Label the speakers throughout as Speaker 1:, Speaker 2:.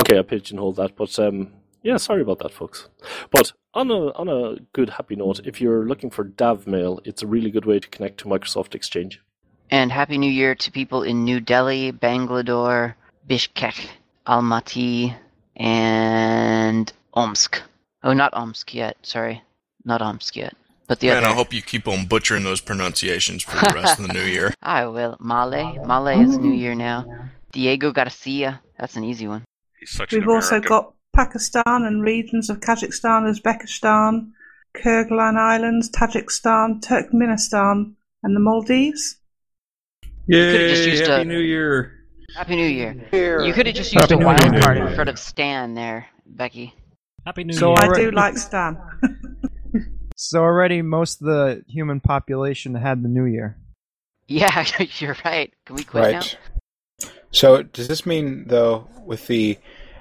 Speaker 1: Okay, I pigeonholed that, but yeah, sorry about that, folks. But on a good, happy note, if you're looking for DAVmail, it's a really good way to connect to Microsoft Exchange.
Speaker 2: And Happy New Year to people in New Delhi, Bangalore, Bishkek, Almaty, and Omsk. Oh, not Omsk yet. Sorry. Not Omsk yet. But the other.
Speaker 3: I hope you keep on butchering those pronunciations for the rest of the new year.
Speaker 2: I will. Male. Male is New Year now. Diego Garcia. That's an easy one.
Speaker 4: He's such an
Speaker 5: We've also got Pakistan and regions of Kazakhstan, Uzbekistan, Kyrgyzstan Islands, Tajikistan, Turkmenistan, and the Maldives.
Speaker 6: Yay! Happy New Year!
Speaker 2: Happy New Year. You could have just used a wild card in front of Stan there, Becky.
Speaker 7: Happy New Year.
Speaker 5: I do like Stan.
Speaker 8: So already most of the human population had the New Year.
Speaker 2: Yeah, you're right. Can we quit now?
Speaker 9: So does this mean, though, with the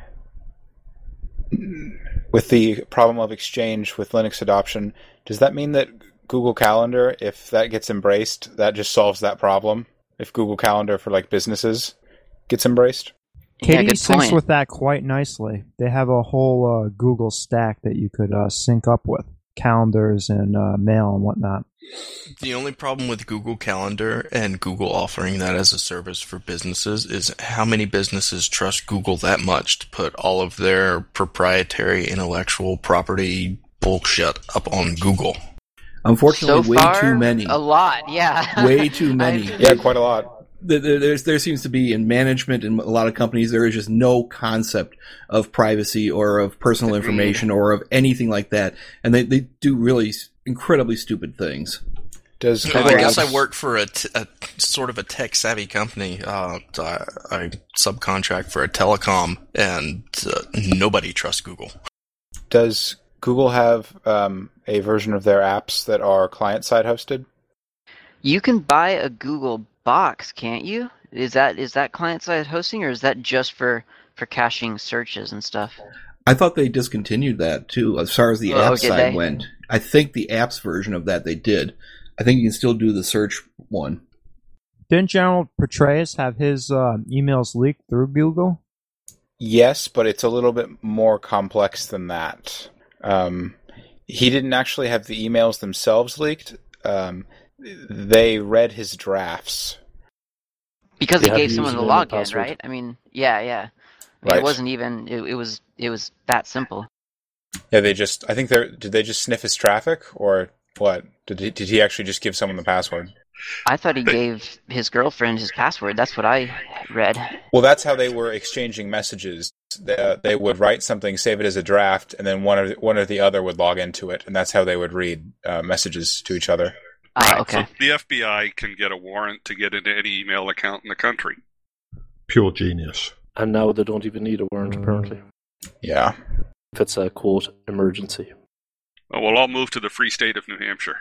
Speaker 9: problem of Exchange with Linux adoption, does that mean that Google Calendar, if that gets embraced, that just solves that problem? If Google Calendar for
Speaker 8: businesses
Speaker 9: gets embraced?
Speaker 8: KDE syncs with that quite nicely. They have a whole Google stack that you could sync up with. Calendars and mail and whatnot.
Speaker 3: The only problem with Google Calendar and Google offering that as a service for businesses is how many businesses trust Google that much to put all of their proprietary intellectual property bullshit up on Google.
Speaker 6: Unfortunately, way too many.
Speaker 2: A lot, yeah.
Speaker 6: Way too many.
Speaker 9: Yeah, quite a lot.
Speaker 6: There seems to be, in management in a lot of companies, there is just no concept of privacy or of personal information or of anything like that. And they do really incredibly stupid things.
Speaker 3: I guess I work for a sort of a tech-savvy company. I subcontract for a telecom, and nobody trusts Google.
Speaker 9: Does Google have a version of their apps that are client-side hosted?
Speaker 2: You can buy a Google box, can't you? Is that client-side hosting, or is that just for caching searches and stuff?
Speaker 6: I thought they discontinued that too, as far as the app side went. I think the apps version of that they did. I think you can still do the search one.
Speaker 8: Didn't General Petraeus have his emails leaked through Google?
Speaker 9: Yes, but it's a little bit more complex than that. He didn't actually have the emails themselves leaked. They read his drafts.
Speaker 2: Because he gave someone the login, right? I mean, yeah. I mean,
Speaker 9: right.
Speaker 2: It wasn't even. It was that simple.
Speaker 9: Yeah, did they just sniff his traffic, or what? Did he actually just give someone the password?
Speaker 2: I thought he gave his girlfriend his password. That's what I read.
Speaker 9: Well, that's how they were exchanging messages. They would write something, save it as a draft, and then one or the other would log into it, and that's how they would read messages to each other.
Speaker 4: Right.
Speaker 2: Okay.
Speaker 4: So the FBI can get a warrant to get into any email account in the country.
Speaker 10: Pure genius.
Speaker 1: And now they don't even need a warrant, apparently.
Speaker 9: Yeah.
Speaker 1: If it's a, quote, emergency.
Speaker 4: Well, we'll all move to the free state of New Hampshire.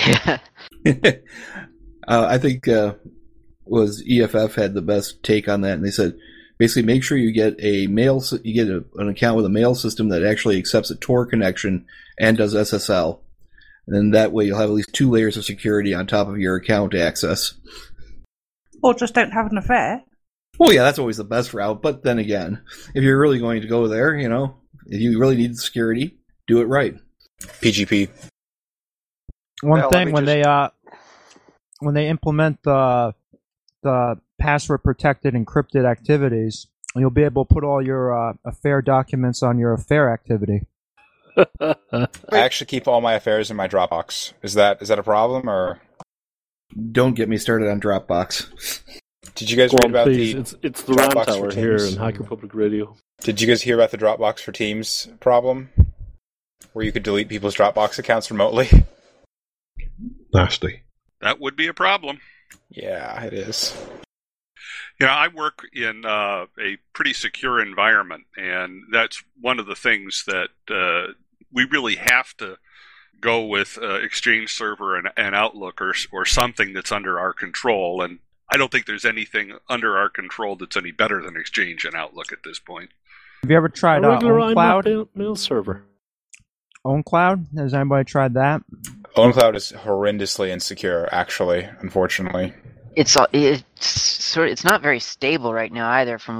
Speaker 6: I think was EFF had the best take on that, and they said basically make sure you get an account with a mail system that actually accepts a Tor connection and does SSL. And then that way you'll have at least 2 layers of security on top of your account access.
Speaker 5: Or just don't have an affair.
Speaker 6: Well, yeah, that's always the best route. But then again, if you're really going to go there, if you really need security, do it right.
Speaker 9: PGP.
Speaker 8: One thing when they implement the password protected encrypted activities, you'll be able to put all your affair documents on your affair activity.
Speaker 9: I actually keep all my affairs in my Dropbox. Is that a problem, or?
Speaker 6: Don't get me started on Dropbox.
Speaker 9: Did you guys read about
Speaker 1: it's the Dropbox RAM tower here in Hacker Public Radio.
Speaker 9: Did you guys hear about the Dropbox for Teams problem? Where you could delete people's Dropbox accounts remotely?
Speaker 10: Nasty.
Speaker 4: That would be a problem.
Speaker 9: Yeah, it is.
Speaker 4: I work in a pretty secure environment, and that's one of the things that we really have to go with Exchange Server and Outlook or something that's under our control. And I don't think there's anything under our control that's any better than Exchange and Outlook at this point.
Speaker 8: Have you ever tried OwnCloud?
Speaker 1: Mail server.
Speaker 8: OwnCloud? Has anybody tried that?
Speaker 9: OwnCloud is horrendously insecure, actually, unfortunately.
Speaker 2: It's not very stable right now either, from what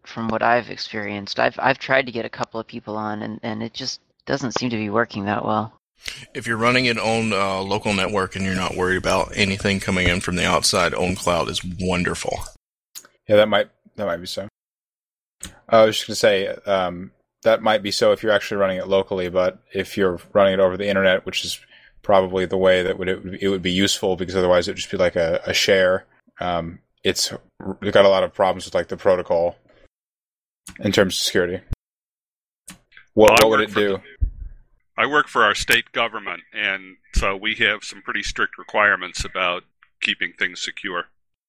Speaker 2: from what I've experienced. I've tried to get a couple of people on, and it just doesn't seem to be working that well.
Speaker 3: If you're running it on a local network and you're not worried about anything coming in from the outside, OwnCloud is wonderful.
Speaker 9: Yeah, that might be so. I was just going to say, that might be so if you're actually running it locally, but if you're running it over the internet, which is probably the way that it would be useful, because otherwise it would just be like a share. It's got a lot of problems with like the protocol in terms of security. What would it do?
Speaker 4: I work for our state government, and so we have some pretty strict requirements about keeping things secure.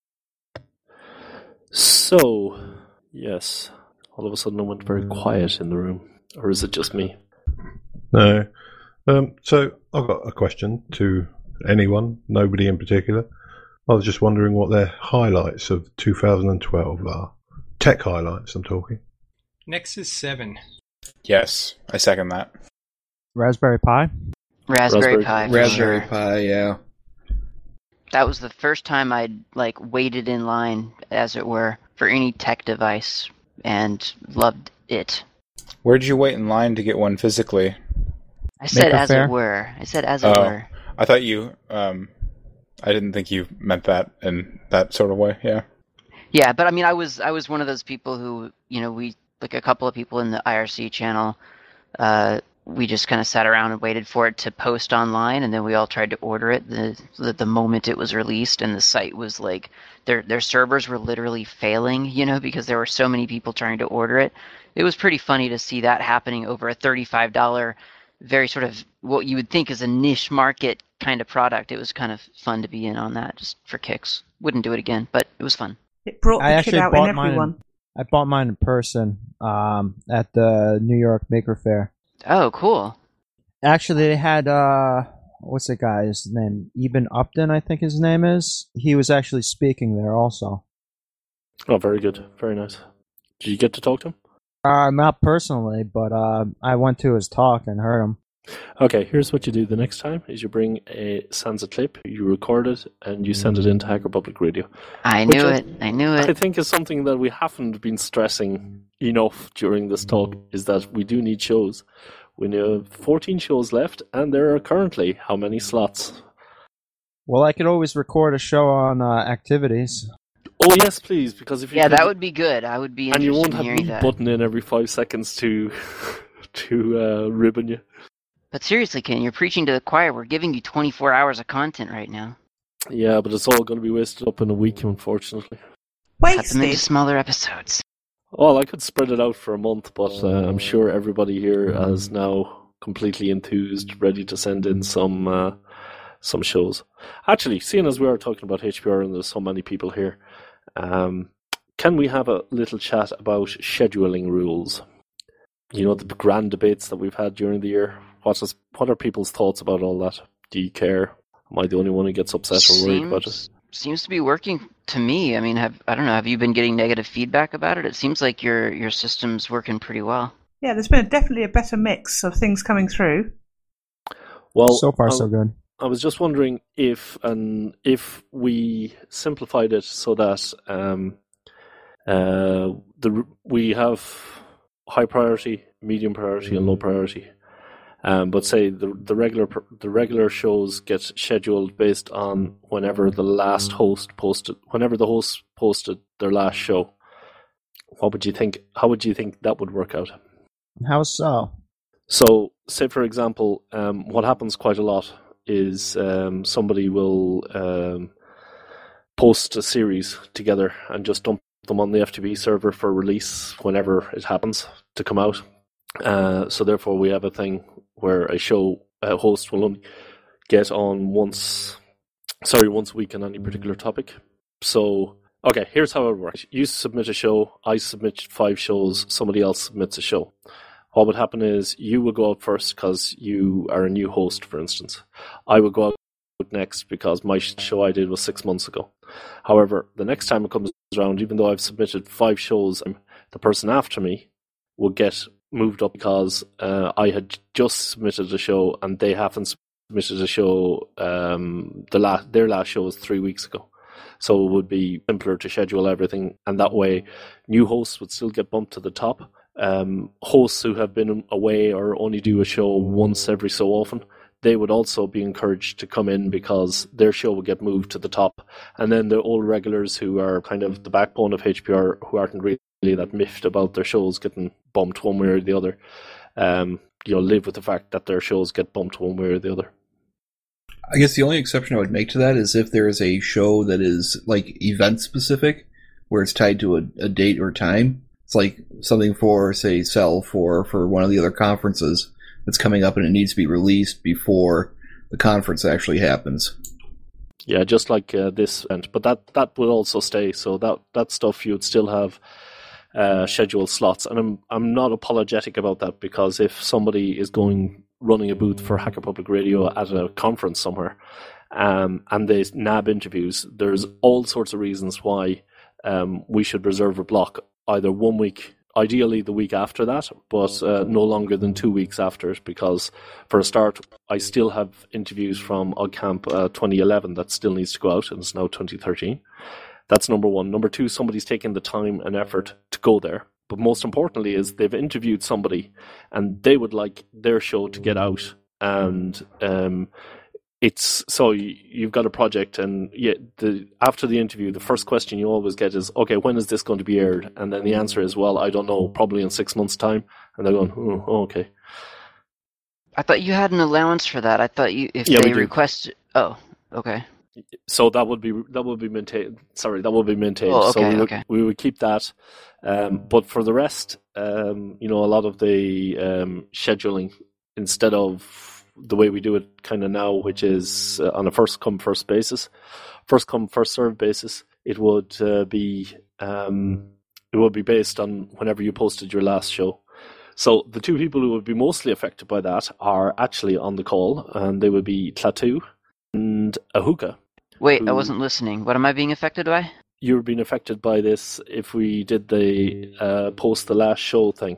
Speaker 1: So, yes, all of a sudden it went very quiet in the room. Or is it just me?
Speaker 10: No. So I've got a question to anyone, nobody in particular. I was just wondering what their highlights of 2012 are. Tech highlights, I'm talking.
Speaker 7: Nexus 7.
Speaker 9: Yes, I second that.
Speaker 8: Raspberry Pi?
Speaker 2: Raspberry Pi.
Speaker 6: Raspberry Pi, yeah.
Speaker 2: That was the first time I'd waited in line, as it were, for any tech device, and loved it.
Speaker 9: Where did you wait in line to get one physically?
Speaker 2: I said as it were. I said as it were.
Speaker 9: I thought you. I didn't think you meant that in that sort of way. Yeah.
Speaker 2: Yeah, but I mean, I was one of those people who, we like a couple of people in the IRC channel. We just kind of sat around and waited for it to post online, and then we all tried to order it the moment it was released, and the site was like their servers were literally failing, because there were so many people trying to order it. It was pretty funny to see that happening over a $35, very sort of what you would think is a niche market kind of product. It was kind of fun to be in on that, just for kicks. Wouldn't do it again, but it was fun.
Speaker 5: It brought the kid out in everyone.
Speaker 8: I bought mine in person at the New York Maker Faire.
Speaker 2: Oh, cool.
Speaker 8: Actually, they had, what's the guy's name? Eben Upton, I think his name is. He was actually speaking there also.
Speaker 1: Oh, very good. Very nice. Did you get to talk to him?
Speaker 8: Not personally, but I went to his talk and heard him.
Speaker 1: Okay, here's what you do the next time is you bring a Sansa clip, you record it, and you send it into Hacker Public Radio.
Speaker 2: I knew it. I
Speaker 1: think is something that we haven't been stressing enough during this talk, is that we do need shows. We have 14 shows left, and there are currently how many slots?
Speaker 8: Well, I could always record a show on activities.
Speaker 1: Oh, yes, please, because if you
Speaker 2: that would be good. I would be interested in hearing that.
Speaker 1: And you won't have me butting in every 5 seconds to ribbon you.
Speaker 2: But seriously, Ken, you're preaching to the choir. We're giving you 24 hours of content right now.
Speaker 1: Yeah, but it's all going to be wasted up in a week, unfortunately.
Speaker 2: Cut them into smaller episodes.
Speaker 1: Well, I could spread it out for a month, but I'm sure everybody here is now completely enthused, ready to send in some shows. Actually, seeing as we are talking about HPR and there's so many people here, can we have a little chat about scheduling rules? The grand debates that we've had during the year. What are people's thoughts about all that? Do you care? Am I the only one who gets upset or worried about it?
Speaker 2: Seems to be working to me. I mean, I don't know. Have you been getting negative feedback about it? It seems like your system's working pretty well.
Speaker 5: Yeah, there's been definitely a better mix of things coming through.
Speaker 1: Well,
Speaker 8: so far so good.
Speaker 1: I was just wondering if we simplified it so that we have high priority, medium priority, and low priority. But say the regular shows get scheduled based on whenever the host posted their last show. What would you think? How would you think that would work out?
Speaker 8: How so?
Speaker 1: So, say for example, what happens quite a lot is somebody will post a series together and just dump them on the FTP server for release whenever it happens to come out. So therefore we have a thing where a host will only get on once a week on any particular topic. So, okay, here's how it works. You submit a show, I submit 5 shows, somebody else submits a show. What would happen is you will go out first because you are a new host, for instance. I will go out next because my show I did was 6 months ago. However, the next time it comes around, even though I've submitted 5 shows, the person after me will get moved up because I had just submitted a show and they haven't submitted a show. Their last show was 3 weeks ago. So it would be simpler to schedule everything, and that way new hosts would still get bumped to the top. Hosts who have been away or only do a show once every so often, they would also be encouraged to come in because their show would get moved to the top. And then the old regulars who are kind of the backbone of HPR, who aren't really that miffed about their shows getting bumped one way or the other, live with the fact that their shows get bumped one way or the other.
Speaker 6: I guess the only exception I would make to that is if there is a show that is like event specific, where it's tied to a date or time. It's like something for, say, Cell for one of the other conferences that's coming up and it needs to be released before the conference actually happens.
Speaker 1: Yeah, just like this event. But that will also stay, so that stuff you would still have scheduled slots. And I'm not apologetic about that, because if somebody is running a booth for Hacker Public Radio at a conference somewhere, and they nab interviews, there's all sorts of reasons why we should reserve a block either 1 week, ideally the week after that, but no longer than 2 weeks after it, because for a start, I still have interviews from OggCamp 2011 that still needs to go out, and it's now 2013. That's number one. Number two, somebody's taken the time and effort to go there. But most importantly is they've interviewed somebody and they would like their show to get out. And it's so you've got a project, and after the interview, the first question you always get is, okay, when is this going to be aired? And then the answer is, well, I don't know, probably in 6 months' time. And they're going, oh, okay.
Speaker 2: I thought you had an allowance for that. I thought if they requested. Oh, okay.
Speaker 1: So that would be maintained. Sorry, that would be maintained.
Speaker 2: Oh, okay,
Speaker 1: so we would keep that. But for the rest, a lot of the scheduling, instead of the way we do it kind of now, which is on a first come first served basis, it would be based on whenever you posted your last show. So the two people who would be mostly affected by that are actually on the call, and they would be Klaatu and Ahuka.
Speaker 2: Wait, I wasn't listening. What am I being affected by?
Speaker 1: You're being affected by this if we did the post the last show thing.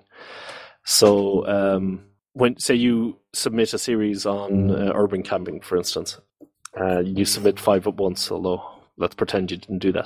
Speaker 1: So when, say, you submit a series on urban camping, for instance, you submit 5 at once, although let's pretend you didn't do that.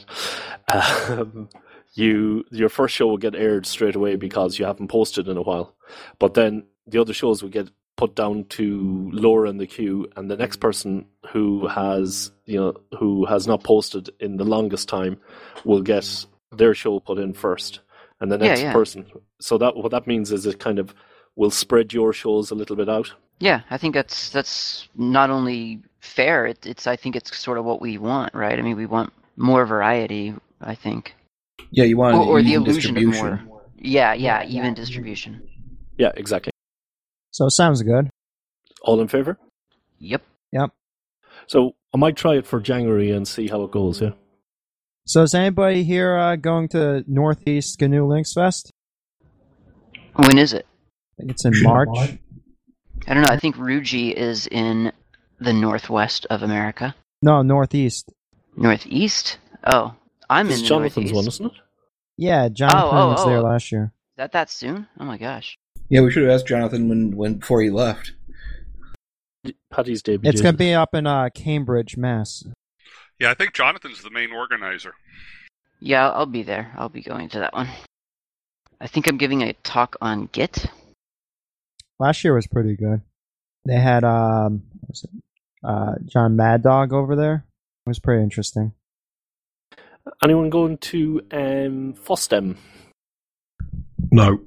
Speaker 1: Your first show will get aired straight away because you haven't posted in a while. But then the other shows will get put down to lower in the queue, and the next person who has not posted in the longest time will get their show put in first, and the next person. So that what that means is it kind of will spread your shows a little bit out.
Speaker 2: Yeah, I think that's not only fair. I think it's sort of what we want, right? I mean, we want more variety, I think.
Speaker 6: Yeah, you want
Speaker 2: or the illusion of more. Yeah, even distribution.
Speaker 1: Yeah, exactly.
Speaker 8: So sounds good.
Speaker 1: All in favor?
Speaker 2: Yep.
Speaker 1: So I might try it for January and see how it goes, yeah?
Speaker 8: So is anybody here going to Northeast GNU Linux Fest?
Speaker 2: When is it?
Speaker 8: I think it's in March.
Speaker 2: I don't know. I think Ruji is in the northwest of America.
Speaker 8: No, Northeast.
Speaker 2: Northeast? Oh, I'm in the
Speaker 1: Jonathan's
Speaker 2: Northeast.
Speaker 1: one, isn't it?
Speaker 8: Yeah, Jonathan was there last year.
Speaker 2: Is that soon? Oh my gosh.
Speaker 6: Yeah, we should have asked Jonathan when before he left.
Speaker 1: Patty's Day.
Speaker 8: It's going to be up in Cambridge, Mass.
Speaker 4: Yeah, I think Jonathan's the main organizer.
Speaker 2: Yeah, I'll be there. I'll be going to that one. I think I'm giving a talk on Git.
Speaker 8: Last year was pretty good. They had John Mad Dog over there. It was pretty interesting.
Speaker 1: Anyone going to FOSDEM?
Speaker 10: No.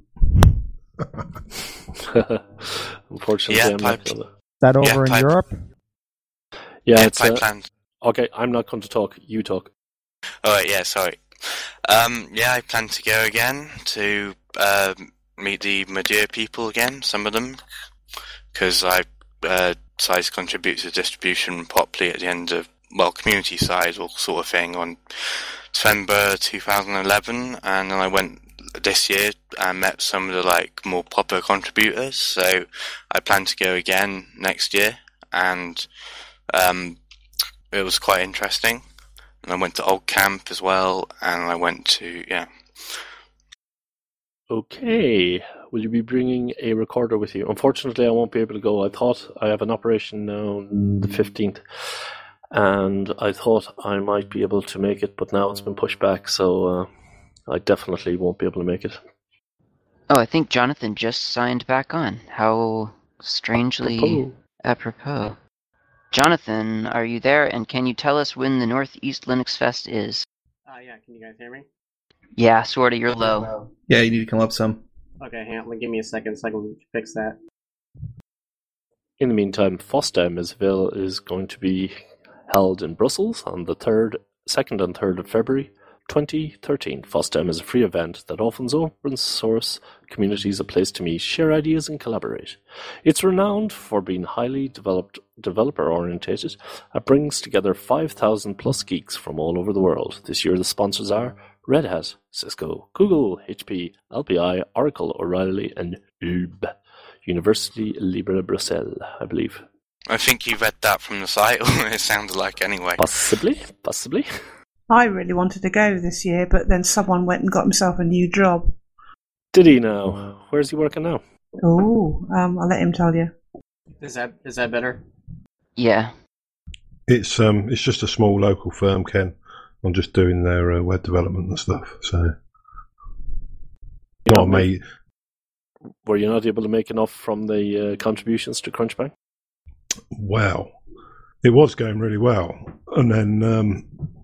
Speaker 1: Unfortunately, I'm not going to.
Speaker 8: Is that over in Europe?
Speaker 1: Yeah, it's
Speaker 11: planned.
Speaker 1: Okay, I'm not going to talk. You talk.
Speaker 11: Oh, yeah, sorry. I plan to go again to meet the Madeira people again, some of them, because I decided to contribute to distribution properly at the end of, community side or sort of thing on December 2011, and then I went this year and met some of the more proper contributors, so I plan to go again next year, and it was quite interesting. And I went to OggCamp as well, and I went to
Speaker 1: Okay, will you be bringing a recorder with you? Unfortunately, I won't be able to go. I thought I have an operation now on the 15th. and I thought I might be able to make it, but now it's been pushed back, so I definitely won't be able to make it.
Speaker 2: Oh, I think Jonathan just signed back on. How strangely apropos. Jonathan, are you there, and can you tell us when the Northeast Linux Fest is?
Speaker 12: Yeah, can you guys hear me?
Speaker 2: Yeah, sorta, you're low.
Speaker 6: Yeah, you need to come up some.
Speaker 12: Okay, hang on, give me a second so I can fix that.
Speaker 1: In the meantime, FOSDEM is going to be held in Brussels on the 2nd and 3rd of February 2013. FOSDEM is a free event that offers open source communities a place to meet, share ideas, and collaborate. It's renowned for being highly developer orientated and brings together 5,000 plus geeks from all over the world. This year the sponsors are Red Hat, Cisco, Google, HP, LPI, Oracle, O'Reilly, and University Libre Bruxelles, I believe.
Speaker 11: I think you read that from the site, it sounded like anyway.
Speaker 1: Possibly.
Speaker 5: I really wanted to go this year, but then someone went and got himself a new job.
Speaker 1: Did he now? Where's he working now?
Speaker 5: Oh, I'll let him tell you.
Speaker 12: Is that better?
Speaker 2: Yeah.
Speaker 10: It's just a small local firm, Ken. I'm just doing their web development and stuff. So, not me.
Speaker 1: Were you not able to make enough from the contributions to Crunchbang?
Speaker 10: Wow, it was going really well, and then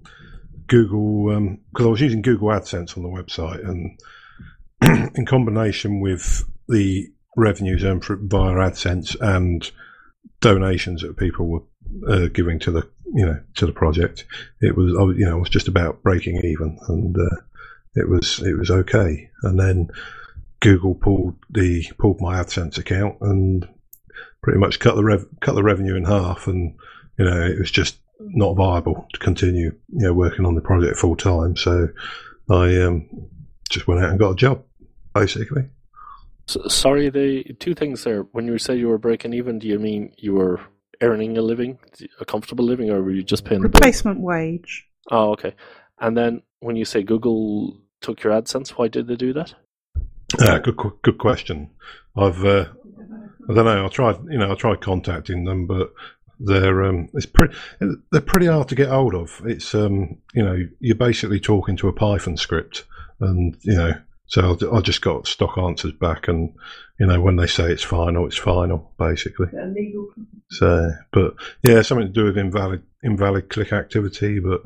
Speaker 10: Google, because I was using Google AdSense on the website, and in combination with the revenues earned via AdSense and donations that people were giving to the project, I was just about breaking even, and it was okay. And then Google pulled my AdSense account and pretty much cut the revenue in half, and it was just not viable to continue working on the project full time. So I just went out and got a job, basically.
Speaker 1: So, sorry, the two things there. When you say you were breaking even, do you mean you were earning a living, a comfortable living, or were you just paying
Speaker 5: replacement wage?
Speaker 1: Oh, okay. And then when you say Google took your AdSense, why did they do that?
Speaker 10: Good question. I don't know. I tried contacting them, but they're pretty hard to get hold of. It's you're basically talking to a Python script, and so I just got stock answers back, and when they say it's final, basically. So, but yeah, something to do with invalid click activity, but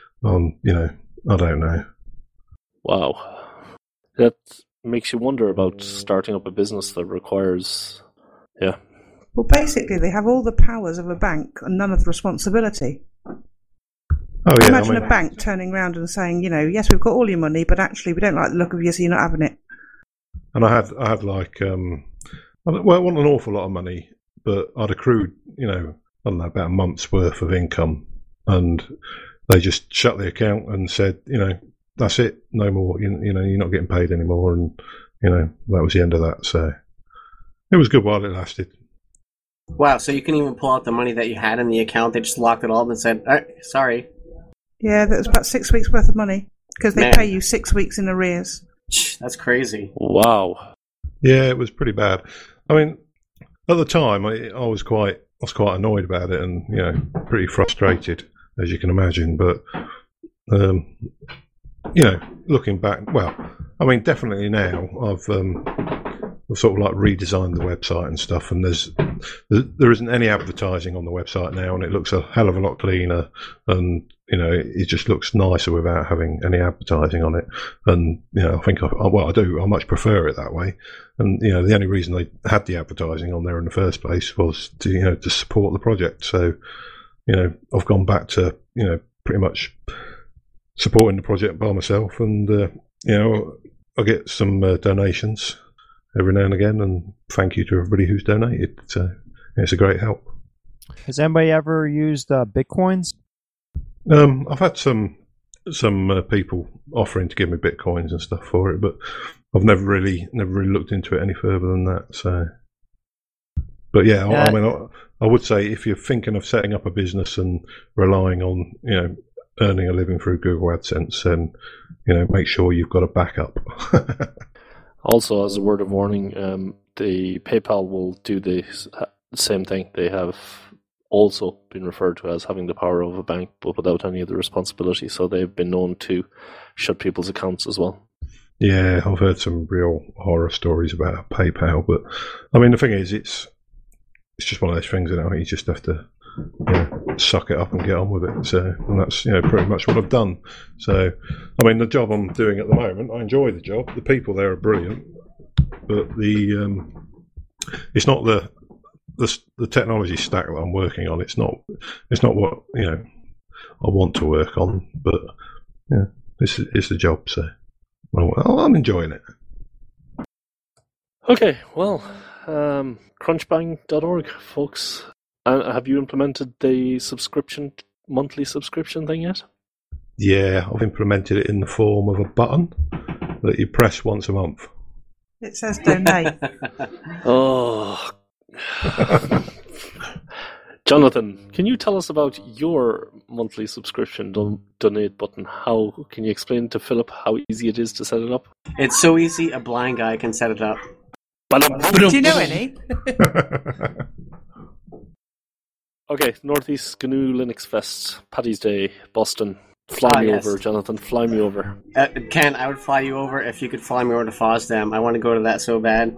Speaker 10: I don't know.
Speaker 1: Wow, that makes you wonder about starting up a business that requires, yeah.
Speaker 5: Well, basically, they have all the powers of a bank and none of the responsibility.
Speaker 10: Oh, yeah,
Speaker 5: Imagine a bank turning around and saying, yes, we've got all your money, but actually we don't like the look of you, so you're not having it.
Speaker 10: And I had like, I want an awful lot of money, but I'd accrued, about a month's worth of income, and they just shut the account and said, that's it, no more. You're not getting paid anymore, and that was the end of that. So it was good while it lasted.
Speaker 12: Wow, so you couldn't even pull out the money that you had in the account? They just locked it all up and said, all right, sorry.
Speaker 5: Yeah, that was about 6 weeks worth of money, because they pay you 6 weeks in arrears.
Speaker 12: That's crazy.
Speaker 1: Wow.
Speaker 10: Yeah, it was pretty bad. I mean, at the time, I was quite annoyed about it, and pretty frustrated, as you can imagine. But looking back, well, I mean, definitely now I've sort of like redesigned the website and stuff, and there isn't any advertising on the website now, and it looks a hell of a lot cleaner, and it just looks nicer without having any advertising on it. And I think I much prefer it that way. And the only reason they had the advertising on there in the first place was to to support the project. So I've gone back to pretty much supporting the project by myself, and I get some donations every now and again, and thank you to everybody who's donated. So it's a great help.
Speaker 8: Has anybody ever used Bitcoins?
Speaker 10: I've had some people offering to give me Bitcoins and stuff for it, but I've never really looked into it any further than that. So, but yeah, I mean, I would say if you're thinking of setting up a business and relying on earning a living through Google AdSense, then make sure you've got a backup.
Speaker 1: Also, as a word of warning, the PayPal will do the same thing. They have also been referred to as having the power of a bank, but without any of the responsibility. So they've been known to shut people's accounts as well.
Speaker 10: Yeah, I've heard some real horror stories about PayPal, but I mean, the thing is, it's just one of those things, you just have to suck it up and get on with it. So, and that's pretty much what I've done. So, I mean, the job I'm doing at the moment, I enjoy the job. The people there are brilliant, but it's not the technology stack that I'm working on. It's not what I want to work on. But yeah, it's the job. So I'm enjoying it.
Speaker 1: Okay, well, crunchbang.org, folks. Have you implemented the monthly subscription thing yet?
Speaker 10: Yeah, I've implemented it in the form of a button that you press once a month.
Speaker 5: It says donate.
Speaker 1: Oh. Jonathan, can you tell us about your monthly subscription donate button? How can you explain to Philip how easy it is to set it up?
Speaker 12: It's so easy, a blind guy can set it up.
Speaker 5: Do you know any?
Speaker 1: Okay, Northeast GNU Linux Fest, Paddy's Day, Boston. Fly me over, Jonathan. Fly me over.
Speaker 12: Ken, I would fly you over if you could fly me over to FOSDEM. I want to go to that so bad.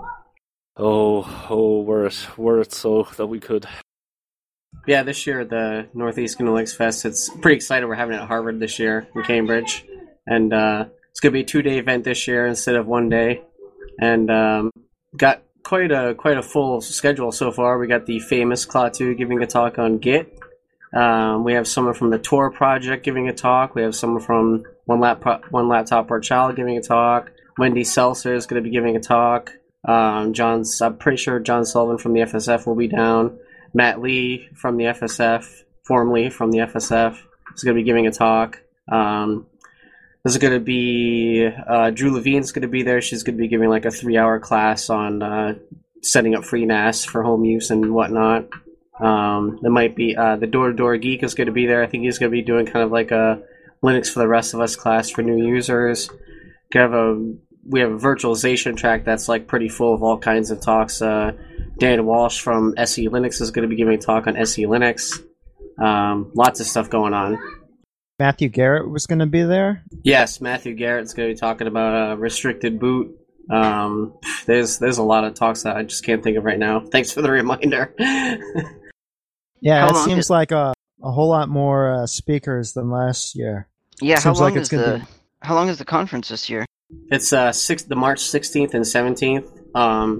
Speaker 1: Oh, were it so that we could.
Speaker 12: Yeah, this year, the Northeast GNU Linux Fest, it's pretty excited. We're having it at Harvard this year in Cambridge. And it's going to be a 2-day event this year instead of 1 day. And got quite a full schedule so far. We got the famous Klaatu giving a talk on Git. We have someone from the Tor project giving a talk. We have someone from One Laptop Per Child giving a talk. Wendy Seltzer is going to be giving a talk. I'm pretty sure John Sullivan from the FSF will be down. Matt Lee from the FSF, formerly from the FSF, is going to be giving a talk. There's going to be Drew Levine's going to be there. She's going to be giving like a 3-hour class on setting up FreeNAS for home use and whatnot. There might be the Door-to-Door Geek is going to be there. I think he's going to be doing kind of like a Linux for the rest of us class for new users. We have a virtualization track that's like pretty full of all kinds of talks. Dan Walsh from SE Linux is going to be giving a talk on SE Linux. Lots of stuff going on.
Speaker 8: Matthew Garrett was going to be there?
Speaker 12: Yes, Matthew Garrett's going to be talking about restricted boot. There's a lot of talks that I just can't think of right now. Thanks for the reminder.
Speaker 8: Yeah, it seems like a whole lot more speakers than last year.
Speaker 2: Yeah, how long is the conference this year?
Speaker 12: It's the March 16th and 17th.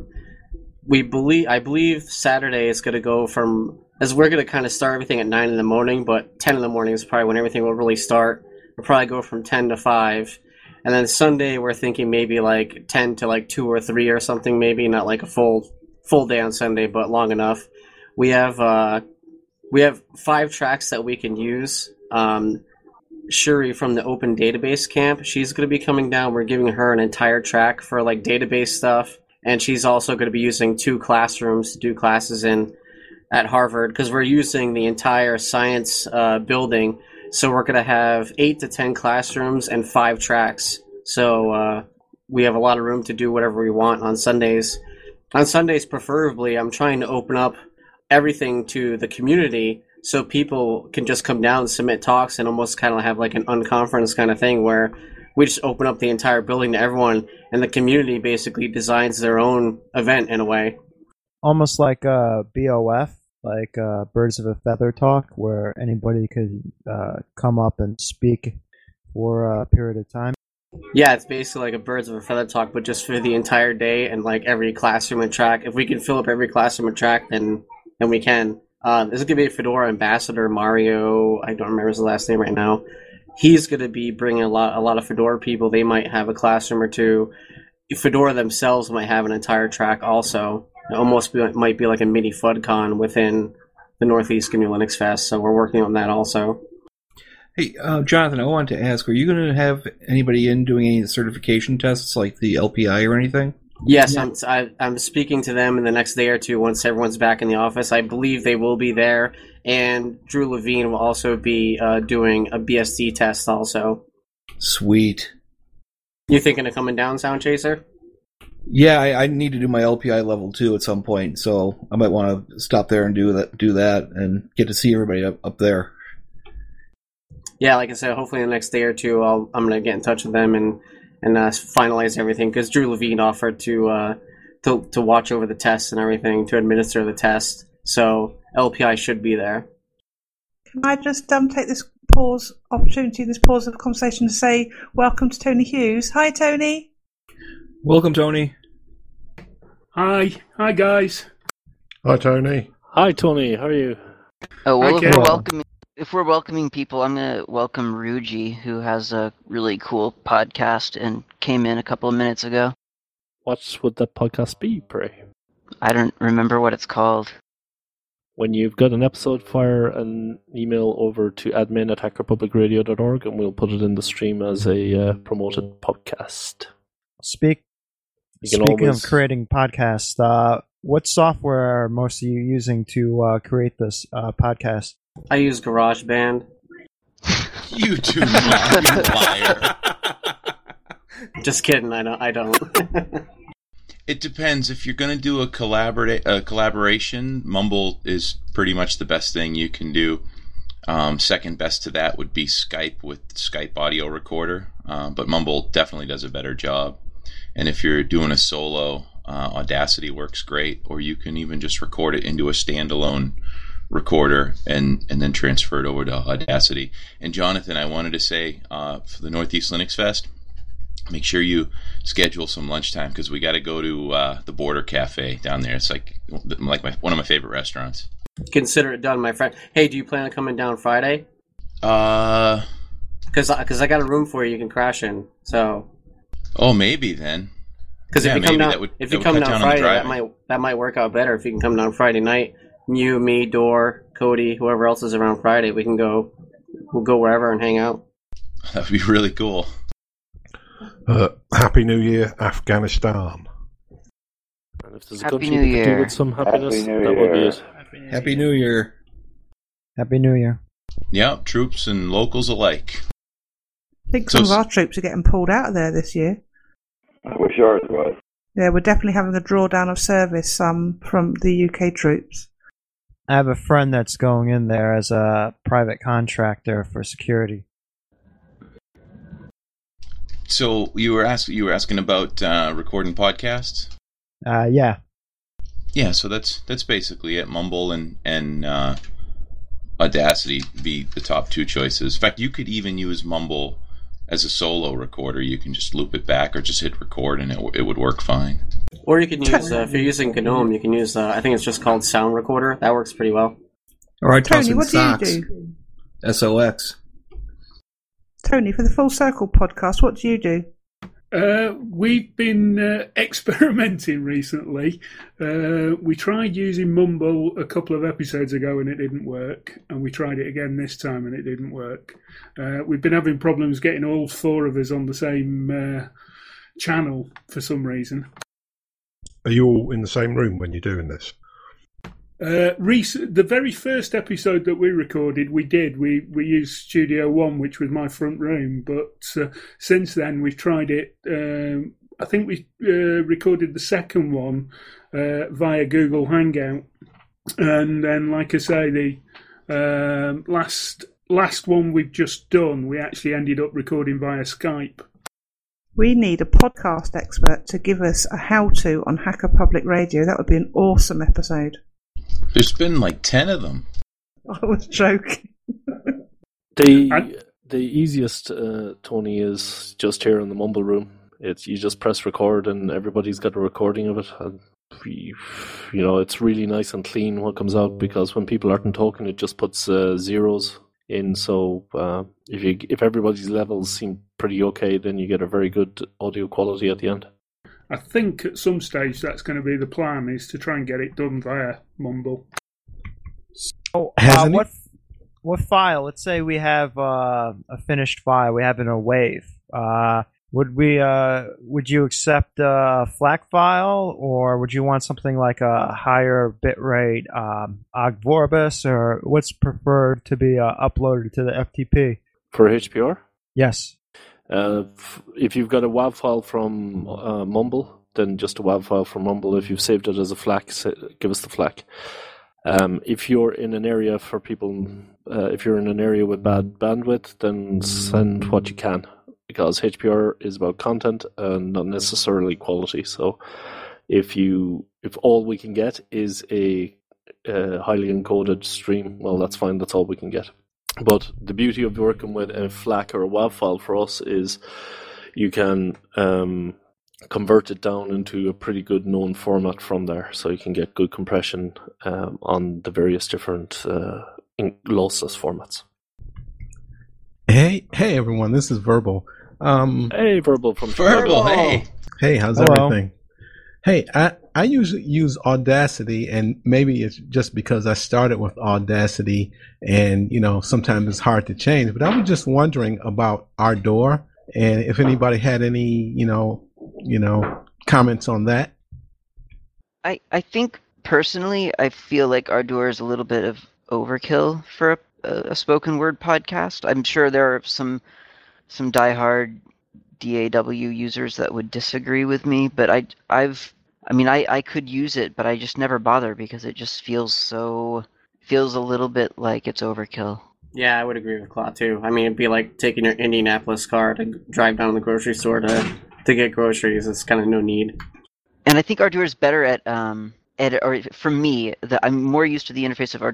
Speaker 12: I believe Saturday is going to go as we're going to kind of start everything at 9 in the morning, but 10 in the morning is probably when everything will really start. We'll probably go from 10 to 5. And then Sunday, we're thinking maybe like 10 to like 2 or 3 or something, maybe not like a full day on Sunday, but long enough. We have 5 tracks that we can use. Shuri from the Open Database Camp, she's going to be coming down. We're giving her an entire track for like database stuff. And she's also going to be using 2 classrooms to do classes in at Harvard, because we're using the entire science building. So we're going to have 8 to 10 classrooms and 5 tracks. So we have a lot of room to do whatever we want on Sundays. On Sundays, preferably, I'm trying to open up everything to the community so people can just come down and submit talks and almost kind of have like an unconference kind of thing where we just open up the entire building to everyone, and the community basically designs their own event in a way.
Speaker 8: Almost like a BOF, like Birds of a Feather talk, where anybody could come up and speak for a period of time.
Speaker 12: Yeah, it's basically like a Birds of a Feather talk, but just for the entire day and like every classroom and track. If we can fill up every classroom and track, then we can. There's going to be a Fedora ambassador, Mario. I don't remember his last name right now. He's going to be bringing a lot of Fedora people. They might have a classroom or 2. Fedora themselves might have an entire track also. It might be like a mini FUDCon within the Northeast GNU Linux Fest, so we're working on that also.
Speaker 6: Hey, Jonathan, I wanted to ask, are you going to have anybody in doing any certification tests like the LPI or anything?
Speaker 12: Yes, yeah. I'm speaking to them in the next day or 2 once everyone's back in the office. I believe they will be there, and Drew Levine will also be doing a BSD test also.
Speaker 6: Sweet.
Speaker 12: You thinking of coming down, Sound Chaser?
Speaker 6: Yeah, I need to do my LPI level 2 at some point, so I might want to stop there and do that, and get to see everybody up there.
Speaker 12: Yeah, like I said, hopefully in the next day or two, I'm going to get in touch with them and finalize everything, because Drew Levine offered to watch over the tests and everything, to administer the test, so LPI should be there.
Speaker 5: Can I just take this pause of the conversation to say welcome to Tony Hughes. Hi, Tony.
Speaker 6: Welcome, Tony.
Speaker 13: Hi guys.
Speaker 10: Hi, Tony.
Speaker 1: Hi, Tony. How are you?
Speaker 2: Oh well,
Speaker 13: Okay.
Speaker 2: if we're welcoming people, I'm gonna welcome Ruji, who has a really cool podcast and came in a couple of minutes ago.
Speaker 1: What would that podcast be, pray?
Speaker 2: I don't remember what it's called.
Speaker 1: When you've got an episode, fire an email over to admin@hackrepublicradio.org and we'll put it in the stream as a promoted podcast.
Speaker 8: Speaking of creating podcasts, what software are most of you using to create this podcast?
Speaker 12: I use GarageBand.
Speaker 14: You do not, you liar.
Speaker 12: Just kidding, I don't.
Speaker 14: It depends. If you're going to do a collaboration, Mumble is pretty much the best thing you can do. Second best to that would be Skype with Skype audio recorder, but Mumble definitely does a better job. And if you're doing a solo, Audacity works great, or you can even just record it into a standalone recorder and then transfer it over to Audacity. And Jonathan, I wanted to say, for the Northeast Linux Fest, make sure you schedule some lunchtime, because we got to go to the Border Cafe down there. It's like one of my favorite restaurants.
Speaker 12: Consider it done, my friend. Hey, do you plan on coming down Friday?
Speaker 14: Because
Speaker 12: I got a room for you can crash in. So.
Speaker 14: Oh, maybe then.
Speaker 12: Because if you come down, Friday,
Speaker 14: that
Speaker 12: might work out better. If you can come down Friday night, you, me, Dor, Cody, whoever else is around Friday, we'll go wherever and hang out.
Speaker 14: That would be really cool.
Speaker 10: Happy New Year, Afghanistan.
Speaker 1: And if there's a country that could do with some happiness, that would be it.
Speaker 6: Happy New Year.
Speaker 8: Happy New Year.
Speaker 14: Yeah, troops and locals alike.
Speaker 5: I think some of our troops are getting pulled out of there this year.
Speaker 15: I wish ours was.
Speaker 5: Yeah, we're definitely having a drawdown of service from the UK troops.
Speaker 8: I have a friend that's going in there as a private contractor for security.
Speaker 14: So you were asking about recording podcasts?
Speaker 8: Yeah.
Speaker 14: Yeah, so that's basically it. Mumble and Audacity be the top two choices. In fact, you could even use Mumble as a solo recorder. You can just loop it back or just hit record and it would work fine.
Speaker 12: Or you can use, if you're using GNOME, you can use, I think it's just called Sound Recorder. That works pretty well.
Speaker 6: All right,
Speaker 5: Tony, what do you do?
Speaker 6: SOX.
Speaker 5: Tony, for the Full Circle podcast, what do you do?
Speaker 13: We've been experimenting recently. We tried using Mumble a couple of episodes ago and it didn't work, and we tried it again this time and it didn't work. We've been having problems getting all four of us on the same channel for some reason.
Speaker 10: Are you all in the same room when you're doing this?
Speaker 13: The very first episode that we recorded, we used Studio One, which was my front room, but since then we've tried it. I think we recorded the second one via Google Hangout, and then, like I say, the last one we've just done, we actually ended up recording via Skype.
Speaker 5: We need a podcast expert to give us a how-to on Hacker Public Radio. That would be an awesome episode.
Speaker 14: There's been like 10 of them.
Speaker 5: I was joking.
Speaker 1: The easiest, Tony, is just here in the Mumble room. You just press record and everybody's got a recording of it. And it's really nice and clean what comes out, because when people aren't talking, it just puts zeros in. So if everybody's levels seem pretty okay, then you get a very good audio quality at the end.
Speaker 13: I think at some stage that's going to be the plan, is to try and get it done via Mumble.
Speaker 8: So, what file? Let's say we have a finished file. We have it in a WAV. Would you accept a FLAC file, or would you want something like a higher bitrate OGG Vorbis, or what's preferred to be uploaded to the FTP?
Speaker 1: For HPR?
Speaker 8: Yes.
Speaker 1: If you've got a WAV file from Mumble, then just a WAV file from Mumble. If you've saved it as a FLAC, give us the FLAC. If you're in an area for people, if you're in an area with bad bandwidth, then send what you can, because HPR is about content and not necessarily quality. So if all we can get is a highly encoded stream, well, that's fine. That's all we can get. But the beauty of working with a FLAC or a WAV file for us is you can convert it down into a pretty good known format from there, so you can get good compression on the various different lossless formats.
Speaker 16: Hey everyone, this is Verbal.
Speaker 1: Hey, Verbal from
Speaker 14: Verbal.
Speaker 16: Hey, how's everything? Hey, I usually use Audacity, and maybe it's just because I started with Audacity, and sometimes it's hard to change. But I was just wondering about Ardour, and if anybody had any comments on that.
Speaker 2: I think personally, I feel like Ardour is a little bit of overkill for a spoken word podcast. I'm sure there are some diehard DAW users that would disagree with me, but I could use it, but I just never bother because it just feels a little bit like it's overkill.
Speaker 12: Yeah, I would agree with Claude too. I mean, it'd be like taking your Indianapolis car to drive down to the grocery store to get groceries. It's kind of no need.
Speaker 2: And I think Ardour is better at edit, or for me, I'm more used to the interface of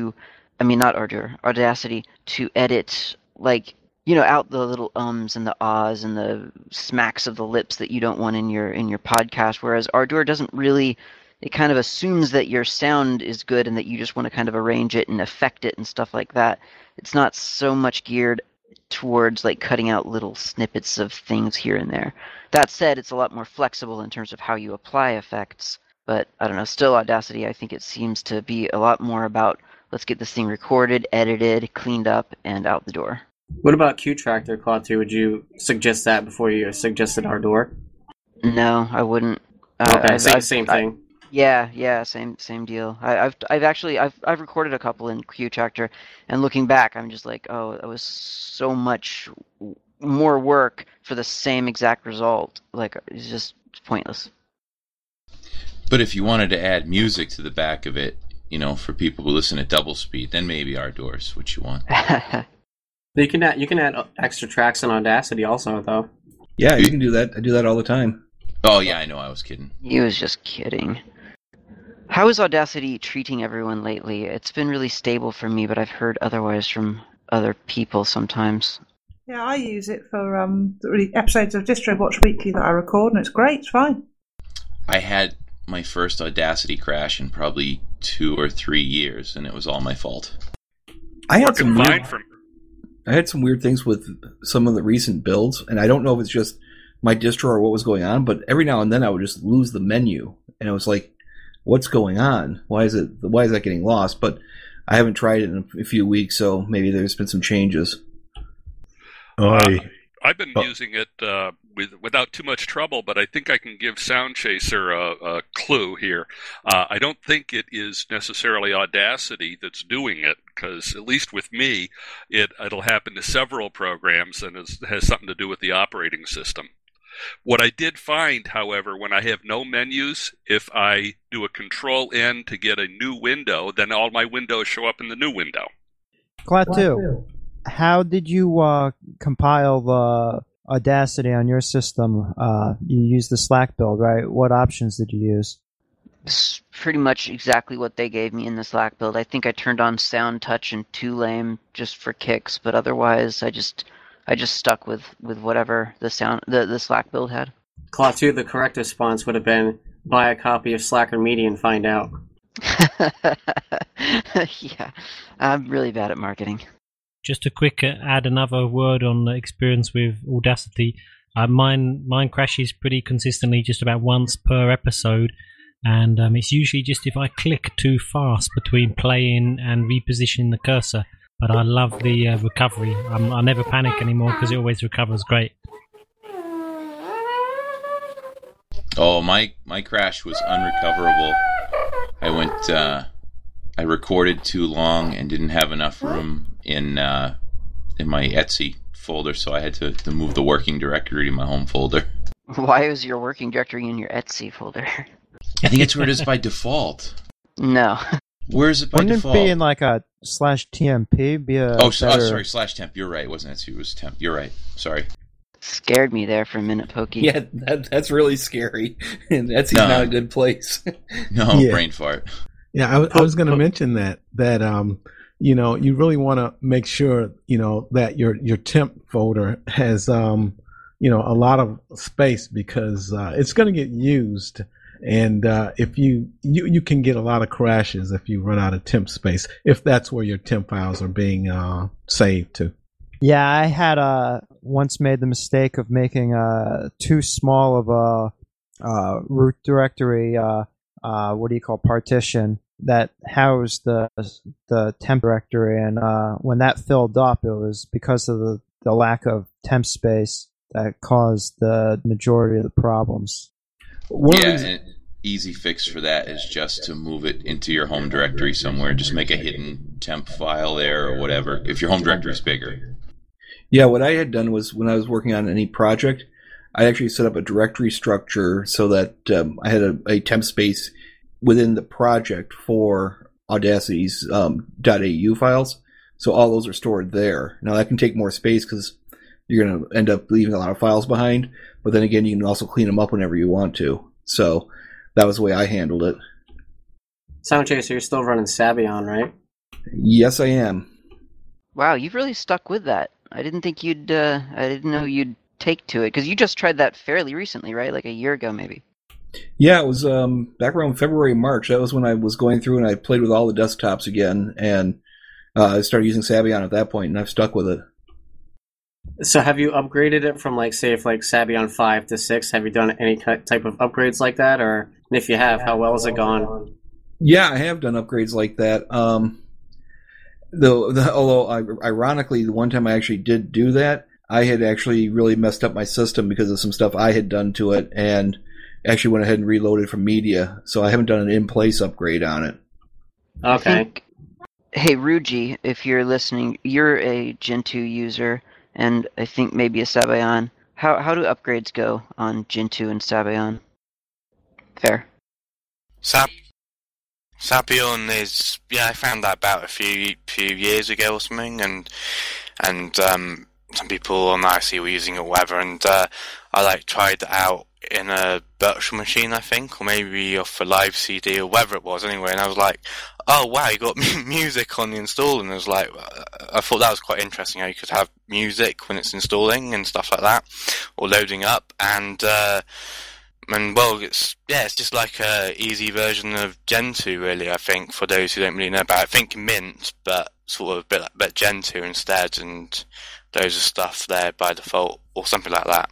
Speaker 2: Audacity to edit, like, out the little ums and the ahs and the smacks of the lips that you don't want in your podcast. Whereas Ardour doesn't really. It kind of assumes that your sound is good and that you just want to kind of arrange it and affect it and stuff like that. It's not so much geared towards like cutting out little snippets of things here and there. That said, it's a lot more flexible in terms of how you apply effects. But I don't know, still Audacity, I think it seems to be a lot more about let's get this thing recorded, edited, cleaned up, and out the door.
Speaker 12: What about Qtractor, Claude 2? Would you suggest that before you suggested Ardour?
Speaker 2: No, I wouldn't.
Speaker 12: Okay, same thing.
Speaker 2: Yeah, same deal. I've recorded a couple in Qtractor, and looking back, I'm just like, oh, it was so much more work for the same exact result. Like, it's just pointless.
Speaker 14: But if you wanted to add music to the back of it, for people who listen at double speed, then maybe Ardour's what you want.
Speaker 12: You can add extra tracks on Audacity also, though.
Speaker 6: Yeah, you can do that. I do that all the time.
Speaker 14: Oh yeah, I know. I was kidding.
Speaker 2: He was just kidding. How is Audacity treating everyone lately? It's been really stable for me, but I've heard otherwise from other people sometimes.
Speaker 5: Yeah, I use it for the episodes of Distro Watch Weekly that I record, and it's great. It's fine.
Speaker 14: I had my first Audacity crash in probably 2 or 3 years, and it was all my fault.
Speaker 6: I had some weird things with some of the recent builds, and I don't know if it's just my distro or what was going on, but every now and then I would just lose the menu, and it was like, what's going on? Why is that getting lost? But I haven't tried it in a few weeks, so maybe there's been some changes.
Speaker 4: I've been using it without too much trouble, but I think I can give SoundChaser a clue here. I don't think it is necessarily Audacity that's doing it, because at least with me, it'll happen to several programs, and it has something to do with the operating system. What I did find, however, when I have no menus, if I do a Control-N to get a new window, then all my windows show up in the new window.
Speaker 8: Claude 2, how did you compile the Audacity on your system? You used the Slack build, right? What options did you use?
Speaker 2: It's pretty much exactly what they gave me in the Slack build. I think I turned on Sound Touch and Tulame just for kicks, but otherwise I just stuck with whatever the Slack build had.
Speaker 12: Claude 2, the correct response would have been buy a copy of Slacker Media and find out.
Speaker 2: Yeah, I'm really bad at marketing.
Speaker 17: Just a quick add another word on the experience with Audacity. Mine crashes pretty consistently, just about once per episode, and it's usually just if I click too fast between playing and repositioning the cursor. But I love the recovery. I never panic anymore because it always recovers great.
Speaker 14: Oh, my crash was unrecoverable. I recorded too long and didn't have enough room in my Etsy folder, so I had to move the working directory to my home folder.
Speaker 2: Why is your working directory in your Etsy folder?
Speaker 14: I think it's where it is by default.
Speaker 2: No.
Speaker 14: Where is it by
Speaker 8: Wouldn't
Speaker 14: default?
Speaker 8: it be in like a /tmp? Be a
Speaker 14: sorry, /temp. You're right. It wasn't Etsy. It was temp. You're right. Sorry.
Speaker 2: Scared me there for a minute, Pokey.
Speaker 6: Yeah, that's really scary. And Etsy's not a good place.
Speaker 14: No, brain fart.
Speaker 16: Yeah, I was going to mention that you know, you really want to make sure, you know, that your temp folder has you know, a lot of space, because it's going to get used. And if you can get a lot of crashes if you run out of temp space, if that's where your temp files are being saved to.
Speaker 8: Yeah, I had once made the mistake of making too small of a root directory. What do you call partition that housed the temp directory, and when that filled up, it was because of the lack of temp space that caused the majority of the problems.
Speaker 14: An easy fix for that is just to move it into your home directory somewhere. Just make a hidden temp file there or whatever, if your home directory is bigger.
Speaker 6: Yeah, what I had done was, when I was working on any project, I actually set up a directory structure so that I had a temp space within the project for Audacity's .au files. So all those are stored there. Now that can take more space because you're going to end up leaving a lot of files behind. But then again, you can also clean them up whenever you want to. So that was the way I handled it.
Speaker 12: Sound Chaser, you're still running Sabian, right?
Speaker 6: Yes, I am.
Speaker 2: Wow, you've really stuck with that. I didn't think you'd. I didn't know you'd take to it, because you just tried that fairly recently, right? Like a year ago, maybe.
Speaker 6: Yeah, it was back around February, March. That was when I was going through and I played with all the desktops again, and I started using Sabian at that point, and I've stuck with it.
Speaker 12: So have you upgraded it from, like, say, if like Sabian 5 to 6? Have you done any type of upgrades like that? Or if you have, how well has it gone?
Speaker 6: Yeah, I have done upgrades like that. Although ironically, the one time I actually did do that, I had actually really messed up my system because of some stuff I had done to it, and actually went ahead and reloaded from media. So I haven't done an in-place upgrade on it.
Speaker 12: Okay.
Speaker 2: Hey, Ruji, if you're listening, you're a Gentoo user, and I think maybe a Sabayon. How do upgrades go on Gentoo and Sabayon? Fair.
Speaker 11: Sabian is, I found that about a few years ago or something, and some people on IC were using it or whatever, and I tried it out in a virtual machine, I think, or maybe off a live CD or whatever it was anyway, and I was like, oh wow, you got music on the install, and I was like, I thought that was quite interesting how you could have music when it's installing and stuff like that, or loading up, and well, it's just like a easy version of Gentoo, really. I think for those who don't really know about it, I think Mint, but sort of a bit Gentoo instead, and those are stuff there by default or something like that.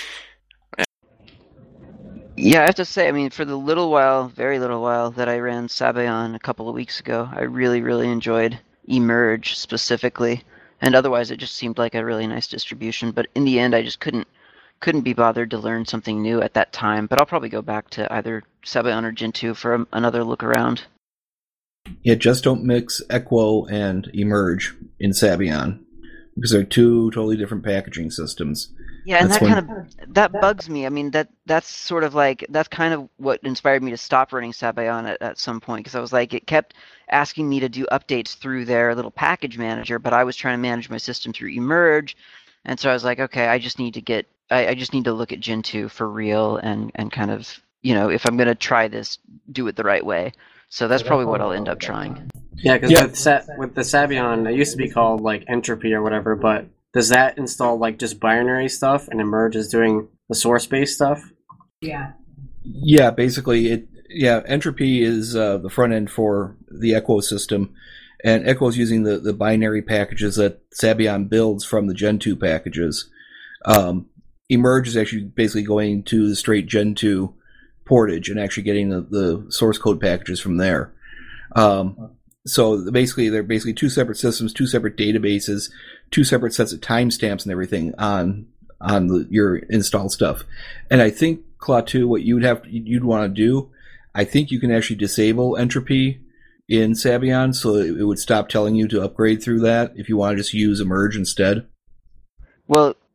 Speaker 2: Yeah, I have to say, I mean, for the very little while that I ran Sabayon a couple of weeks ago, I really, really enjoyed Emerge specifically, and otherwise it just seemed like a really nice distribution. But in the end, I just couldn't be bothered to learn something new at that time. But I'll probably go back to either Sabayon or Gentoo for another look around.
Speaker 6: Yeah, just don't mix Equo and Emerge in Sabian, because they're two totally different packaging systems.
Speaker 2: Yeah, and that bugs me. I mean, that's kind of what inspired me to stop running Sabayon at some point, because I was like, it kept asking me to do updates through their little package manager, but I was trying to manage my system through Emerge, and so I was like, okay, I just need to look at Gentoo for real and kind of, if I'm going to try this, do it the right way. So that's probably what I'll end up trying.
Speaker 12: Yeah, because with the Sabian, it used to be called like Entropy or whatever, but does that install like just binary stuff and Emerge is doing the source-based stuff?
Speaker 5: Yeah.
Speaker 6: Yeah, basically, Entropy is the front end for the Equo system, and Equo is using the binary packages that Sabian builds from the Gentoo packages. Emerge is actually basically going to the straight Gentoo portage and actually getting the source code packages from there. So they're basically two separate systems, two separate databases, two separate sets of timestamps and everything on your installed stuff. And I think, Klaatu, what you'd want to do, I think you can actually disable Entropy in Sabian, so it would stop telling you to upgrade through that if you want to just use Emerge instead.
Speaker 2: Well,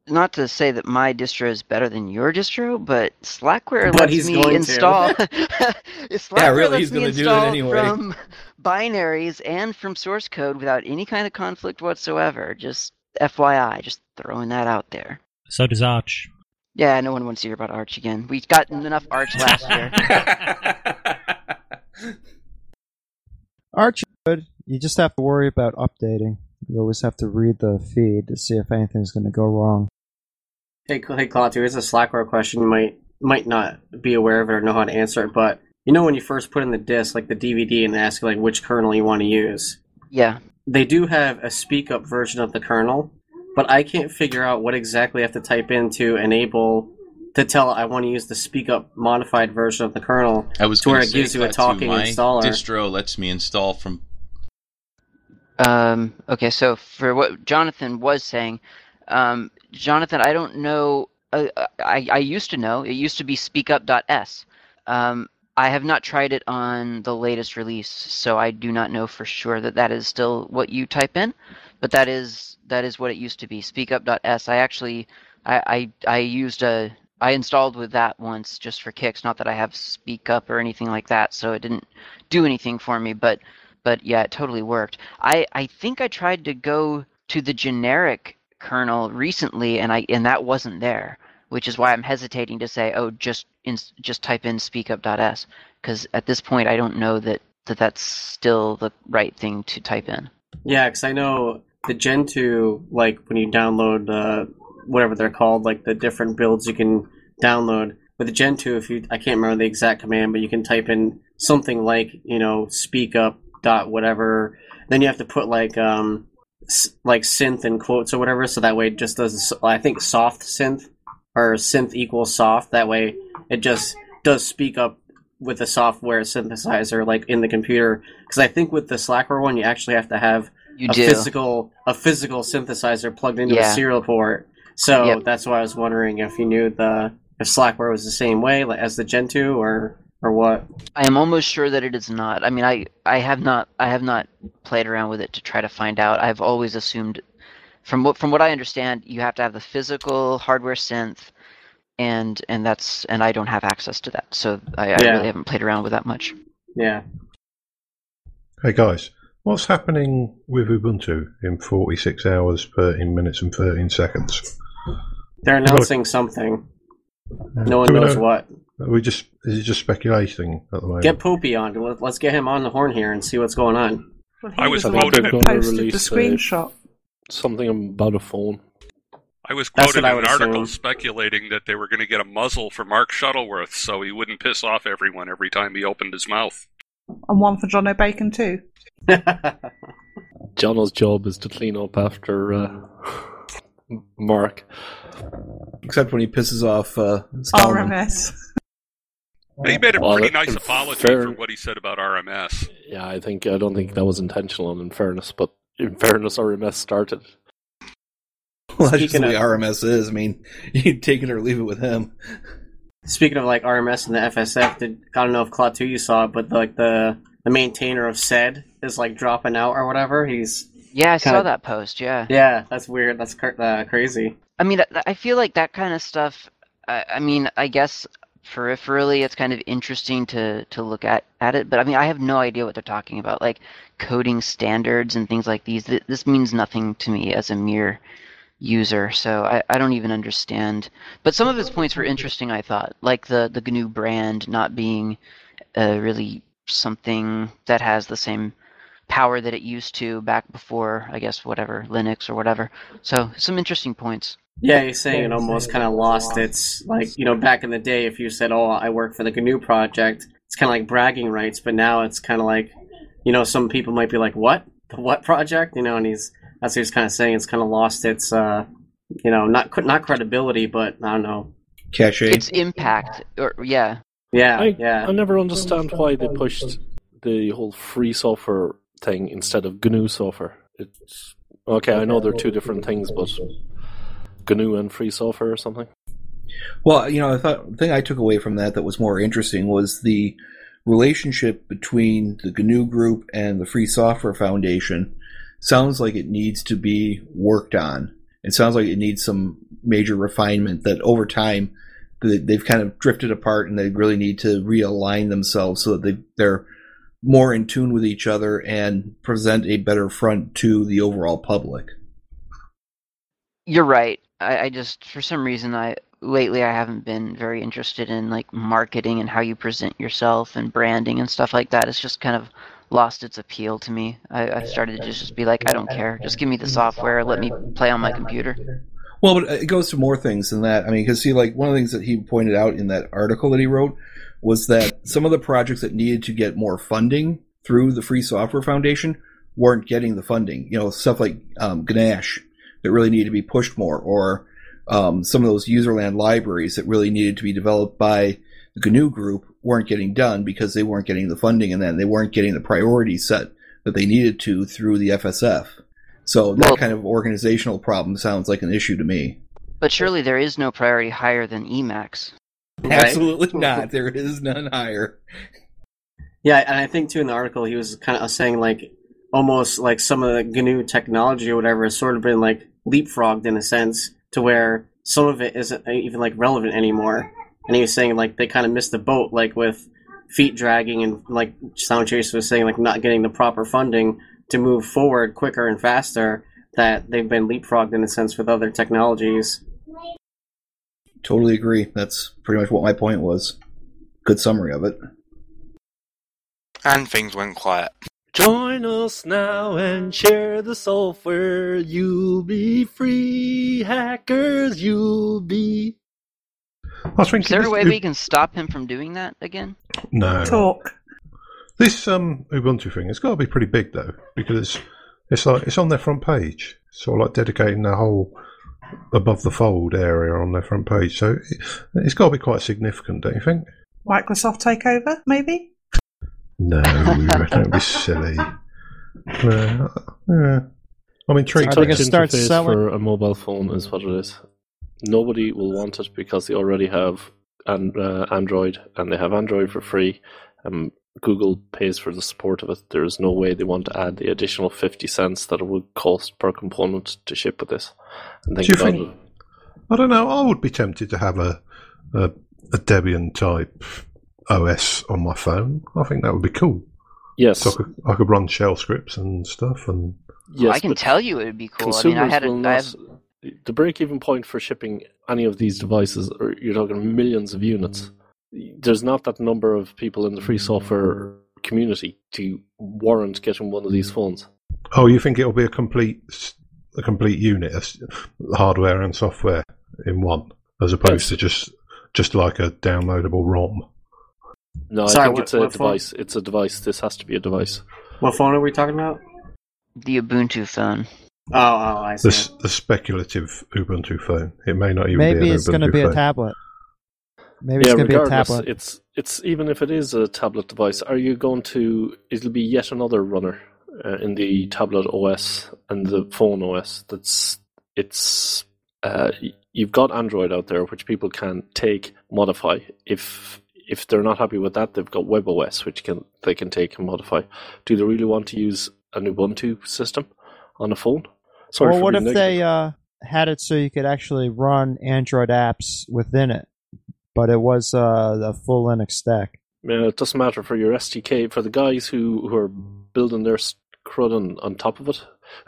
Speaker 2: not to say that my distro is better than your distro, but Slackware
Speaker 12: But
Speaker 2: lets
Speaker 12: he's
Speaker 2: me
Speaker 12: going
Speaker 2: install.
Speaker 6: Yeah, really, he's going to do it anyway.
Speaker 2: From binaries and from source code without any kind of conflict whatsoever. Just FYI, just throwing that out there.
Speaker 17: So does Arch.
Speaker 2: Yeah, no one wants to hear about Arch again. We got enough Arch last year.
Speaker 8: Arch is good. You just have to worry about updating. You always have to read the feed to see if anything's going to go wrong.
Speaker 12: Hey, Klaatu, here's a Slackware question. You might not be aware of it or know how to answer it, but you know when you first put in the disk, like the DVD, and they ask like which kernel you want to use?
Speaker 2: Yeah.
Speaker 12: They do have a speak-up version of the kernel, but I can't figure out what exactly I have to type in to enable to tell I want to use the speak-up modified version of the kernel.
Speaker 14: I was
Speaker 12: to where
Speaker 14: gonna
Speaker 12: it
Speaker 14: say,
Speaker 12: gives you a
Speaker 14: Klaatu,
Speaker 12: talking
Speaker 14: my
Speaker 12: installer.
Speaker 14: Distro lets me install from.
Speaker 2: Okay, so for what Jonathan was saying, Jonathan, I don't know. I used to know. It used to be speakup.s. I have not tried it on the latest release, so I do not know for sure that is still what you type in. But that is what it used to be. Speakup.s. I actually I installed with that once just for kicks. Not that I have SpeakUp or anything like that, so it didn't do anything for me. But yeah, it totally worked. I think I tried to go to the generic kernel recently, and that wasn't there, which is why I'm hesitating to say, oh, just type in speakup.s, because at this point I don't know that's still the right thing to type in.
Speaker 12: Yeah, because I know the Gentoo, like when you download whatever they're called, like the different builds you can download. With the Gentoo, I can't remember the exact command, but you can type in something like, speakup dot whatever. Then you have to put like synth in quotes or whatever, so that way it just does, I think, soft synth or synth equals soft. That way it just does speak up with the software synthesizer like in the computer. Because I think with the Slackware one, you actually have to have a physical synthesizer plugged into a serial port. So that's why I was wondering if you knew if Slackware was the same way as the Gentoo or what.
Speaker 2: I am almost sure that it is not. I mean, I have not played around with it to try to find out. I've always assumed, from what I understand, you have to have the physical hardware synth, and I don't have access to that, so I really haven't played around with that much.
Speaker 12: Yeah.
Speaker 10: Hey guys, what's happening with Ubuntu in 46 hours, 13 minutes, and 13 seconds?
Speaker 12: They're announcing something. No one knows what.
Speaker 10: Is it just speculating at the moment?
Speaker 12: Get Poopy on. Let's get him on the horn here and see what's going on.
Speaker 5: Well,
Speaker 4: I was
Speaker 5: quoted
Speaker 4: quoted
Speaker 5: posted the screenshot.
Speaker 1: Something about a phone.
Speaker 4: I was quoted in an article speculating that they were going to get a muzzle for Mark Shuttleworth so he wouldn't piss off everyone every time he opened his mouth.
Speaker 5: And one for John O'Bacon too.
Speaker 1: Jono's job is to clean up after Mark.
Speaker 6: Except when he pisses off Stallman.
Speaker 5: RMS.
Speaker 4: He made a pretty nice apology for what he said about RMS.
Speaker 1: Yeah, I don't think that was intentional, in fairness, but in fairness, RMS started.
Speaker 6: Well, that's just the way RMS is. I mean, you take it or leave it with him.
Speaker 12: Speaking of like RMS and the FSF, I don't know if Klaatu you saw it, but like the maintainer of SED is like dropping out or whatever. I
Speaker 2: saw that post.
Speaker 12: Yeah, that's weird. That's crazy.
Speaker 2: I mean, I feel like that kind of stuff. I mean, I guess peripherally, it's kind of interesting to look at it, but I mean, I have no idea what they're talking about, like coding standards and things like these. This means nothing to me as a mere user, so I don't even understand. But some of his points were interesting, I thought, like the GNU brand not being really something that has the same power that it used to back before, I guess, whatever, Linux or whatever. So some interesting points.
Speaker 12: Yeah, he's saying it almost kind of lost its, like, back in the day, if you said, oh, I work for the GNU project, it's kind of like bragging rights, but now it's kind of like, some people might be like, what? The what project? And that's what he's kind of saying. It's kind of lost its, not credibility, but I don't know.
Speaker 6: Cachet.
Speaker 2: Its impact. Yeah.
Speaker 1: I never understand why they pushed the whole free software thing instead of GNU software. It's okay, I know they're two different things, but GNU and free software or something?
Speaker 6: Well, the thing I took away from that was more interesting was the relationship between the GNU group and the Free Software Foundation. Sounds like it needs to be worked on. It sounds like it needs some major refinement that over time they've kind of drifted apart, and they really need to realign themselves so that they're more in tune with each other and present a better front to the overall public.
Speaker 2: You're right. I just, for some reason, lately I haven't been very interested in like marketing and how you present yourself and branding and stuff like that. It's just kind of lost its appeal to me. I started to just be like, I don't care. Just give me the software. Let me play on my computer.
Speaker 6: Well, but it goes to more things than that. I mean, because see, like one of the things that he pointed out in that article that he wrote was that some of the projects that needed to get more funding through the Free Software Foundation weren't getting the funding. You know, stuff like Ganache that really needed to be pushed more, or some of those userland libraries that really needed to be developed by the GNU group weren't getting done because they weren't getting the funding, and then they weren't getting the priority set that they needed to through the FSF. So that kind of organizational problem sounds like an issue to me.
Speaker 2: But surely there is no priority higher than Emacs.
Speaker 6: Right? Absolutely not. There is none higher.
Speaker 12: Yeah, and I think too in the article he was kind of saying like almost like some of the GNU technology or whatever has sort of been like leapfrogged in a sense to where some of it isn't even like relevant anymore. And he was saying like they kind of missed the boat, like with feet dragging and like Sound Chaser was saying like not getting the proper funding to move forward quicker and faster, that they've been leapfrogged in a sense with other technologies.
Speaker 6: Totally agree. That's pretty much what my point was. Good summary of it.
Speaker 11: And things went quiet.
Speaker 1: Join us now and share the software. You'll be free, hackers, you'll be.
Speaker 2: Is there a way we can stop him from doing that again?
Speaker 10: No.
Speaker 5: Talk.
Speaker 10: This Ubuntu thing, it's got to be pretty big though, because it's on their front page, sort of like dedicating the whole above the fold area on their front page. So it's got to be quite significant, don't you think?
Speaker 5: Microsoft takeover, maybe?
Speaker 10: No, don't be silly. I'm intrigued.
Speaker 1: Touch interface for a mobile phone is what it is. Nobody will want it because they already have Android, and they have Android for free. Google pays for the support of it. There is no way they want to add the additional 50 cents that it would cost per component to ship with this. And think about it.
Speaker 10: I don't know. I would be tempted to have a Debian type OS on my phone. I think that would be cool.
Speaker 1: Yes,
Speaker 10: so I could run shell scripts and stuff. And
Speaker 2: yes, I can tell you it would be cool. I mean,
Speaker 1: the break-even point for shipping any of these devices, or you're talking millions of units. There's not that number of people in the free software community to warrant getting one of these phones.
Speaker 10: Oh, you think it'll be a complete unit of hardware and software in one, as opposed to just like a downloadable ROM?
Speaker 1: No, I think it's a device. Phone? It's a device. This has to be a device.
Speaker 12: What phone are we talking about?
Speaker 2: The Ubuntu phone.
Speaker 12: Oh, I see.
Speaker 10: The speculative Ubuntu phone. It may not even
Speaker 8: be an Ubuntu phone.
Speaker 10: Maybe
Speaker 8: it's going to be a tablet. Maybe
Speaker 1: it's
Speaker 8: going to be a tablet.
Speaker 1: It's even if it is a tablet device, are you going to? It'll be yet another runner in the tablet OS and the phone OS. You've got Android out there, which people can modify. If they're not happy with that, they've got WebOS, which they can take and modify. Do they really want to use an Ubuntu system on a phone?
Speaker 8: Well, what if they had it so you could actually run Android apps within it? But it was the full Linux stack.
Speaker 1: Yeah, it doesn't matter for your SDK, for the guys who are building their CRUD on top of it.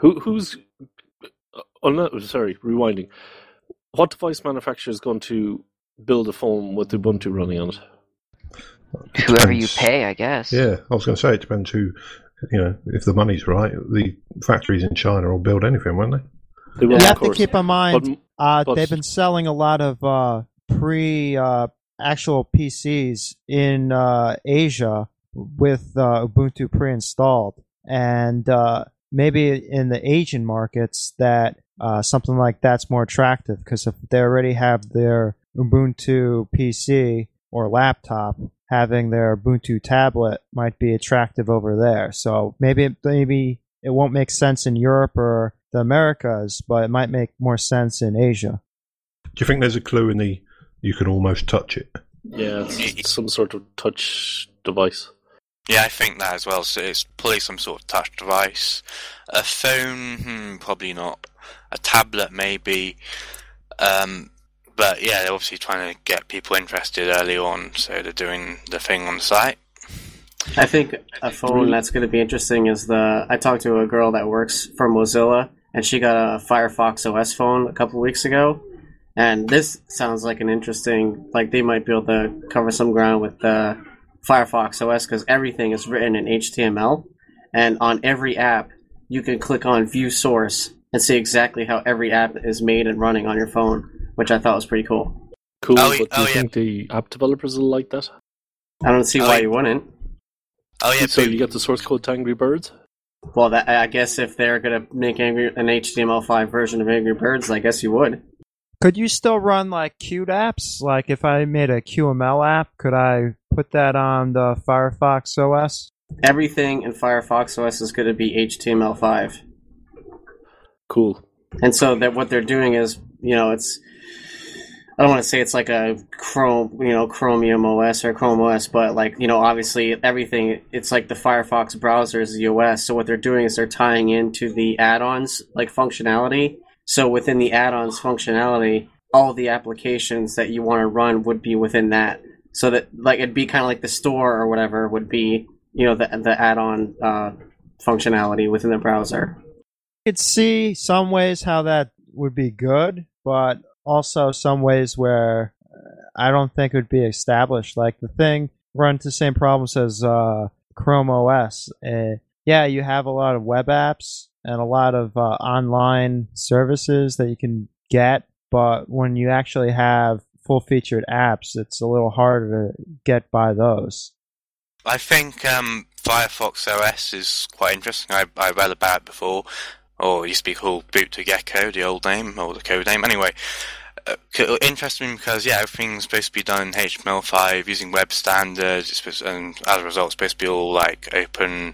Speaker 1: Rewinding. What device manufacturer is going to build a phone with Ubuntu running on it?
Speaker 2: Whoever you pay, I guess.
Speaker 10: Yeah, I was going to say it depends who, if the money's right. The factories in China will build anything, won't they?
Speaker 8: You have to keep in mind, they've been selling a lot of actual PCs in Asia with Ubuntu pre-installed, and maybe in the Asian markets that something like that's more attractive, because if they already have their Ubuntu PC or laptop, having their Ubuntu tablet might be attractive over there. So maybe it won't make sense in Europe or the Americas, but it might make more sense in Asia.
Speaker 10: Do you think there's a clue in the you can almost touch it?
Speaker 1: Yeah, it's some sort of touch device.
Speaker 11: Yeah, I think that as well. So it's probably some sort of touch device. A phone, probably not. A tablet, maybe. But yeah, they're obviously trying to get people interested early on, so they're doing the thing on the site.
Speaker 12: I think a phone that's going to be interesting is I talked to a girl that works for Mozilla, and she got a Firefox OS phone a couple weeks ago. And this sounds like an interesting, like they might be able to cover some ground with the Firefox OS because everything is written in HTML. And on every app, you can click on View Source and see exactly how every app is made and running on your phone, which I thought was pretty cool.
Speaker 1: Cool, but do you think the app developers will like that?
Speaker 12: I don't see why you wouldn't.
Speaker 11: Oh yeah,
Speaker 1: so you get the source code to Angry Birds?
Speaker 12: Well, I guess if they're going to make an HTML5 version of Angry Birds, I guess you would.
Speaker 8: Could you still run like Qt apps? Like if I made a QML app, could I put that on the Firefox OS?
Speaker 12: Everything in Firefox OS is going to be HTML5.
Speaker 1: Cool.
Speaker 12: And so that what they're doing is, it's, I don't want to say it's like a Chromium OS or Chrome OS, but like, obviously everything, it's like the Firefox browser is the OS. So what they're doing is they're tying into the add-ons like functionality. So within the add-ons functionality, all the applications that you want to run would be within that. So that like it'd be kind of like the store or whatever would be, the add-on functionality within the browser.
Speaker 8: I could see some ways how that would be good, but also some ways where I don't think it would be established. Like the thing runs the same problems as Chrome OS. Yeah, you have a lot of web apps and a lot of online services that you can get, but when you actually have full-featured apps, it's a little harder to get by those.
Speaker 11: I think Firefox OS is quite interesting. I read about it before, or it used to be called Boot2Gecko, the old name, or the code name. Anyway, interesting because, everything's supposed to be done in HTML5 using web standards, and as a result, it's supposed to be all like open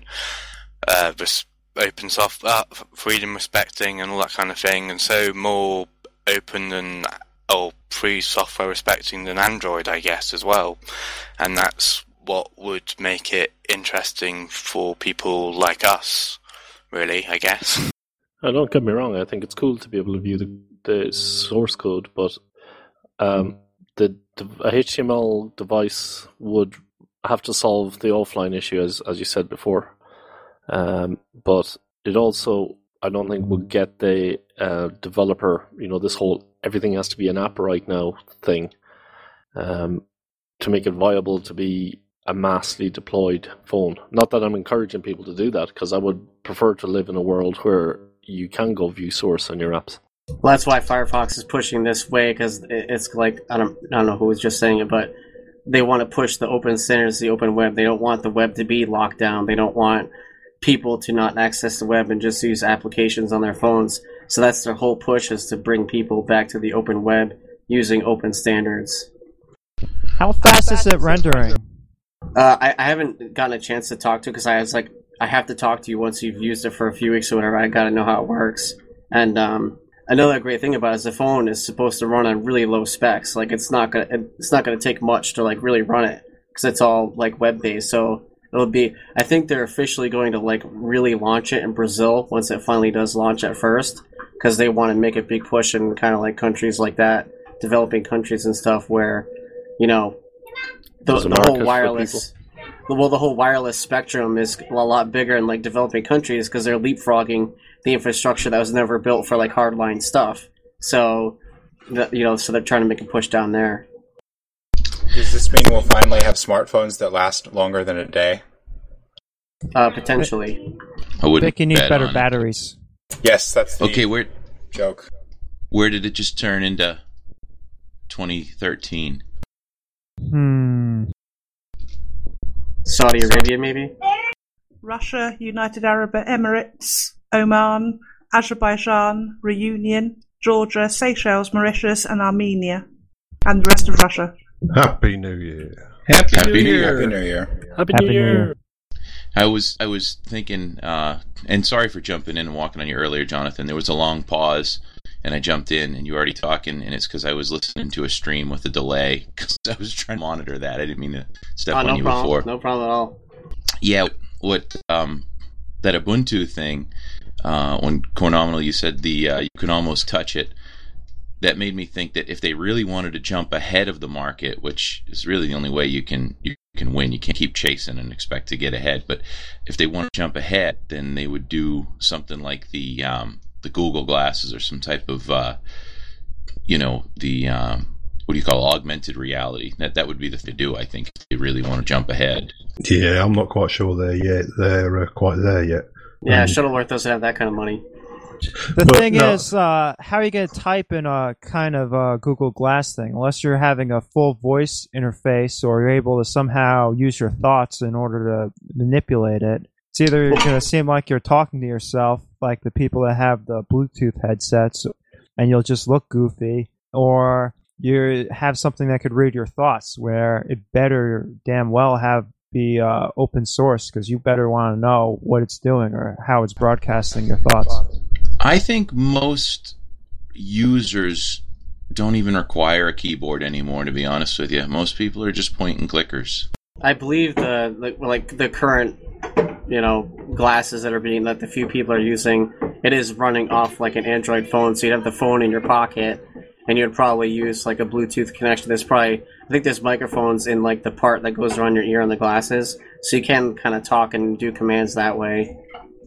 Speaker 11: software, freedom respecting and all that kind of thing, and so more open than free software respecting than Android, I guess, as well. And that's what would make it interesting for people like us, really, I guess.
Speaker 1: Don't get me wrong, I think it's cool to be able to view the source code, but a HTML device would have to solve the offline issue, as you said before. But it also, I don't think, would get the developer, this whole everything has to be an app right now thing, to make it viable to be a massively deployed phone. Not that I'm encouraging people to do that, because I would prefer to live in a world where you can go view source on your apps.
Speaker 12: Well, that's why Firefox is pushing this way, because it's like, I don't know who was just saying it, but they want to push the open standards, the open web. They don't want the web to be locked down. They don't want people to not access the web and just use applications on their phones. So that's their whole push, is to bring people back to the open web using open standards.
Speaker 8: How fast is it rendering?
Speaker 12: I haven't gotten a chance to talk to it because I was like, I have to talk to you once you've used it for a few weeks or whatever. I got to know how it works. And another great thing about it is the phone is supposed to run on really low specs. Like it's not gonna take much to like really run it because it's all like web based. So it'll be. I think they're officially going to like really launch it in Brazil once it finally does launch at first, because they want to make a big push in kind of like countries like that, developing countries and stuff where, the whole wireless. Well, the whole wireless spectrum is a lot bigger in like developing countries because they're leapfrogging the infrastructure that was never built for like hardline stuff. So, so they're trying to make a push down there.
Speaker 9: Does this mean we'll finally have smartphones that last longer than a day?
Speaker 12: Potentially.
Speaker 14: I wouldn't.
Speaker 8: Think you need better batteries.
Speaker 9: Yes, that's the joke.
Speaker 14: Where did it just turn into 2013?
Speaker 12: Saudi Arabia, maybe?
Speaker 5: Russia, United Arab Emirates, Oman, Azerbaijan, Reunion, Georgia, Seychelles, Mauritius, and Armenia. And the rest of Russia.
Speaker 10: Happy New Year.
Speaker 9: Happy New Year. Happy New Year.
Speaker 1: Happy New Year.
Speaker 14: I was thinking, and sorry for jumping in and walking on you earlier, Jonathan. There was a long pause, and I jumped in, and you were already talking, and it's because I was listening to a stream with a delay, because I was trying to monitor that. I didn't mean to step on you before.
Speaker 12: No problem at all.
Speaker 14: Yeah, what that Ubuntu thing, when Conominal, you said you can almost touch it. that made me think that if they really wanted to jump ahead of the market, which is really the only way you can win, you can't keep chasing and expect to get ahead. But if they want to jump ahead, then they would do something like the Google glasses or some type of what do you call it? Augmented reality. That would be the thing to do, I think, if they really want to jump ahead.
Speaker 10: Yeah, I'm not quite sure they're quite there yet.
Speaker 12: Yeah, Shuttleworth doesn't have that kind of money.
Speaker 8: The thing is, how are you going to type in a kind of Google Glass thing? Unless you're having a full voice interface or you're able to somehow use your thoughts in order to manipulate it. It's either going to seem like you're talking to yourself, like the people that have the Bluetooth headsets, and you'll just look goofy, or you have something that could read your thoughts, where it better damn well be open source, because you better want to know what it's doing or how it's broadcasting your thoughts.
Speaker 14: I think most users don't even require a keyboard anymore, to be honest with you. Most people are just point and clickers.
Speaker 12: I believe the current, glasses that the few people are using, it is running off like an Android phone, so you'd have the phone in your pocket, and you'd probably use like a Bluetooth connection. I think there's microphones in like the part that goes around your ear on the glasses, so you can kind of talk and do commands that way.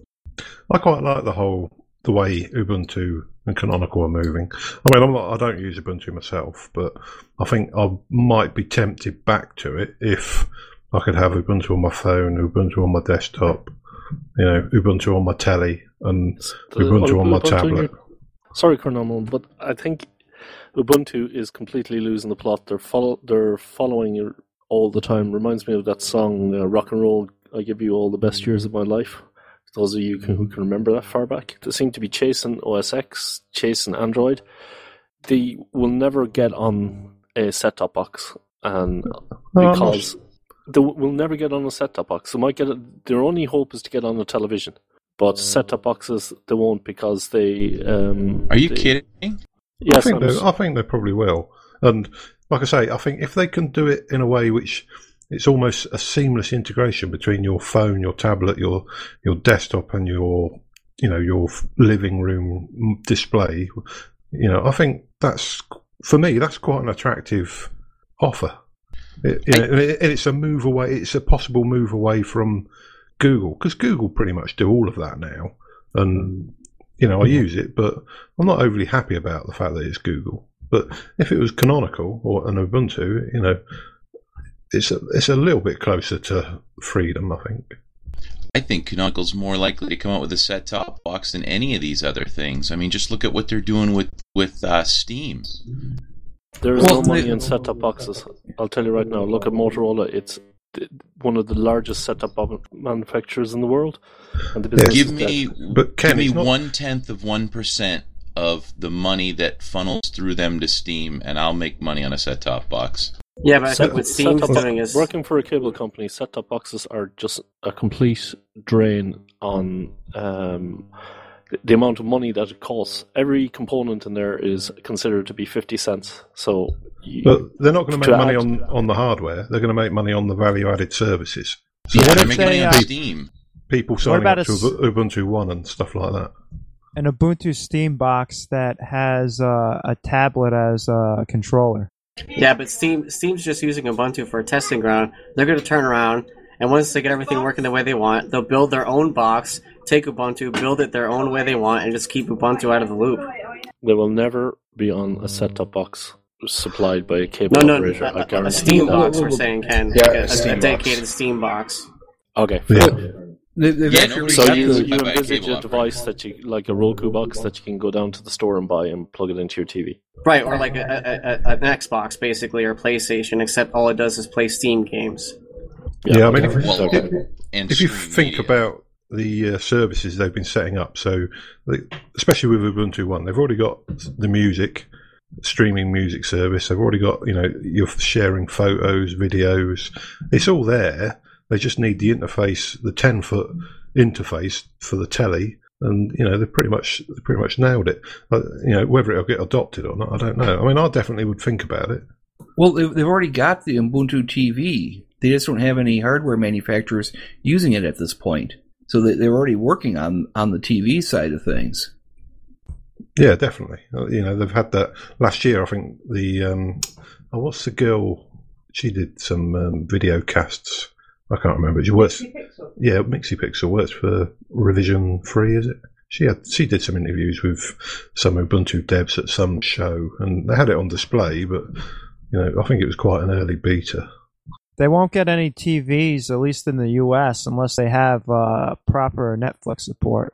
Speaker 10: I quite like the way Ubuntu and Canonical are moving. I mean, I don't use Ubuntu myself, but I think I might be tempted back to it if I could have Ubuntu on my phone, Ubuntu on my desktop, Ubuntu on my telly, and Ubuntu on my tablet.
Speaker 1: Sorry, Canonical, but I think Ubuntu is completely losing the plot. They're following you all the time. Reminds me of that song, Rock and Roll, I Give You All the Best Years of My Life. Those of you who can remember that far back. They seem to be chasing OS X, chasing Android. They will never get on a set-top box, and because they will never get on a set-top box. They might their only hope is to get on a television, but set-top boxes they won't, because they.
Speaker 14: Are you kidding?
Speaker 1: Yes,
Speaker 10: I think they probably will. And like I say, I think if they can do it in a way which it's almost a seamless integration between your phone, your tablet, your desktop, and your living room display. I think for me that's quite an attractive offer. It's a move away. It's a possible move away from Google, because Google pretty much do all of that now, and I use it, but I'm not overly happy about the fact that it's Google. But if it was Canonical or an Ubuntu, it's a little bit closer to freedom, I think.
Speaker 14: I think Canonical's more likely to come out with a set-top box than any of these other things. I mean, just look at what they're doing with Steam.
Speaker 1: There is no money in set-top boxes. I'll tell you right now. Look at Motorola. It's one of the largest set-top box manufacturers in the world. And the business
Speaker 14: give me 1/10 of 1% of the money that funnels through them to Steam, and I'll make money on a set-top box.
Speaker 12: Yeah, but I think what Steam's doing is...
Speaker 1: Working for a cable company, set-top boxes are just a complete drain on the amount of money that it costs. Every component in there is considered to be 50 cents.
Speaker 10: But they're not going to make money on the hardware. They're going to make money on the value-added services. So
Speaker 14: they're making money on Steam.
Speaker 10: People signing up to Ubuntu One and stuff like that.
Speaker 8: An Ubuntu Steam box that has a tablet as a controller.
Speaker 12: Yeah, but Steam's just using Ubuntu for a testing ground. They're going to turn around, and once they get everything working the way they want, they'll build their own box, take Ubuntu, build it their own way they want, and just keep Ubuntu out of the loop.
Speaker 1: They will never be on a set-top box supplied by a cable operator. I guarantee
Speaker 12: a Steam
Speaker 1: that.
Speaker 12: box, we're saying, Ken.
Speaker 6: Yeah,
Speaker 12: a dedicated Steam box.
Speaker 1: Okay.
Speaker 10: Yeah.
Speaker 1: So you envisage a device that you, like a Roku box, that you can go down to the store and buy and plug it into your TV.
Speaker 12: Right, or like an Xbox, basically, or a PlayStation, except all it does is play Steam games.
Speaker 10: Yeah, I mean, if you think about the services they've been setting up, so especially with Ubuntu One, they've already got the streaming music service. They've already got, you're sharing photos, videos. It's all there. They just need the interface, the 10-foot interface for the telly, and they pretty much nailed it. But, whether it'll get adopted or not, I don't know. I mean, I definitely would think about it.
Speaker 6: Well, they've already got the Ubuntu TV. They just don't have any hardware manufacturers using it at this point. So they're already working on the TV side of things.
Speaker 10: Yeah, definitely. They've had that last year. I think what's the girl? She did some video casts. I can't remember. She works. Yeah, MixiePixel works for Revision 3, is it? She did some interviews with some Ubuntu devs at some show, and they had it on display. But I think it was quite an early beta.
Speaker 8: They won't get any TVs, at least in the US, unless they have proper Netflix support.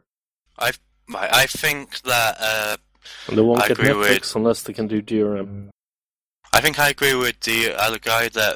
Speaker 11: I think that
Speaker 1: and they won't get Netflix unless they can do DRM.
Speaker 11: I think I agree with the other guy that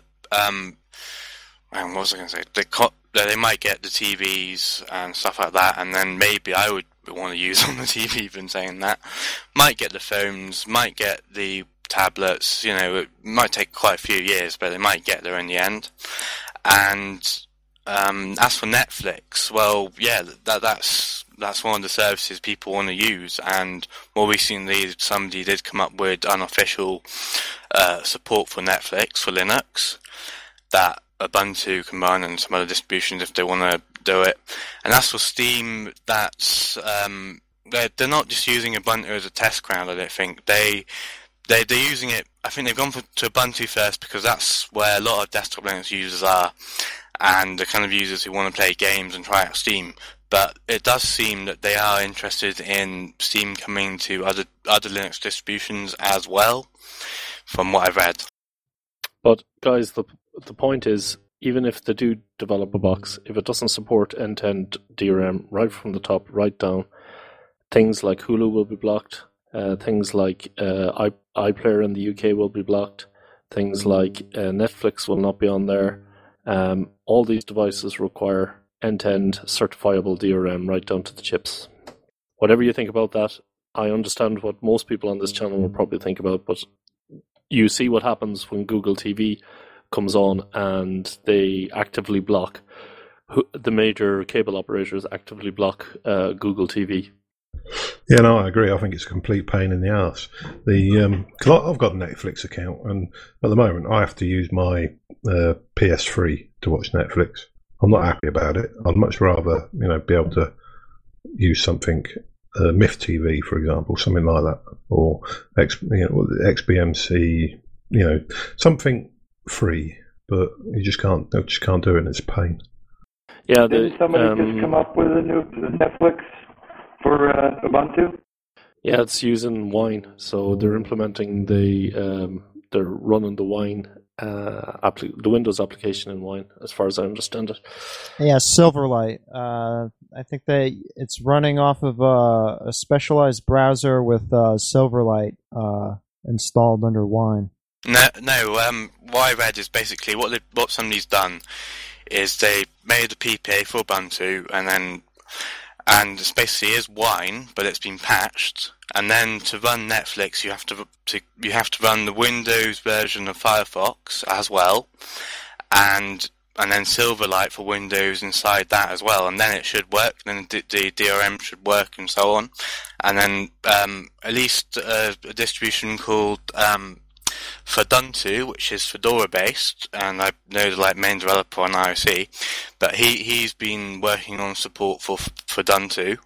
Speaker 11: what was I going to say? They might get the TVs and stuff like that, and then maybe I would want to use on the TV. Even saying that, might get the phones, might get the tablets. It might take quite a few years, but they might get there in the end. And as for Netflix, well, yeah, that's one of the services people want to use. And more recently, somebody did come up with unofficial support for Netflix for Linux that Ubuntu can run, and some other distributions if they want to do it. And as for Steam, that's they're not just using Ubuntu as a test ground. I don't think they're using it. I think they've gone to Ubuntu first because that's where a lot of desktop Linux users are, and the kind of users who want to play games and try out Steam. But it does seem that they are interested in Steam coming to other Linux distributions as well, from what I've read.
Speaker 1: But guys, the point is, even if they do develop a box, if it doesn't support end-to-end DRM right from the top right down, things like Hulu will be blocked. Things like iPlayer in the UK will be blocked. Things like Netflix will not be on there. All these devices require end-to-end certifiable DRM right down to the chips. Whatever you think about that, I understand what most people on this channel will probably think about, but you see what happens when Google TV comes on and they actively block, the major cable operators actively block Google TV.
Speaker 10: Yeah, no, I agree. I think it's a complete pain in the arse. Cause I've got a Netflix account, and at the moment I have to use my PS3 to watch Netflix. I'm not happy about it. I'd much rather, be able to use something, MIF TV, for example, something like that, or XBMC, something free. But you just can't do it, and it's a pain.
Speaker 1: Yeah,
Speaker 15: didn't somebody just come up with a new Netflix for Ubuntu?
Speaker 1: Yeah, it's using Wine, so they're implementing they're running the Wine the Windows application in Wine, as far as I understand it.
Speaker 8: Yeah, Silverlight. I think it's running off of a specialized browser with Silverlight installed under Wine.
Speaker 11: No. What I read is basically what somebody's done is they made a PPA for Ubuntu, and this basically is Wine, but it's been patched. And then to run Netflix, you have to run the Windows version of Firefox as well, and then Silverlight for Windows inside that as well, and then it should work. Then the DRM should work, and so on. And then at least a distribution called Feduntu, which is Fedora based, and I know the main developer on IOC, but he's been working on support for Feduntu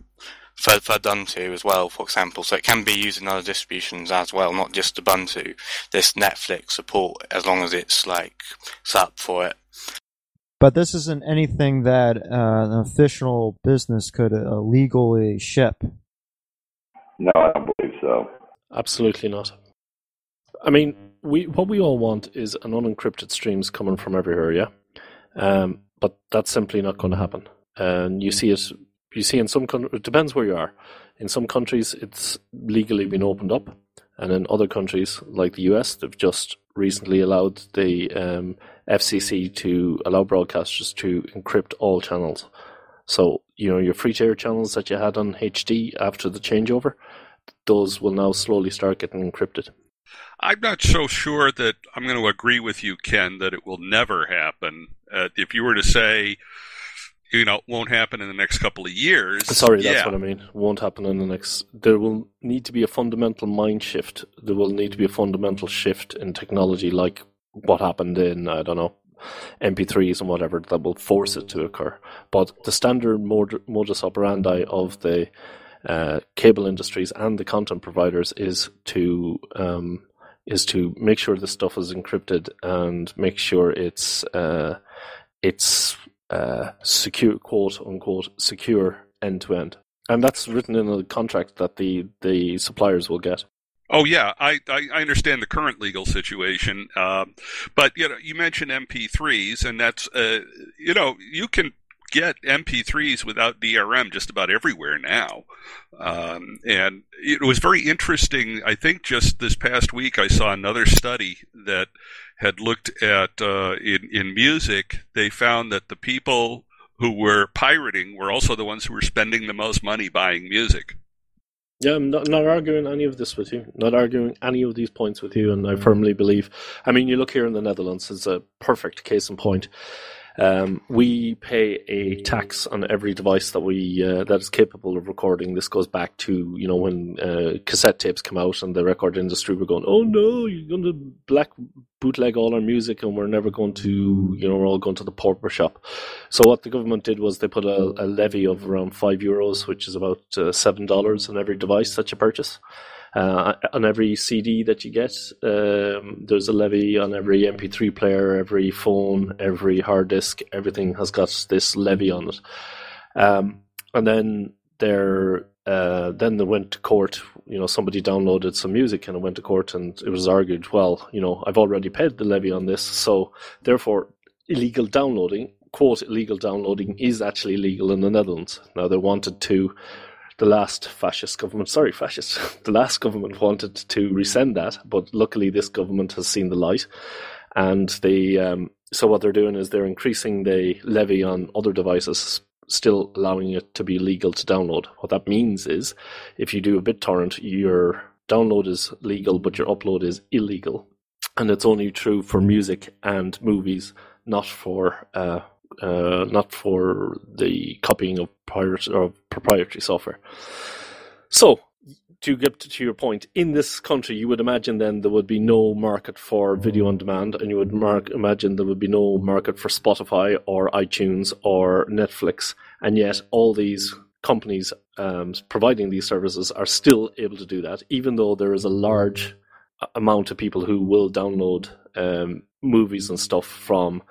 Speaker 11: as well, for example, so it can be used in other distributions as well, not just Ubuntu. This Netflix support, as long as it's set up for it.
Speaker 8: But this isn't anything that an official business could legally ship.
Speaker 15: No, I don't believe so.
Speaker 1: Absolutely not. I mean, what we all want is an unencrypted streams coming from everywhere, yeah? But that's simply not going to happen. And you see in some countries, it depends where you are. In some countries, it's legally been opened up. And in other countries, like the US, they've just recently allowed the FCC to allow broadcasters to encrypt all channels. So, your free-to-air channels that you had on HD after the changeover, those will now slowly start getting encrypted.
Speaker 4: I'm not so sure that I'm going to agree with you, Ken, that it will never happen. If you were to say, it won't happen in the next couple of years.
Speaker 1: Sorry, that's what I mean. It won't happen in the next... There will need to be a fundamental mind shift. There will need to be a fundamental shift in technology, like what happened in, I don't know, MP3s and whatever, that will force it to occur. But the standard modus operandi of the cable industries and the content providers is to make sure the stuff is encrypted and make sure it's secure, quote unquote, secure end to end. And that's written in a contract that the suppliers will get.
Speaker 4: Oh yeah, I understand the current legal situation, but you mentioned MP3s, and that's you can get MP3s without DRM just about everywhere now, and it was very interesting. I think just this past week I saw another study that had looked at in music. They found that the people who were pirating were also the ones who were spending the most money buying music.
Speaker 1: Yeah, I'm not arguing any of this with you, not arguing any of these points with you, and I firmly believe, I mean, you look here in the Netherlands, it's a perfect case in point. We pay a tax on every device that that is capable of recording. This goes back to, when cassette tapes come out and the record industry were going, oh no, you're going to bootleg all our music and we're never going to, we're all going to the pauper shop. So what the government did was they put a levy of around €5, which is about $7 on every device that you purchase. On every CD that you get, there's a levy on every MP3 player, every phone, every hard disk. Everything has got this levy on it. And then they went to court. Somebody downloaded some music and it went to court, and it was argued, well, I've already paid the levy on this, so therefore illegal downloading, quote, illegal downloading is actually legal in the Netherlands. Now they wanted to. The last government wanted to rescind that, but luckily this government has seen the light, and so what they're doing is they're increasing the levy on other devices, still allowing it to be legal to download. What that means is, if you do a BitTorrent, your download is legal, but your upload is illegal, and it's only true for music and movies, not for the copying of proprietary software. So, to get to your point, in this country, you would imagine then there would be no market for video on demand, and you would imagine there would be no market for Spotify or iTunes or Netflix, and yet all these companies providing these services are still able to do that, even though there is a large amount of people who will download movies and stuff from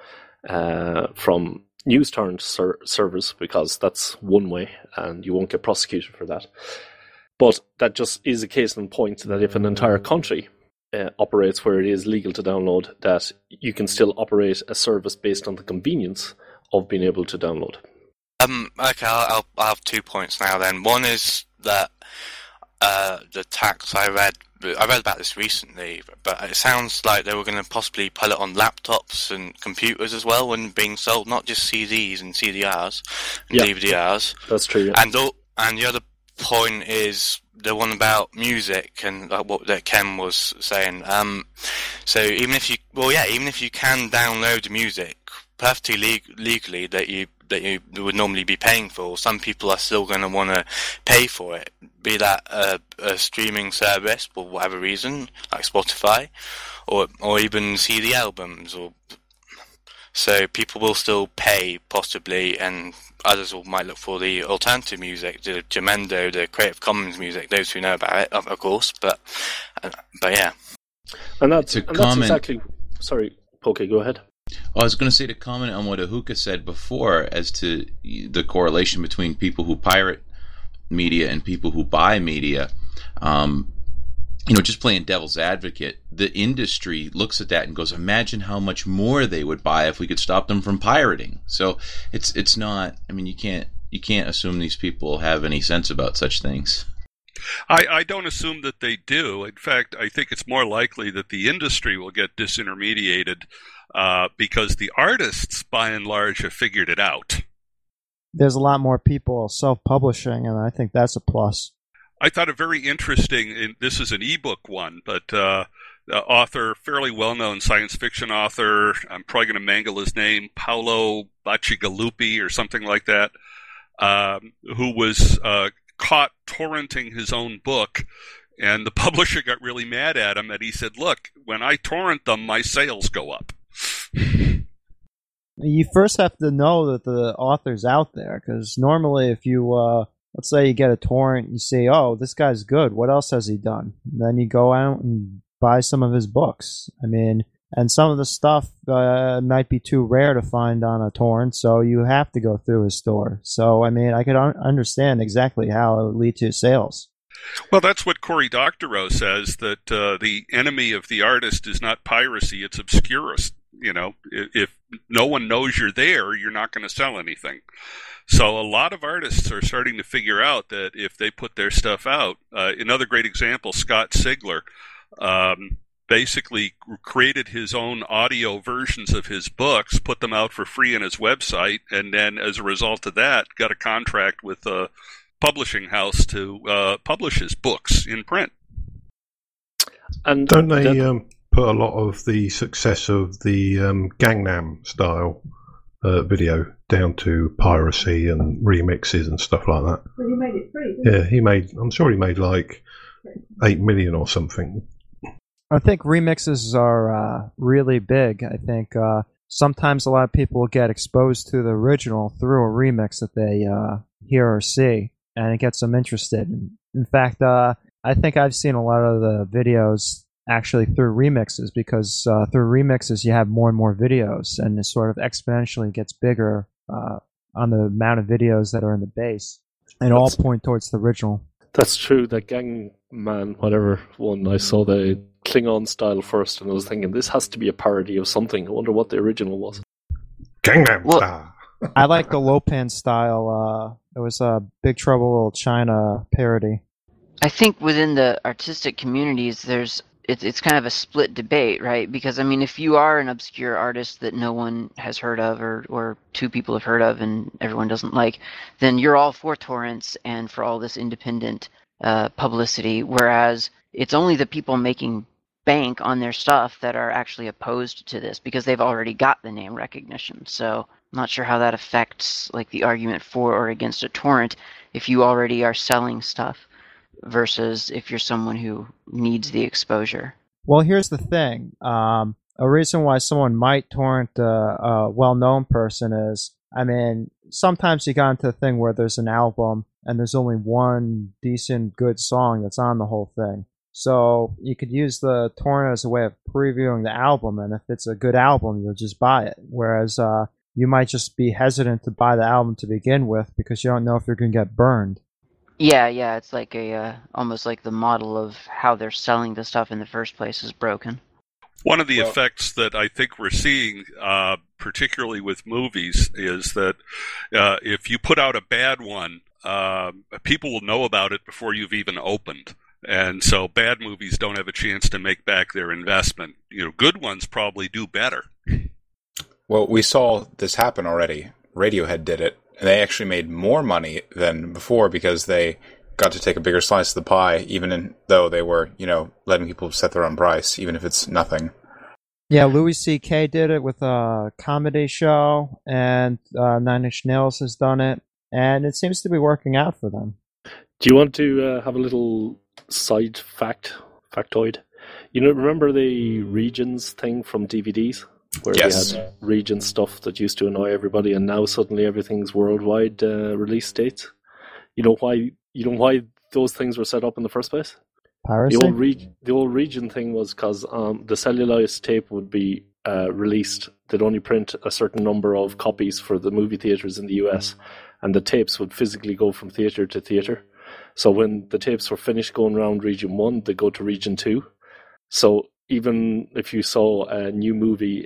Speaker 1: news torrent servers, because that's one way and you won't get prosecuted for that. But that just is a case in point that if an entire country operates where it is legal to download, that you can still operate a service based on the convenience of being able to download.
Speaker 11: Okay, I'll have 2 points now then. One is that the tax I read about this recently, but it sounds like they were going to possibly put it on laptops and computers as well when being sold, not just CDs and CDRs and DVD-Rs.
Speaker 1: That's true. Yeah.
Speaker 11: And the other point is the one about music and what that Ken was saying. So even if you can download music perfectly legally that you would normally be paying for, some people are still going to want to pay for it, be that a streaming service for whatever reason, like Spotify, or even CD albums, so people will still pay possibly, and others might look for the alternative music, the Jamendo, the Creative Commons music, those who know about it, of course, but yeah.
Speaker 1: And that's exactly... Sorry, Poke, go ahead.
Speaker 14: I was going to say, to comment on what Ahuka said before as to the correlation between people who pirate media and people who buy media, just playing devil's advocate, the industry looks at that and goes, imagine how much more they would buy if we could stop them from pirating. So it's not, you can't assume these people have any sense about such things.
Speaker 4: I don't assume that they do. In fact, I think it's more likely that the industry will get disintermediated because the artists, by and large, have figured it out.
Speaker 8: There's a lot more people self-publishing, and I think that's a plus.
Speaker 4: I thought it very interesting, this is an ebook one, but the author, fairly well-known science fiction author, I'm probably going to mangle his name, Paolo Bacigalupi or something like that, who was caught torrenting his own book, and the publisher got really mad at him, and he said, look, when I torrent them, my sales go up.
Speaker 8: You first have to know that the author's out there, because normally if you let's say you get a torrent, you see, oh, this guy's good. What else has he done? And then you go out and buy some of his books. I mean, and some of the stuff might be too rare to find on a torrent, so you have to go through his store. So, I mean, I could understand exactly how it would lead to sales.
Speaker 4: Well, that's what Cory Doctorow says, that the enemy of the artist is not piracy, it's obscurist. You know, if no one knows you're there, you're not going to sell anything. So a lot of artists are starting to figure out that if they put their stuff out, another great example, Scott Sigler, basically created his own audio versions of his books, put them out for free on his website, and then as a result of that, got a contract with a publishing house to publish his books in print.
Speaker 1: And
Speaker 10: don't they put a lot of the success of the Gangnam style video down to piracy and remixes and stuff like that?
Speaker 5: Well, he made it free, didn't
Speaker 10: Yeah, I'm sure he made like 8 million or something.
Speaker 8: I think remixes are really big. I think sometimes a lot of people will get exposed to the original through a remix that they hear or see, and it gets them interested. In fact, I think I've seen a lot of the videos actually through remixes, because through remixes you have more and more videos, and it sort of exponentially gets bigger on the amount of videos that are in the base, and all point towards the original.
Speaker 1: That's true. That Gangman, whatever one, I saw the Klingon style first, and I was thinking, this has to be a parody of something. I wonder what the original was.
Speaker 10: Gangnam style.
Speaker 8: I like the Lopan style. It was a Big Trouble in Little China parody.
Speaker 2: I think within the artistic communities, it's kind of a split debate, right? Because, I mean, if you are an obscure artist that no one has heard of, or two people have heard of and everyone doesn't like, then you're all for torrents and for all this independent publicity, whereas it's only the people making bank on their stuff that are actually opposed to this, because they've already got the name recognition. So I'm not sure how that affects like the argument for or against a torrent if you already are selling stuff versus if you're someone who needs the exposure.
Speaker 8: Well, here's the thing. A reason why someone might torrent a well-known person is, I mean, sometimes you got into a thing where there's an album and there's only one decent, good song that's on the whole thing. So you could use the torrent as a way of previewing the album, and if it's a good album, you'll just buy it. Whereas you might just be hesitant to buy the album to begin with because you don't know if you're going to get burned.
Speaker 2: Yeah, it's like almost like the model of how they're selling the stuff in the first place is broken.
Speaker 4: One of the effects that I think we're seeing, particularly with movies, is that if you put out a bad one, people will know about it before you've even opened. And so bad movies don't have a chance to make back their investment. You know, good ones probably do better.
Speaker 9: Well, we saw this happen already. Radiohead did it. And they actually made more money than before because they got to take a bigger slice of the pie, even though they were, letting people set their own price, even if it's nothing.
Speaker 8: Yeah, Louis C.K. did it with a comedy show, and Nine Inch Nails has done it, and it seems to be working out for them.
Speaker 1: Do you want to have a little side factoid? Remember the regions thing from DVDs? Where
Speaker 9: yes.
Speaker 1: They had region stuff that used to annoy everybody, and now suddenly everything's worldwide release dates. You know why those things were set up in the first place?
Speaker 8: Piracy?
Speaker 1: The old region thing was because the celluloid tape would be released. They'd only print a certain number of copies for the movie theaters in the US, and the tapes would physically go from theater to theater. So when the tapes were finished going around region 1, they go to region 2. So even if you saw a new movie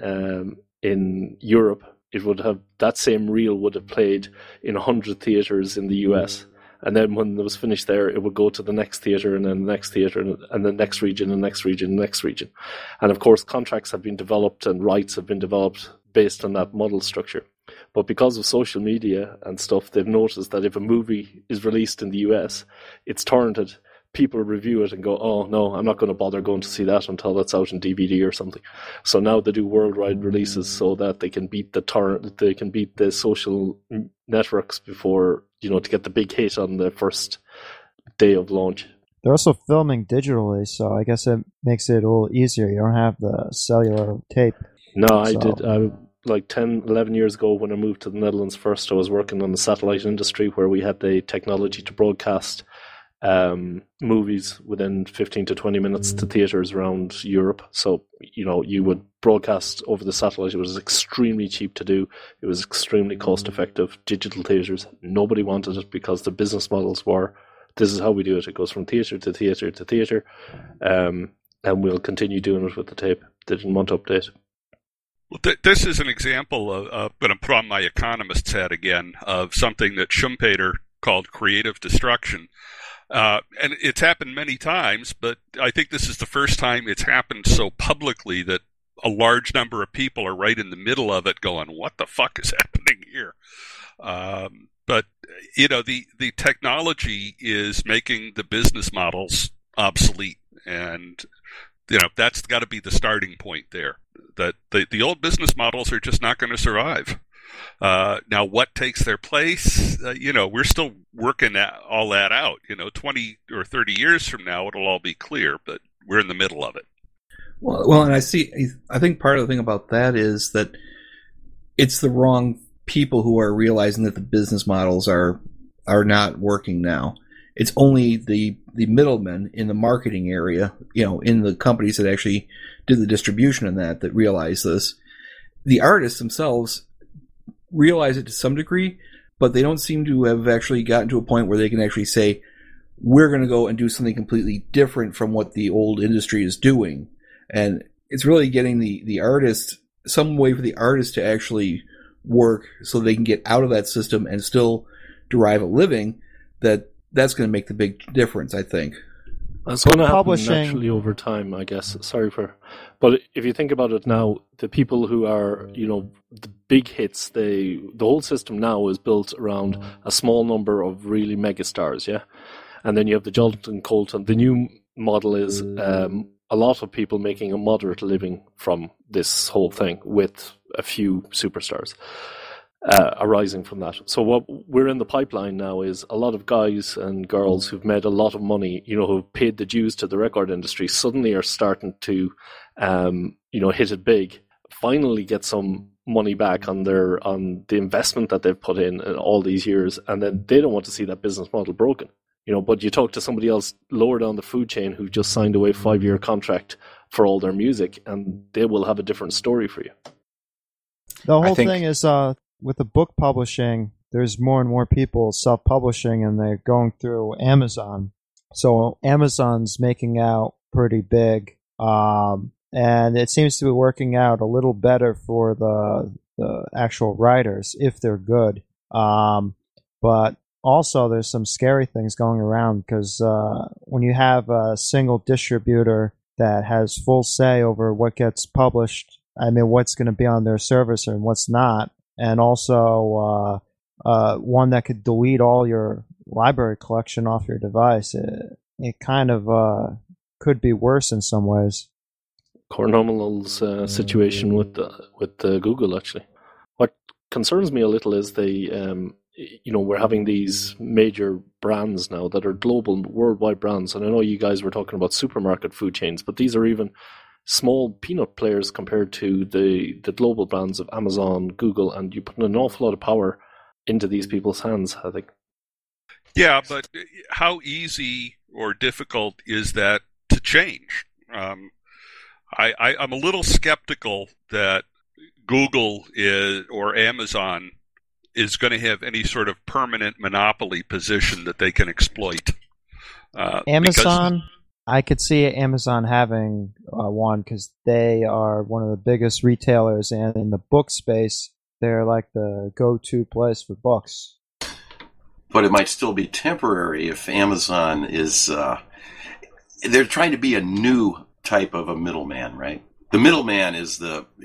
Speaker 1: in Europe, it would have that same reel would have played in 100 theaters in the US, and then when it was finished there, it would go to the next theater and then the next theater and the next region and next region and next region. And of course, contracts have been developed and rights have been developed based on that model structure. But because of social media and stuff, they've noticed that if a movie is released in the US, it's torrented. People review it and go, oh, no, I'm not going to bother going to see that until that's out in DVD or something. So now they do worldwide releases so that they can beat the social networks before, to get the big hit on the first day of launch.
Speaker 8: They're also filming digitally, so I guess it makes it a little easier. You don't have the cellular tape.
Speaker 1: No, I did. like 10, 11 years ago when I moved to the Netherlands first, I was working on the satellite industry where we had the technology to broadcast movies within 15 to 20 minutes to theaters around Europe. So, you would broadcast over the satellite. It was extremely cheap to do. It was extremely cost effective. Digital theaters, nobody wanted it because the business models were, this is how we do it. It goes from theater to theater to theater. And we'll continue doing it with the tape. They didn't want to update.
Speaker 4: Well, this is an example of going to put on my economist's hat again, of something that Schumpeter called creative destruction. And it's happened many times, but I think this is the first time it's happened so publicly that a large number of people are right in the middle of it going, what the fuck is happening here? But, the technology is making the business models obsolete. And, that's got to be the starting point there. That the old business models are just not going to survive. Now, what takes their place? We're still working all that out. 20 or 30 years from now, it'll all be clear, but we're in the middle of it.
Speaker 6: Well, and I think part of the thing about that is that it's the wrong people who are realizing that the business models are not working now. It's only the middlemen in the marketing area, in the companies that actually did the distribution and that realize this. The artists themselves realize it to some degree, but they don't seem to have actually gotten to a point where they can actually say, we're going to go and do something completely different from what the old industry is doing. And it's really getting the artist, some way for the artist to actually work so they can get out of that system and still derive a living. That's going to make the big difference, I think.
Speaker 1: It's going to happen naturally over time, I guess. But if you think about it now, the people who are, the big hits, the whole system now is built around a small number of really megastars, yeah? And then you have the Jonathan Colton. The new model is a lot of people making a moderate living from this whole thing with a few superstars arising from that. So what we're in the pipeline now is a lot of guys and girls who've made a lot of money, who've paid the dues to the record industry, suddenly are starting to, hit it big, finally get some money back on the investment that they've put in all these years, and then they don't want to see that business model broken. But you talk to somebody else lower down the food chain who just signed away a 5-year contract for all their music, and they will have a different story for you.
Speaker 8: The whole thing is, with the book publishing, there's more and more people self-publishing, and they're going through Amazon. So Amazon's making out pretty big, and it seems to be working out a little better for the actual writers, if they're good. But also, there's some scary things going around, because when you have a single distributor that has full say over what gets published, what's going to be on their service and what's not, and also one that could delete all your library collection off your device, it kind of could be worse in some ways.
Speaker 1: Cornominal's situation with Google, actually. What concerns me a little is we're having these major brands now that are global, worldwide brands. And I know you guys were talking about supermarket food chains, but these are even small peanut players compared to the global brands of Amazon, Google, and you put an awful lot of power into these people's hands, I think.
Speaker 4: Yeah, but how easy or difficult is that to change? I'm a little skeptical that Google or Amazon is going to have any sort of permanent monopoly position that they can exploit.
Speaker 8: Amazon, I could see Amazon having one, because they are one of the biggest retailers, and in the book space, they're like the go-to place for books.
Speaker 18: But it might still be temporary if Amazon is... they're trying to be a new type of a middleman, right? The middleman is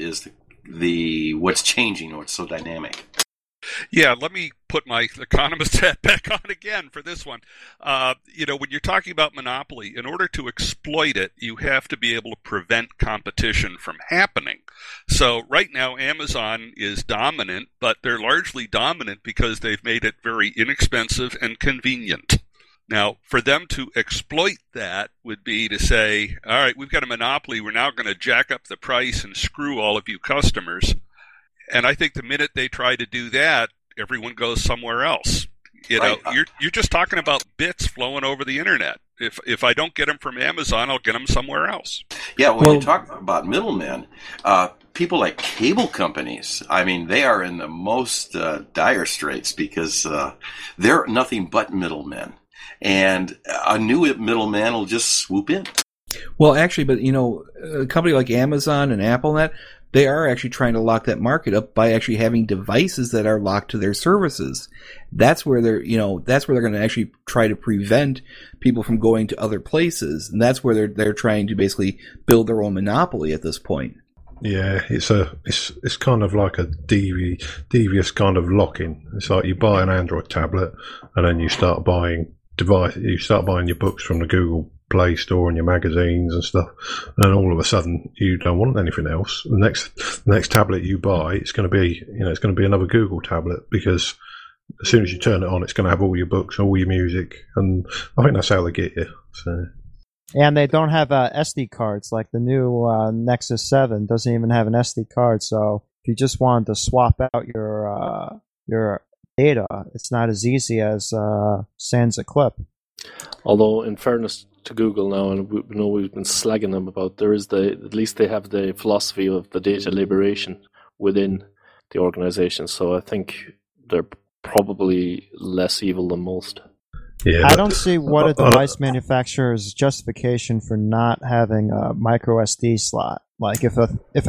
Speaker 18: the what's changing, what's so dynamic.
Speaker 4: Yeah, let me put my economist hat back on again for this one. When you're talking about monopoly, in order to exploit it, you have to be able to prevent competition from happening. So right now, Amazon is dominant, but they're largely dominant because they've made it very inexpensive and convenient. Now, for them to exploit that would be to say, all right, we've got a monopoly, we're now going to jack up the price and screw all of you customers. And I think the minute they try to do that, everyone goes somewhere else. You know, you're just talking about bits flowing over the internet. If I don't get them from Amazon, I'll get them somewhere else.
Speaker 18: Yeah, when you talk about middlemen, people like cable companies, I mean, they are in the most dire straits because they're nothing but middlemen. And a new middleman will just swoop in.
Speaker 6: Well, actually, but, you know, a company like Amazon and Apple and that, they are actually trying to lock that market up by actually having devices that are locked to their services. That's where they're going to actually try to prevent people from going to other places. And that's where they're trying to basically build their own monopoly at this point.
Speaker 10: Yeah, it's kind of like a devious kind of lock-in. It's like you buy an Android tablet and then you start buying your books from the Google Play Store and your magazines and stuff, and then all of a sudden you don't want anything else. The next tablet you buy, it's going to be another Google tablet, because as soon as you turn it on, it's going to have all your books, all your music, and I think that's how they get you. So.
Speaker 8: And they don't have SD cards like the new Nexus 7 doesn't even have an SD card. So if you just wanted to swap out your data, it's not as easy as sans a clip.
Speaker 1: Although, in fairness to Google now, and we know we've been slagging them about, at least they have the philosophy of the data liberation within the organization. So I think they're probably less evil than most.
Speaker 10: Yeah,
Speaker 8: I don't see what a device manufacturer's justification for not having a micro SD slot. Like if a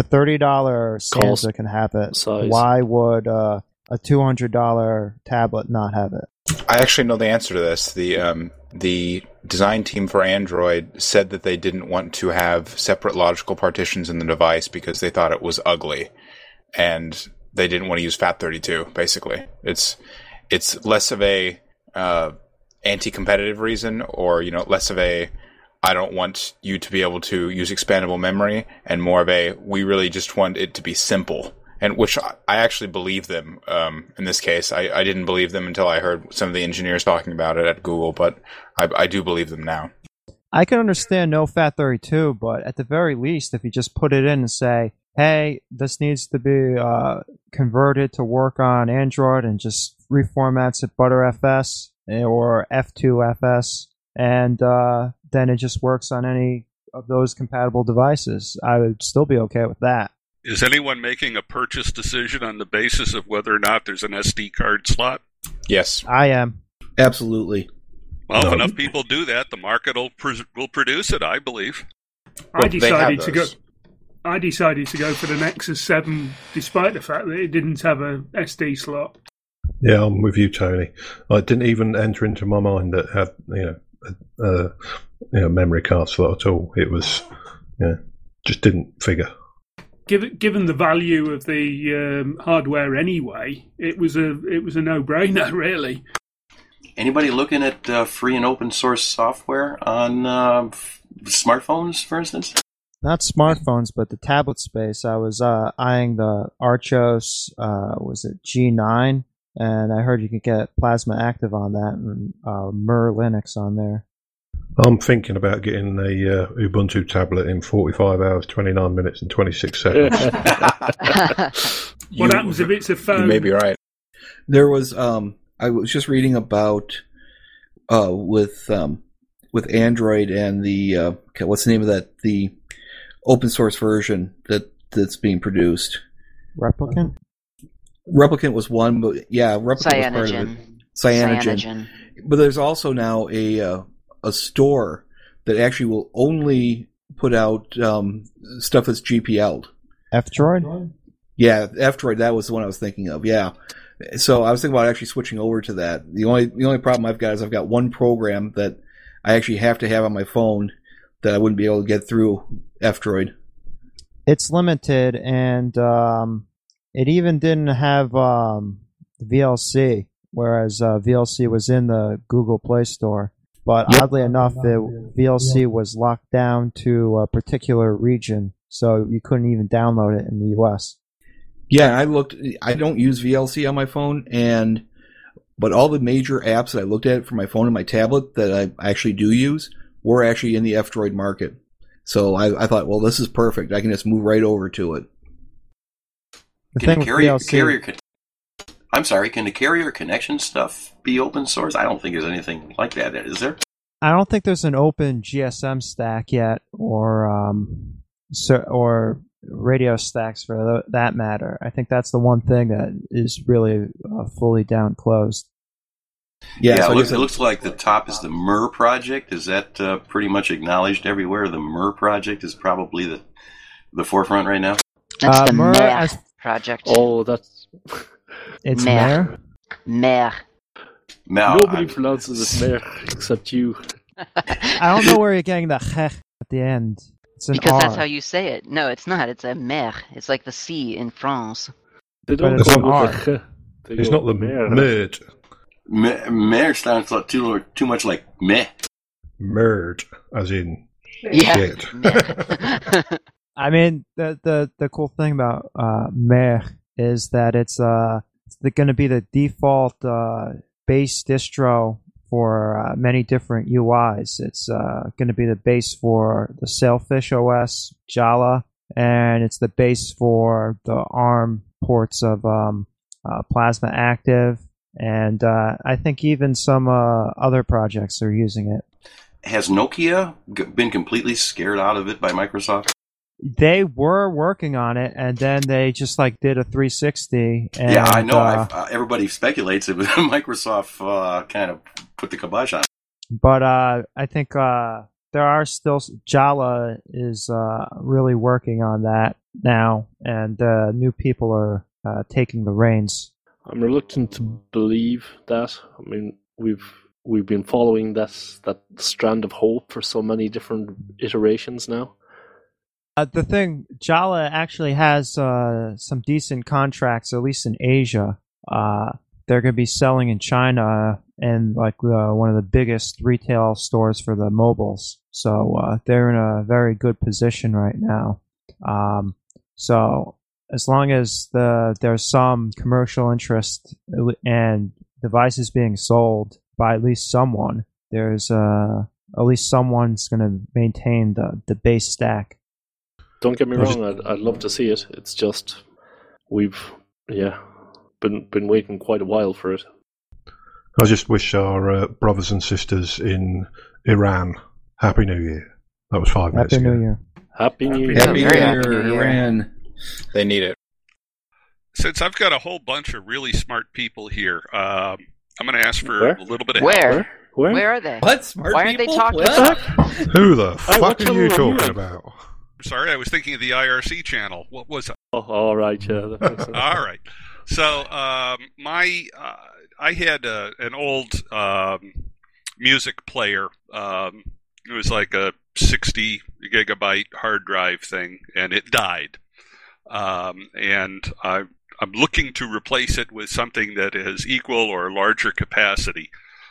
Speaker 8: $30 Sansa can have it,
Speaker 1: size.
Speaker 8: Why would a $200 tablet not have it?
Speaker 9: I actually know the answer to this. The design team for Android said that they didn't want to have separate logical partitions in the device because they thought it was ugly, and they didn't want to use FAT32. Basically, it's less of a anti-competitive reason, or less of a I don't want you to be able to use expandable memory, and more of a we really just want it to be simple. And which I actually believe them in this case. I didn't believe them until I heard some of the engineers talking about it at Google, but I do believe them now.
Speaker 8: I can understand no FAT32, but at the very least, if you just put it in and say, hey, this needs to be converted to work on Android, and just reformats it ButterFS or F2FS, and then it just works on any of those compatible devices, I would still be okay with that.
Speaker 4: Is anyone making a purchase decision on the basis of whether or not there's an SD card slot?
Speaker 9: Yes.
Speaker 8: I am.
Speaker 6: Absolutely.
Speaker 4: Well, if enough people do that, the market will produce it, I believe.
Speaker 13: I decided to go for the Nexus 7 despite the fact that it didn't have a SD slot.
Speaker 10: Yeah, I'm with you, Tony. It didn't even enter into my mind that it had a memory card slot at all. It was just didn't figure.
Speaker 13: Given the value of the hardware anyway, it was a no-brainer, really.
Speaker 18: Anybody looking at free and open source software on smartphones, for instance?
Speaker 8: Not smartphones, but the tablet space. I was eyeing the Archos, was it G9? And I heard you could get Plasma Active on that, and Mer Linux on there.
Speaker 10: I'm thinking about getting a Ubuntu tablet in 45 hours, 29 minutes, and 26 seconds.
Speaker 13: What happens if it's a phone?
Speaker 9: You may be right.
Speaker 6: There was I was just reading about with Android and the what's the name of that, the open source version that's being produced.
Speaker 8: Replicant?
Speaker 6: Replicant was one, but yeah, Replicant was part of it. Cyanogen. But there's also now a store that actually will only put out stuff that's GPL'd.
Speaker 8: F-Droid?
Speaker 6: Yeah, F-Droid, that was the one I was thinking of, yeah. So I was thinking about actually switching over to that. The only problem I've got is I've got one program that I actually have to have on my phone that I wouldn't be able to get through F-Droid.
Speaker 8: It's limited, and it even didn't have VLC, whereas VLC was in the Google Play Store. But oddly enough, the VLC was locked down to a particular region, so you couldn't even download it in the US.
Speaker 6: Yeah, I looked. I don't use VLC on my phone, but all the major apps that I looked at for my phone and my tablet that I actually do use were actually in the F-Droid market. So I thought, well, this is perfect. I can just move right over to it.
Speaker 18: Can the carrier connection stuff be open source? I don't think there's anything like that, is there?
Speaker 8: I don't think there's an open GSM stack yet, or radio stacks for that matter. I think that's the one thing that is really fully down closed.
Speaker 18: Yeah, it looks like the top is the MER project. Is that pretty much acknowledged everywhere? The MER project is probably the forefront right now.
Speaker 2: That's the MER project.
Speaker 1: Oh, that's...
Speaker 8: It's MER?
Speaker 2: MER.
Speaker 1: Nobody pronounces it MER except you.
Speaker 8: I don't know where you're getting the hech at the end. It's an
Speaker 2: Because
Speaker 8: R.
Speaker 2: that's how you say it. No, it's not. It's a mer. It's like the C in France.
Speaker 1: They don't
Speaker 10: It's
Speaker 1: go
Speaker 10: not
Speaker 1: with the ch.
Speaker 10: It's not the merd.
Speaker 18: Mer sounds too much like meh.
Speaker 10: Merd, as in
Speaker 2: Yeah.
Speaker 10: shit.
Speaker 8: I mean, the cool thing about MER is that it's going to be the default base distro for many different UIs. It's going to be the base for the Sailfish OS, Jala, and it's the base for the ARM ports of Plasma Active, and I think even some other projects are using it.
Speaker 18: Has Nokia been completely scared out of it by Microsoft?
Speaker 8: They were working on it, and then they just did a 360. And,
Speaker 18: yeah, I know. Everybody speculates that Microsoft kind of put the kibosh on it.
Speaker 8: But I think there are still... Jala is really working on that now, and new people are taking the reins.
Speaker 1: I'm reluctant to believe that. I mean, we've been following that strand of hope for so many different iterations now.
Speaker 8: The thing, Jala actually has some decent contracts, at least in Asia. They're going to be selling in China and one of the biggest retail stores for the mobiles. So they're in a very good position right now. So as long as there's some commercial interest and devices being sold by at least someone, there's at least someone's going to maintain the base stack.
Speaker 1: Don't get me wrong, I'd love to see it. It's just we've been waiting quite a while for it.
Speaker 10: I just wish our brothers and sisters in Iran Happy New Year. That was 5 minutes ago.
Speaker 8: Happy New Year.
Speaker 1: Happy New Year.
Speaker 6: Happy New Year, Iran.
Speaker 9: They need it.
Speaker 4: Since I've got a whole bunch of really smart people here, I'm going to ask for a little bit of
Speaker 2: Where?
Speaker 4: help.
Speaker 2: Where are they?
Speaker 6: What? Smart
Speaker 2: Why aren't
Speaker 6: people?
Speaker 2: they talking
Speaker 6: What?
Speaker 2: about?
Speaker 10: Who the fuck are you talking about?
Speaker 4: Sorry, I was thinking of the IRC channel. What was it?
Speaker 1: Oh, all right, yeah. That makes sense.
Speaker 4: All right. So, I had an old music player. It was like a 60 gigabyte hard drive thing, and it died. And I'm looking to replace it with something that is equal or larger capacity.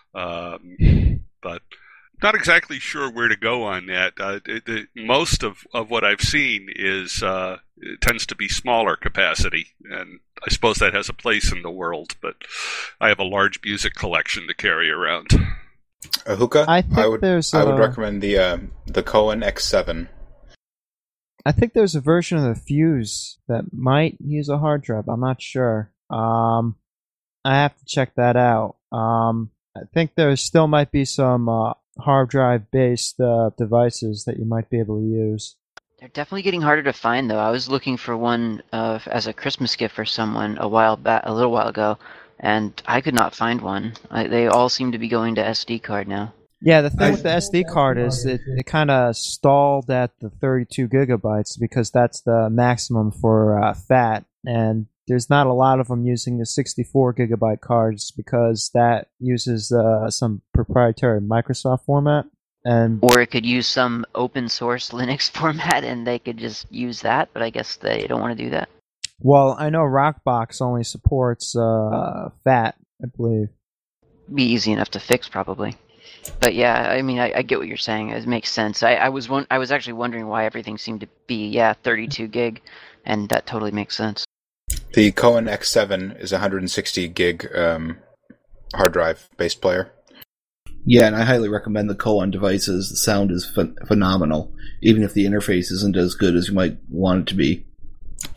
Speaker 4: But not exactly sure where to go on that. Most of what I've seen is it tends to be smaller capacity, and I suppose that has a place in the world. But I have a large music collection to carry around.
Speaker 9: Hookah,
Speaker 8: I would
Speaker 9: recommend the Cohen X7.
Speaker 8: I think there's a version of the Fuse that might use a hard drive. I'm not sure. I have to check that out. I think there still might be some hard drive based devices that you might be able to use.
Speaker 2: They're definitely getting harder to find, though. I was looking for one as a Christmas gift for someone a little while ago, and I could not find one. They all seem to be going to SD card now.
Speaker 8: Yeah, the thing with the SD card is it kind of stalled at the 32 gigabytes because that's the maximum for FAT, and there's not a lot of them using the 64 gigabyte cards because that uses some proprietary Microsoft format.
Speaker 2: Or it could use some open source Linux format and they could just use that, but I guess they don't want to do that.
Speaker 8: Well, I know Rockbox only supports FAT, I believe.
Speaker 2: Be easy enough to fix, probably. But yeah, I mean, I get what you're saying. It makes sense. I was actually wondering why everything seemed to be 32 gig, and that totally makes sense.
Speaker 9: The Cohen X7 is a 160 gig hard drive based player.
Speaker 6: Yeah, and I highly recommend the Cohen devices. The sound is phenomenal, even if the interface isn't as good as you might want it to be.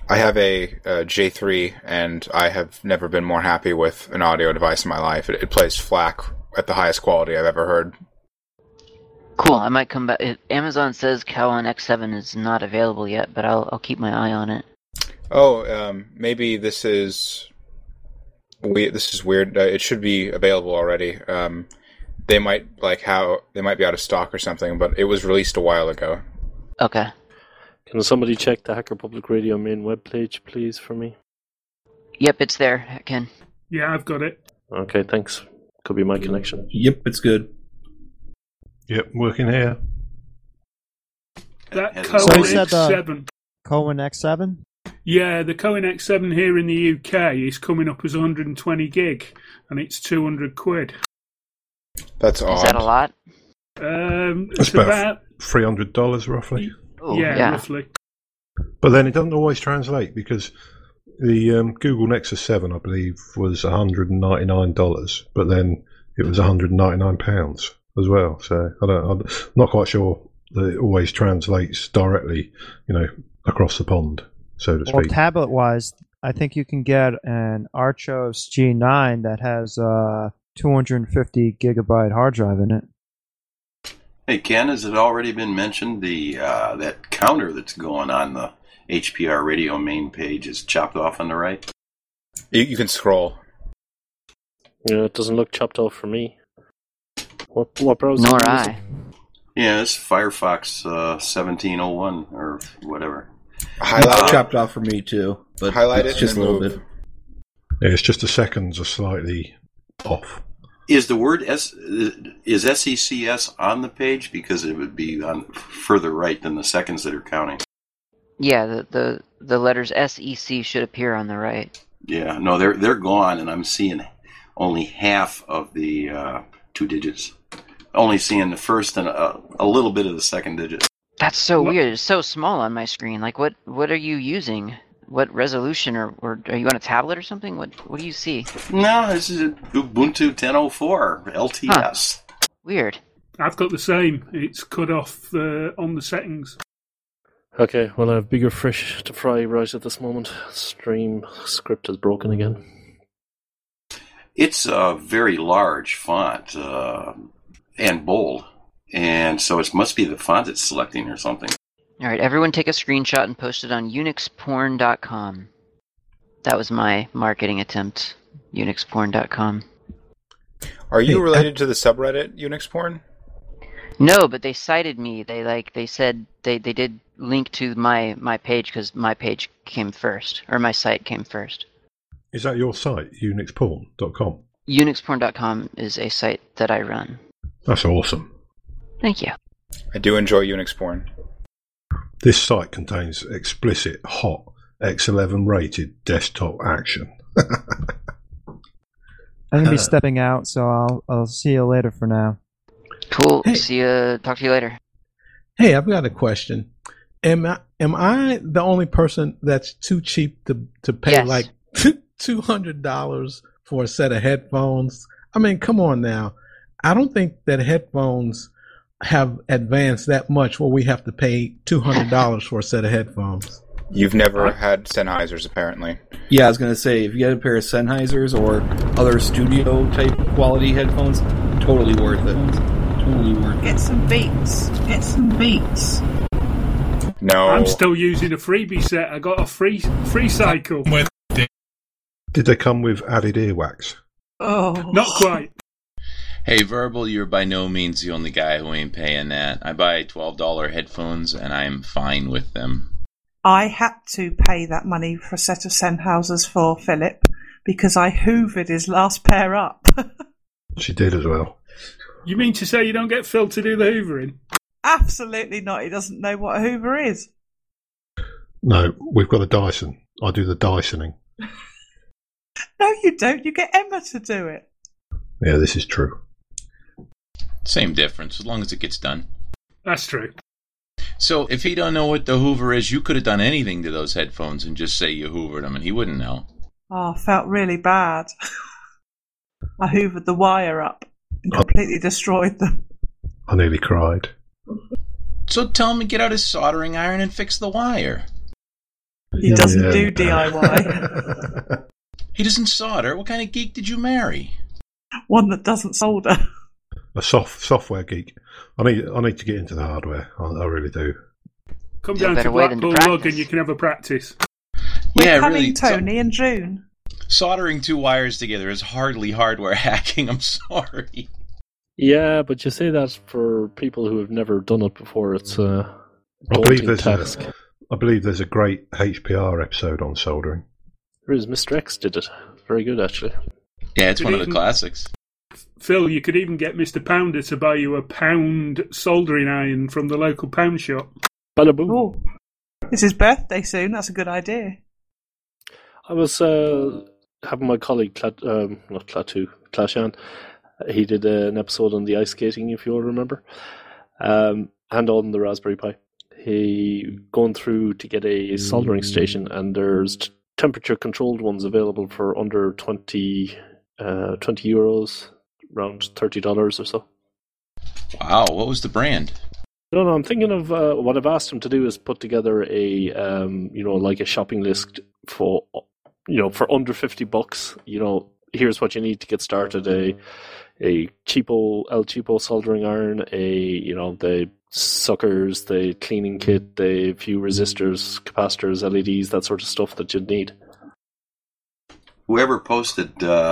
Speaker 9: I have a J3, and I have never been more happy with an audio device in my life. It plays FLAC at the highest quality I've ever heard.
Speaker 2: Cool. I might come back. Amazon says Calon X7 is not available yet, but I'll keep my eye on it.
Speaker 9: Oh, maybe this is weird. It should be available already. They might be out of stock or something, but it was released a while ago.
Speaker 2: Okay.
Speaker 1: Can somebody check the Hacker Public Radio main webpage, please, for me?
Speaker 2: Yep, it's there, Ken.
Speaker 13: Yeah, I've got it.
Speaker 1: Okay, thanks. Could be my connection.
Speaker 6: Yep, it's good.
Speaker 10: Yep, working here.
Speaker 13: That
Speaker 8: So
Speaker 13: Cohen
Speaker 8: you said
Speaker 13: X7.
Speaker 8: Cohen X7?
Speaker 13: Yeah, the Cohen X7 here in the UK is coming up as 120 gig, and it's 200 quid.
Speaker 9: That's odd.
Speaker 2: Is that a lot?
Speaker 13: It's about
Speaker 10: $300 roughly.
Speaker 13: yeah, roughly.
Speaker 10: But then it doesn't always translate, because the Google Nexus 7, I believe, was $199, but then it was £199 as well. So I'm not quite sure that it always translates directly, across the pond, so to speak.
Speaker 8: Well, tablet-wise, I think you can get an Archos G9 that has 250 gigabyte hard drive in it.
Speaker 18: Hey, Ken, has it already been mentioned that counter that's going on the HPR radio main page is chopped off on the right?
Speaker 9: You can scroll.
Speaker 1: Yeah, it doesn't look chopped off for me. What browser?
Speaker 2: Nor I.
Speaker 18: Yeah, it's Firefox 1701 or whatever.
Speaker 6: It's chopped off for me too, but
Speaker 9: highlight
Speaker 6: it's
Speaker 9: it
Speaker 6: just a
Speaker 9: and
Speaker 6: little
Speaker 9: move.
Speaker 6: bit.
Speaker 10: Yeah, it's just the seconds are slightly off.
Speaker 18: Is the word is SECS on the page? Because it would be on further right than the seconds that are counting.
Speaker 2: Yeah, the letters SEC should appear on the right.
Speaker 18: Yeah, no, they're gone, and I'm seeing only half of the 2 digits. Only seeing the first and a little bit of the second digit.
Speaker 2: That's so weird. It's so small on my screen. Like, what are you using? What resolution, or are you on a tablet or something? What do you see?
Speaker 18: No, this is Ubuntu 10.04 LTS.
Speaker 2: Huh. Weird.
Speaker 13: I've got the same. It's cut off on the settings.
Speaker 1: Okay, well, I have bigger fish to fry right at this moment. Stream script is broken again.
Speaker 18: It's a very large font and bold, and so it must be the font it's selecting or something.
Speaker 2: All right, everyone take a screenshot and post it on unixporn.com. That was my marketing attempt, unixporn.com.
Speaker 9: Are you related to the subreddit Unix Porn?
Speaker 2: No, but they cited me. They said they did link to my page because my page came first, or my site came first.
Speaker 10: Is that your site, unixporn.com?
Speaker 2: Unixporn.com is a site that I run.
Speaker 10: That's awesome.
Speaker 2: Thank you.
Speaker 9: I do enjoy Unix Porn.
Speaker 10: This site contains explicit, hot, X11 rated desktop action.
Speaker 8: I'm going to be stepping out, so I'll see you later for now.
Speaker 2: Cool.
Speaker 16: Hey.
Speaker 2: Talk to you later.
Speaker 16: Hey, I've got a question. Am I the only person that's too cheap to pay like $200 for a set of headphones? I mean, come on now. I don't think that headphones have advanced that much where we have to pay $200 for a set of headphones.
Speaker 9: You've never had Sennheisers, apparently.
Speaker 6: Yeah, I was going to say, if you get a pair of Sennheisers or other studio-type quality headphones, totally worth it. Totally worth it.
Speaker 5: Get some Beats.
Speaker 9: No.
Speaker 13: I'm still using a freebie set. I got a free cycle.
Speaker 10: Did they come with added earwax?
Speaker 5: Oh.
Speaker 13: Not quite.
Speaker 14: Hey, Verbal, you're by no means the only guy who ain't paying that. I buy $12 headphones, and I'm fine with them.
Speaker 5: I had to pay that money for a set of Sennheisers for Philip because I hoovered his last pair up.
Speaker 10: She did as well.
Speaker 13: You mean to say you don't get Phil to do the hoovering?
Speaker 5: Absolutely not. He doesn't know what a hoover is.
Speaker 10: No, we've got a Dyson. I do the Dysoning.
Speaker 5: No, you don't. You get Emma to do it.
Speaker 10: Yeah, this is true.
Speaker 14: Same difference, as long as it gets done.
Speaker 13: That's true.
Speaker 14: So, if he don't know what the hoover is, you could have done anything to those headphones and just say you hoovered them, and he wouldn't know.
Speaker 5: Oh, I felt really bad. I hoovered the wire up and completely destroyed them.
Speaker 10: I nearly cried.
Speaker 14: So tell him to get out his soldering iron and fix the wire.
Speaker 5: He doesn't do DIY.
Speaker 14: He doesn't solder. What kind of geek did you marry?
Speaker 5: One that doesn't solder.
Speaker 10: A software geek. I need to get into the hardware. I really do.
Speaker 13: Come down to Blackpool Lug and you can have a practice.
Speaker 5: We're coming, Tony, in June.
Speaker 14: Soldering two wires together is hardly hardware hacking. I'm sorry.
Speaker 1: Yeah, but you say that for people who have never done it before. It's a daunting task.
Speaker 10: I believe there's a great HPR episode on soldering.
Speaker 1: There is. Mr. X did it. Very good, actually.
Speaker 14: Yeah, it's one of the classics.
Speaker 13: Phil, you could even get Mr. Pounder to buy you a pound soldering iron from the local pound shop.
Speaker 1: Bada boom.
Speaker 5: Oh, it's his birthday soon. That's a good idea.
Speaker 1: I was having my colleague, Clashan, he did an episode on the ice skating, if you all remember, and on the Raspberry Pi. He going through to get a soldering station, and there's temperature-controlled ones available for under 20 euros, around $30 or so.
Speaker 14: Wow, what was the brand?
Speaker 1: No, I'm thinking of what I've asked him to do is put together a, like a shopping list for under $50. Here's what you need to get started: a cheapo El Cheapo soldering iron, the suckers, the cleaning kit, the few resistors, capacitors, LEDs, that sort of stuff that you'd need.
Speaker 18: Whoever posted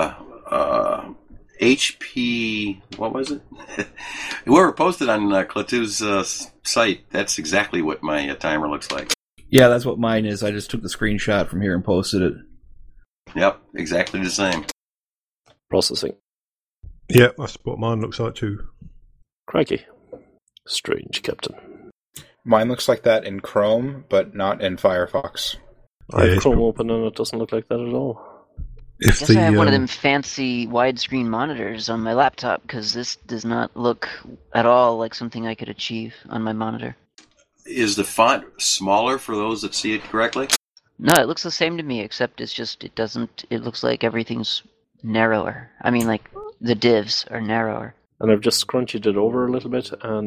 Speaker 18: HP, what was it? Whoever posted on Klaatu's site, that's exactly what my timer looks like.
Speaker 6: Yeah, that's what mine is. I just took the screenshot from here and posted it.
Speaker 18: Yep, exactly the same.
Speaker 1: Processing.
Speaker 10: Yeah, that's what mine looks like too.
Speaker 1: Crikey. Strange, Captain.
Speaker 9: Mine looks like that in Chrome, but not in Firefox.
Speaker 1: I have Chrome open and it doesn't look like that at all.
Speaker 2: I guess I have one of them fancy widescreen monitors on my laptop, because this does not look at all like something I could achieve on my monitor.
Speaker 18: Is the font smaller for those that see it correctly?
Speaker 2: No, it looks the same to me, except it looks like everything's narrower. I mean, like, the divs are narrower.
Speaker 1: And I've just scrunched it over a little bit, and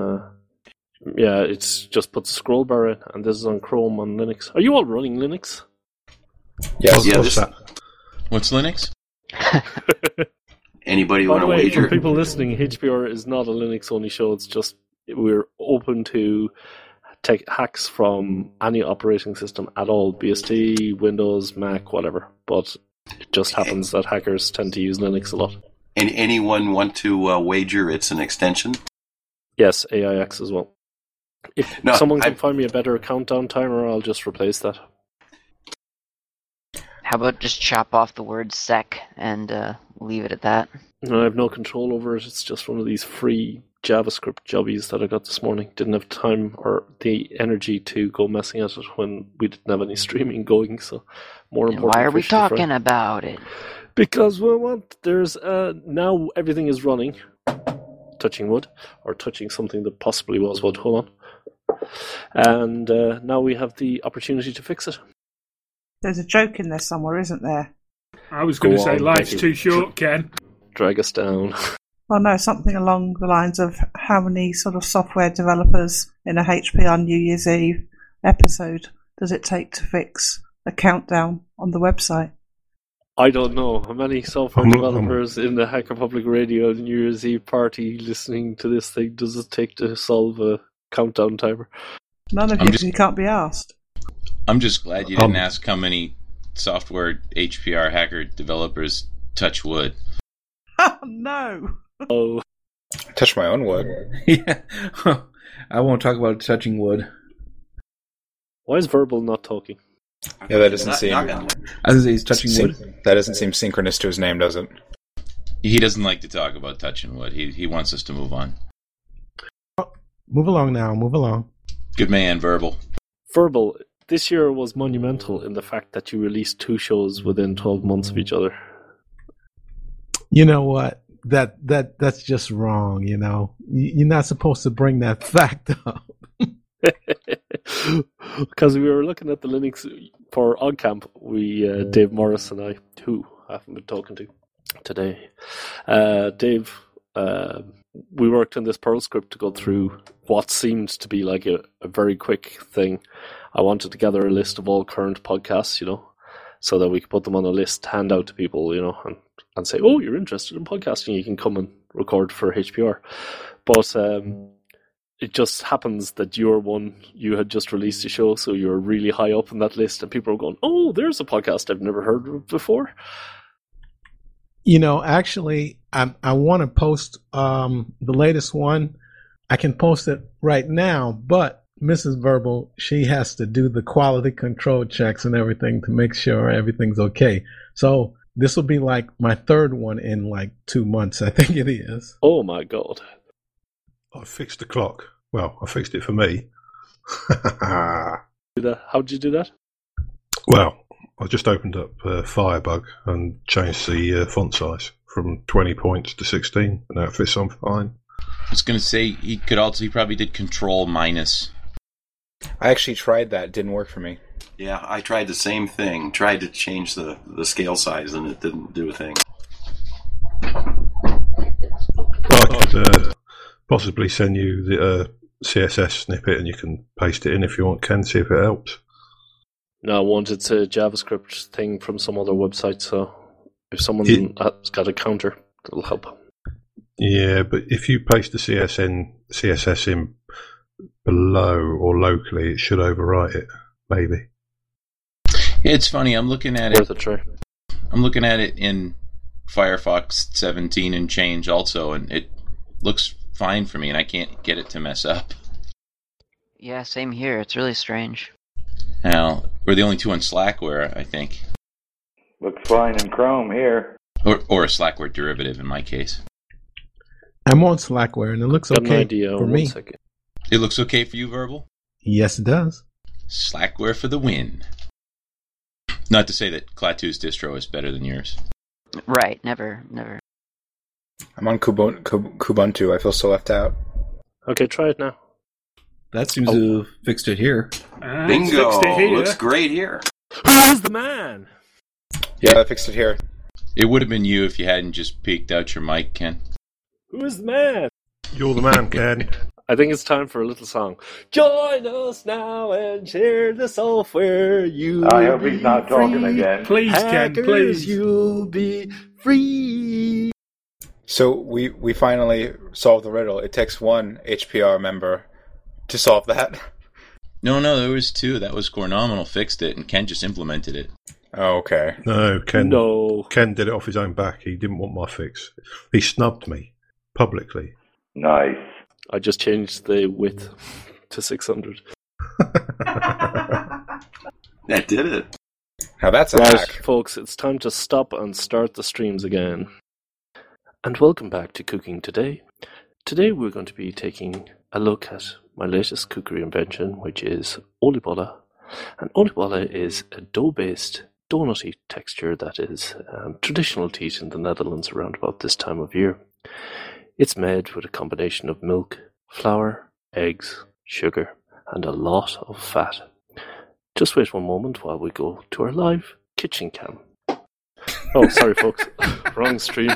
Speaker 1: it's just put the scroll bar in, and this is on Chrome on Linux. Are you all running Linux?
Speaker 9: Yes.
Speaker 14: What's Linux?
Speaker 18: Anybody want to wager?
Speaker 1: For people listening, HPR is not a Linux-only show. It's just we're open to take hacks from any operating system at all, BSD, Windows, Mac, whatever. But it just happens that hackers tend to use Linux a lot.
Speaker 18: And anyone want to wager it's an extension?
Speaker 1: Yes, AIX as well. If someone can find me a better countdown timer, I'll just replace that.
Speaker 2: How about just chop off the word sec and leave it at that?
Speaker 1: No, I have no control over it. It's just one of these free JavaScript jobbies that I got this morning. Didn't have time or the energy to go messing at it when we didn't have any streaming going. So, more important.
Speaker 2: Why are we talking about it?
Speaker 1: Because there's now everything is running. Touching wood, or touching something that possibly was wood. Hold on. And now we have the opportunity to fix it.
Speaker 5: There's a joke in there somewhere, isn't there?
Speaker 13: I was going to say life's too short, Ken.
Speaker 1: Drag us down.
Speaker 5: Well, no, something along the lines of how many sort of software developers in a HPR New Year's Eve episode does it take to fix a countdown on the website?
Speaker 1: I don't know. How many software developers in the Hacker Public Radio New Year's Eve party listening to this thing does it take to solve a countdown timer?
Speaker 5: None of you can't be asked.
Speaker 14: I'm just glad you didn't ask how many software HPR hacker developers touch wood.
Speaker 5: Oh, no.
Speaker 1: Oh.
Speaker 9: Touch my own wood.
Speaker 6: Yeah. I won't talk about touching wood.
Speaker 1: Why is Verbal not talking?
Speaker 9: Yeah, that doesn't seem...
Speaker 6: I was going to say he's touching wood.
Speaker 9: That doesn't seem synchronous to his name, does it?
Speaker 14: He doesn't like to talk about touching wood. He wants us to move on.
Speaker 8: Move along now. Move along.
Speaker 14: Good man, Verbal.
Speaker 1: Verbal, this year was monumental in the fact that you released 2 shows within 12 months of each other.
Speaker 8: You know what? That's just wrong, you know. You're not supposed to bring that fact up.
Speaker 1: Because we were looking at the Linux for OggCamp, Dave Morris and I, who I haven't been talking to today. Dave, we worked on this Perl script to go through what seemed to be like a very quick thing I wanted to gather a list of all current podcasts, so that we could put them on a list, hand out to people, and say, oh, you're interested in podcasting, you can come and record for HPR. But it just happens that you had just released a show, so you're really high up in that list, and people are going, oh, there's a podcast I've never heard of before.
Speaker 16: Actually, I want to post the latest one. I can post it right now, but Mrs. Verbal, she has to do the quality control checks and everything to make sure everything's okay. So this will be like my third one in like 2 months, I think it is.
Speaker 1: Oh my God.
Speaker 10: I fixed the clock. Well, I fixed it for me.
Speaker 1: How did you do that?
Speaker 10: Well, I just opened up Firebug and changed the font size from 20 points to 16, and now it fits on fine.
Speaker 14: I was going to say, he probably did Control minus.
Speaker 9: I actually tried that. It didn't work for me.
Speaker 18: Yeah, I tried the same thing. Tried to change the scale size, and it didn't do a thing.
Speaker 10: I could possibly send you the CSS snippet, and you can paste it in if you want, Ken, see if it helps.
Speaker 1: No, I want it's a JavaScript thing from some other website, so if someone has got a counter, it'll help.
Speaker 10: Yeah, but if you paste the CSS in below or locally, it should overwrite it, maybe.
Speaker 14: It's funny, I'm looking at
Speaker 1: Worth a try.
Speaker 14: I'm looking at it in Firefox 17 and change also, and it looks fine for me, and I can't get it to mess up.
Speaker 2: Yeah, same here. It's really strange.
Speaker 14: Now, we're the only two on Slackware, I think.
Speaker 15: Looks fine in Chrome here.
Speaker 14: Or a Slackware derivative in my case.
Speaker 16: I'm on Slackware, and it looks okay for me.
Speaker 1: Second.
Speaker 14: It looks okay for you, Verbal?
Speaker 16: Yes, it does.
Speaker 14: Slackware for the win. Not to say that Klaatu's distro is better than yours.
Speaker 2: Right, never.
Speaker 9: I'm on Kubuntu. I feel so left out.
Speaker 1: Okay, try it now.
Speaker 6: That seems to have fixed it here.
Speaker 18: Bingo!
Speaker 13: Fixed it here.
Speaker 18: Looks great here.
Speaker 1: Who's the man?
Speaker 9: Yeah, I fixed it here.
Speaker 14: It would have been you if you hadn't just peeked out your mic, Ken.
Speaker 1: Who is the man?
Speaker 10: You're the man, Ken.
Speaker 1: I think it's time for a little song. Join us now and share the software.
Speaker 15: I hope he's not talking again.
Speaker 13: Please,
Speaker 1: Hackers,
Speaker 13: Ken, please.
Speaker 1: You'll be free.
Speaker 9: So we finally solved the riddle. It takes one HPR member to solve that.
Speaker 14: No, there was two. That was Cornominal fixed it, and Ken just implemented it.
Speaker 9: Oh, okay.
Speaker 10: No, Ken did it off his own back. He didn't want my fix. He snubbed me publicly.
Speaker 15: Nice.
Speaker 1: I just changed the width to 600.
Speaker 18: That did it.
Speaker 9: Now that's a
Speaker 1: right,
Speaker 9: hack.
Speaker 1: Folks, it's time to stop and start the streams again. And welcome back to Cooking Today. Today we're going to be taking a look at my latest cookery invention, which is oliebollen. And oliebollen is a dough-based, donutty texture that is traditional to eat in the Netherlands around about this time of year. It's made with a combination of milk, flour, eggs, sugar, and a lot of fat. Just wait one moment while we go to our live kitchen cam. Oh, sorry, folks. Wrong stream.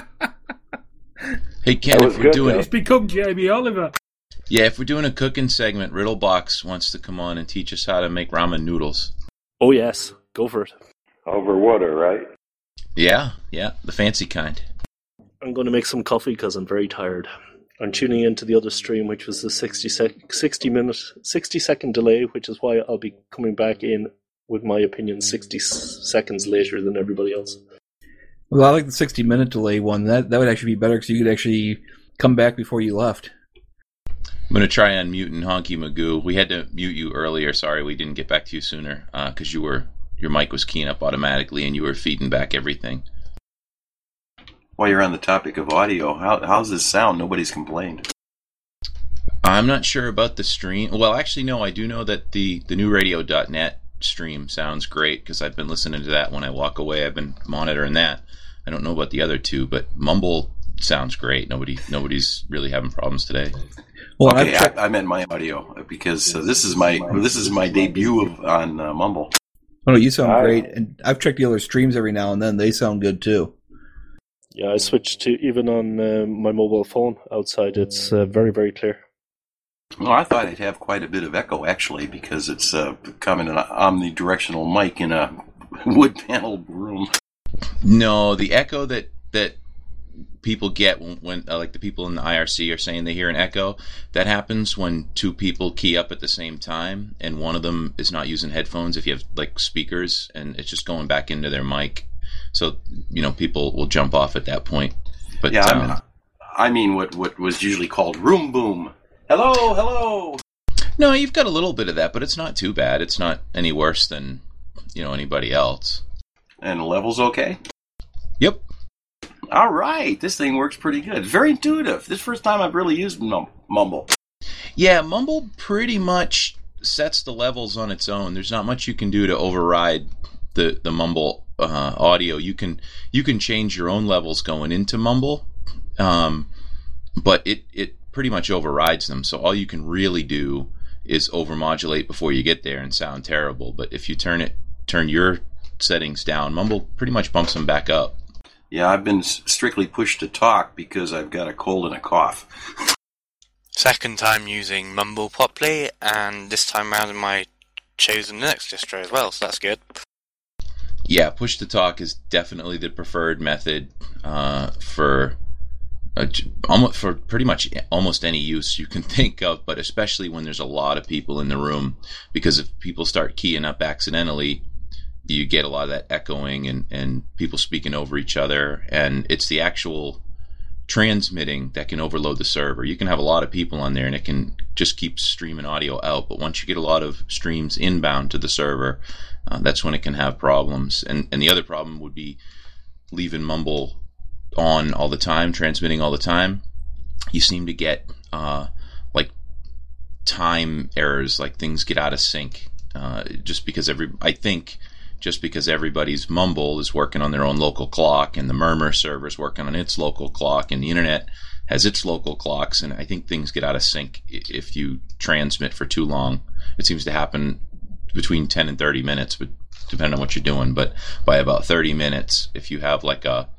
Speaker 14: Hey, Ken, if we're doing...
Speaker 13: It's become Jamie Oliver.
Speaker 14: Yeah, if we're doing a cooking segment, Riddlebox wants to come on and teach us how to make ramen noodles.
Speaker 1: Oh, yes. Go for it.
Speaker 15: Over water, right?
Speaker 14: Yeah, the fancy kind.
Speaker 1: I'm going to make some coffee because I'm very tired. I'm tuning into the other stream, which was the 60-second delay, which is why I'll be coming back in with my opinion 60 seconds later than everybody else.
Speaker 6: Well, I like the 60-minute delay one. That would actually be better because you could actually come back before you left.
Speaker 14: I'm going to try unmuting Honky Magoo. We had to mute you earlier. Sorry, we didn't get back to you sooner because your mic was keying up automatically and you were feeding back everything.
Speaker 18: While you're on the topic of audio, how's this sound? Nobody's complained.
Speaker 14: I'm not sure about the stream. Well, actually, no, I do know that the new radio.net stream sounds great because I've been listening to that when I walk away. I've been monitoring that. I don't know about the other two, but Mumble sounds great. Nobody's really having problems today.
Speaker 18: Well, okay, I meant my audio because this is my debut on Mumble.
Speaker 6: Oh, no, you sound great, and I've checked the other streams every now and then. They sound good too.
Speaker 1: Yeah, I switched to even on my mobile phone outside. It's very, very clear.
Speaker 18: Well, I thought it'd have quite a bit of echo, actually, because it's coming an omnidirectional mic in a wood-paneled room.
Speaker 14: No, the echo that people get when like the people in the IRC are saying they hear an echo, that happens when two people key up at the same time, and one of them is not using headphones if you have like speakers, and it's just going back into their mic. So, people will jump off at that point. But
Speaker 18: yeah, I mean what was usually called room boom. Hello.
Speaker 14: No, you've got a little bit of that, but it's not too bad. It's not any worse than, anybody else.
Speaker 18: And the level's okay?
Speaker 14: Yep.
Speaker 18: All right. This thing works pretty good. Very intuitive. This is the first time I've really used Mumble.
Speaker 14: Yeah, Mumble pretty much sets the levels on its own. There's not much you can do to override the Mumble audio. You can change your own levels going into Mumble, but it pretty much overrides them. So all you can really do is overmodulate before you get there and sound terrible. But if you turn your settings down, Mumble pretty much bumps them back up.
Speaker 18: Yeah, I've been strictly pushed to talk because I've got a cold and a cough.
Speaker 11: Second time using Mumble properly, and this time around in my chosen Linux distro as well, so that's good.
Speaker 14: Yeah, push to talk is definitely the preferred method for pretty much almost any use you can think of, but especially when there's a lot of people in the room, because if people start keying up accidentally, you get a lot of that echoing and people speaking over each other, and it's the actual transmitting that can overload the server. You can have a lot of people on there and it can just keep streaming audio out, but once you get a lot of streams inbound to the server, that's when it can have problems. And the other problem would be leaving Mumble on all the time, transmitting all the time. You seem to get like time errors, like things get out of sync, just because everybody's Mumble is working on their own local clock, and the Murmur server's working on its local clock, and the internet has its local clocks, and I think things get out of sync if you transmit for too long. It seems to happen between 10 and 30 minutes, but depending on what you're doing. But by about 30 minutes, if you have like a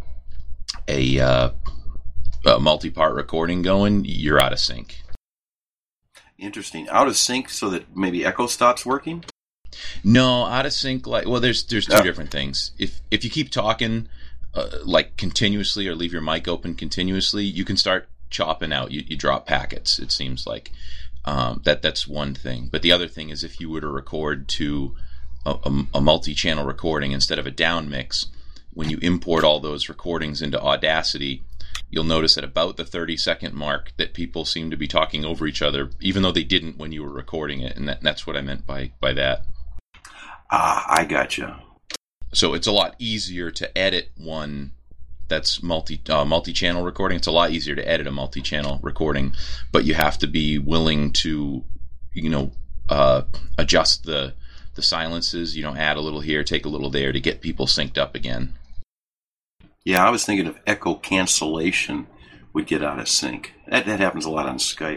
Speaker 14: multi-part recording going, you're out of sync.
Speaker 18: Interesting. Out of sync so that maybe echo stops working?
Speaker 14: No, out of sync, there's two different things. If you keep talking like continuously or leave your mic open continuously, you can start chopping out. You drop packets, it seems like. That's one thing. But the other thing is if you were to record to a multi-channel recording instead of a down mix, when you import all those recordings into Audacity, you'll notice at about the 30-second mark that people seem to be talking over each other, even though they didn't when you were recording it, and that's what I meant by that.
Speaker 18: I gotcha.
Speaker 14: So it's a lot easier to edit one that's multi-channel recording. It's a lot easier to edit a multi-channel recording, but you have to be willing to, adjust the silences. Add a little here, take a little there to get people synced up again.
Speaker 18: Yeah, I was thinking of echo cancellation would get out of sync. That happens a lot on Skype.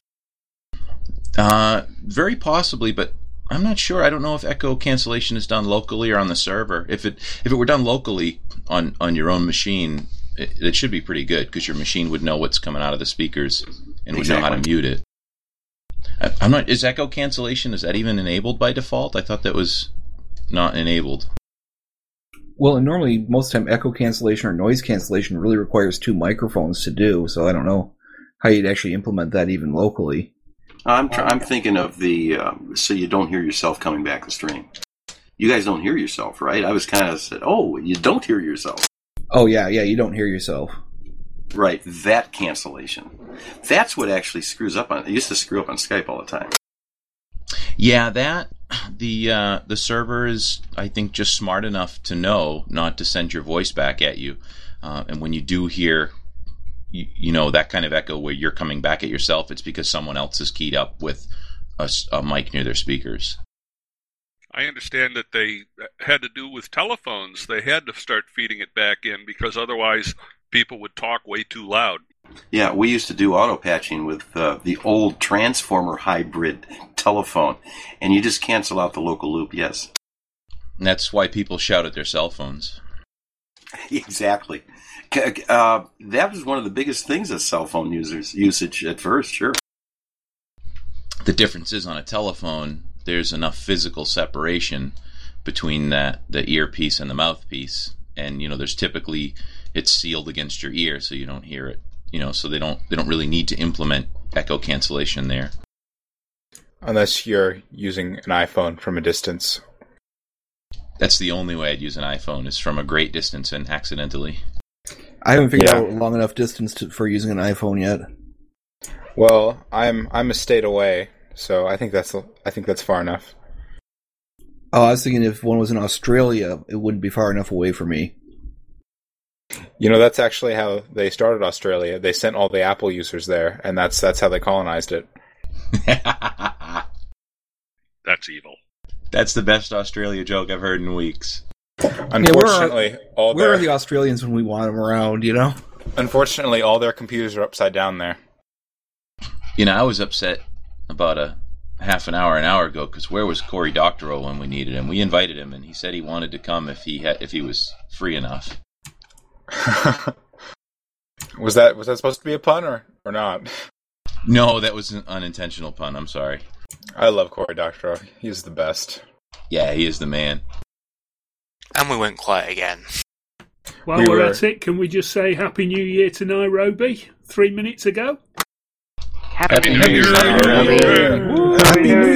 Speaker 14: Very possibly, but I'm not sure. I don't know if echo cancellation is done locally or on the server. If it were done locally on your own machine, it should be pretty good, because your machine would know what's coming out of the speakers and would know how to mute it. I'm not. Is echo cancellation, is that even enabled by default? I thought that was not enabled.
Speaker 6: Well, and normally, most of the time, echo cancellation or noise cancellation really requires two microphones to do, so I don't know how you'd actually implement that even locally.
Speaker 18: I'm thinking of the so you don't hear yourself coming back the stream. You guys don't hear yourself, right? I was kind of said, oh, you don't hear yourself.
Speaker 6: Oh, yeah, you don't hear yourself.
Speaker 18: Right, that cancellation. That's what actually screws up on it. It used to screw up on Skype all the time.
Speaker 14: Yeah, the server is, I think, just smart enough to know not to send your voice back at you. And when you do hear, that kind of echo where you're coming back at yourself, it's because someone else is keyed up with a mic near their speakers.
Speaker 4: I understand that they had to do with telephones. They had to start feeding it back in because otherwise people would talk way too loud.
Speaker 18: Yeah, we used to do auto patching with the old transformer hybrid telephone, and you just cancel out the local loop, yes.
Speaker 14: And that's why people shout at their cell phones.
Speaker 18: Exactly. That was one of the biggest things of cell phone usage at first, sure.
Speaker 14: The difference is on a telephone, there's enough physical separation between the earpiece and the mouthpiece, and there's typically it's sealed against your ear so you don't hear it. So they don't really need to implement echo cancellation there.
Speaker 9: Unless you're using an iPhone from a distance.
Speaker 14: That's the only way I'd use an iPhone, is from a great distance and accidentally.
Speaker 6: I haven't figured out long enough distance for using an iPhone yet.
Speaker 9: Well, I'm a state away, so I think that's far enough.
Speaker 6: Oh, I was thinking if one was in Australia, it wouldn't be far enough away for me.
Speaker 9: That's actually how they started Australia. They sent all the Apple users there, and that's how they colonized it.
Speaker 4: That's evil.
Speaker 14: That's the best Australia joke I've heard in weeks.
Speaker 9: Unfortunately,
Speaker 6: where are the Australians when we want them around,
Speaker 9: Unfortunately, all their computers are upside down there.
Speaker 14: I was upset about a half an hour ago, because where was Cory Doctorow when we needed him? We invited him, and he said he wanted to come if he was free enough.
Speaker 9: Was that supposed to be a pun or not?
Speaker 14: No, that was an unintentional pun. I'm sorry.
Speaker 9: I love Cory Doctorow. He's the best.
Speaker 14: Yeah, he is the man.
Speaker 11: And we went quiet again.
Speaker 13: Well, we're at it. Can we just say Happy New Year to Nairobi 3 minutes ago?
Speaker 2: Happy New Year, Nairobi.
Speaker 10: Happy New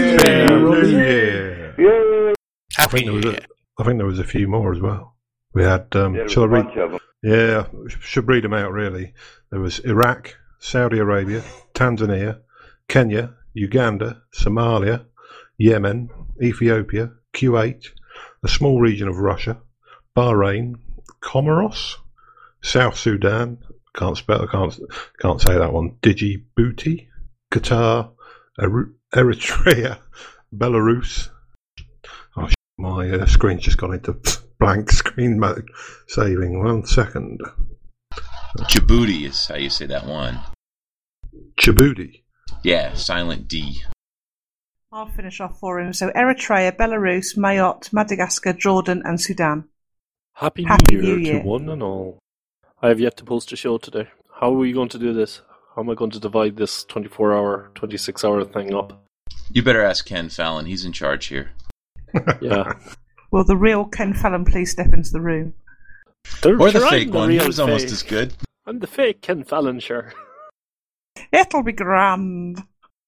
Speaker 10: Year, Nairobi. I think there was a few more as well. We had. Shall I read? A bunch of them. Yeah, should read them out. Really, there was Iraq, Saudi Arabia, Tanzania, Kenya, Uganda, Somalia, Yemen, Ethiopia, Kuwait, a small region of Russia, Bahrain, Comoros, South Sudan. Can't say that one. Djibouti, Qatar, Eritrea, Belarus. Oh, my screen's just gone into blank screen mode. Saving 1 second.
Speaker 14: Djibouti is how you say that one.
Speaker 10: Djibouti.
Speaker 14: Yeah, silent D.
Speaker 5: I'll finish off for him. So Eritrea, Belarus, Mayotte, Madagascar, Jordan, and Sudan.
Speaker 1: Happy New Year to one and all. I have yet to post a show today. How are we going to do this? How am I going to divide this 24-hour, 26-hour thing up?
Speaker 14: You better ask Ken Fallon. He's in charge here.
Speaker 1: Yeah.
Speaker 5: Will the real Ken Fallon please step into the room?
Speaker 14: Or the fake one. He was almost as good.
Speaker 1: I'm the fake Ken Fallon, sure.
Speaker 5: It'll be grand.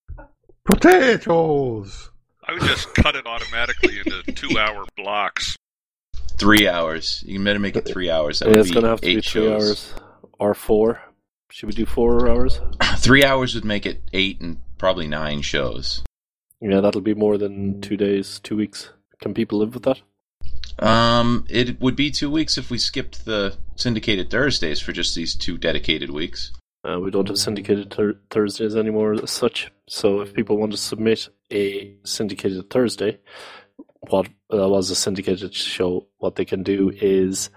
Speaker 10: Potatoes!
Speaker 4: I would just cut it automatically into 2-hour blocks.
Speaker 14: 3 hours. You can better make it 3 hours. That
Speaker 1: it's going to have to be 3 hours. Or 4. Should we do 4 hours?
Speaker 14: 3 hours would make it 8 and probably 9 shows.
Speaker 1: Yeah, that'll be more than 2 days, 2 weeks. Can people live with that?
Speaker 14: It would be 2 weeks if we skipped the syndicated Thursdays for just these 2 dedicated weeks.
Speaker 1: We don't have syndicated Thursdays anymore as such. So if people want to submit a syndicated Thursday, what was a syndicated show, what they can do is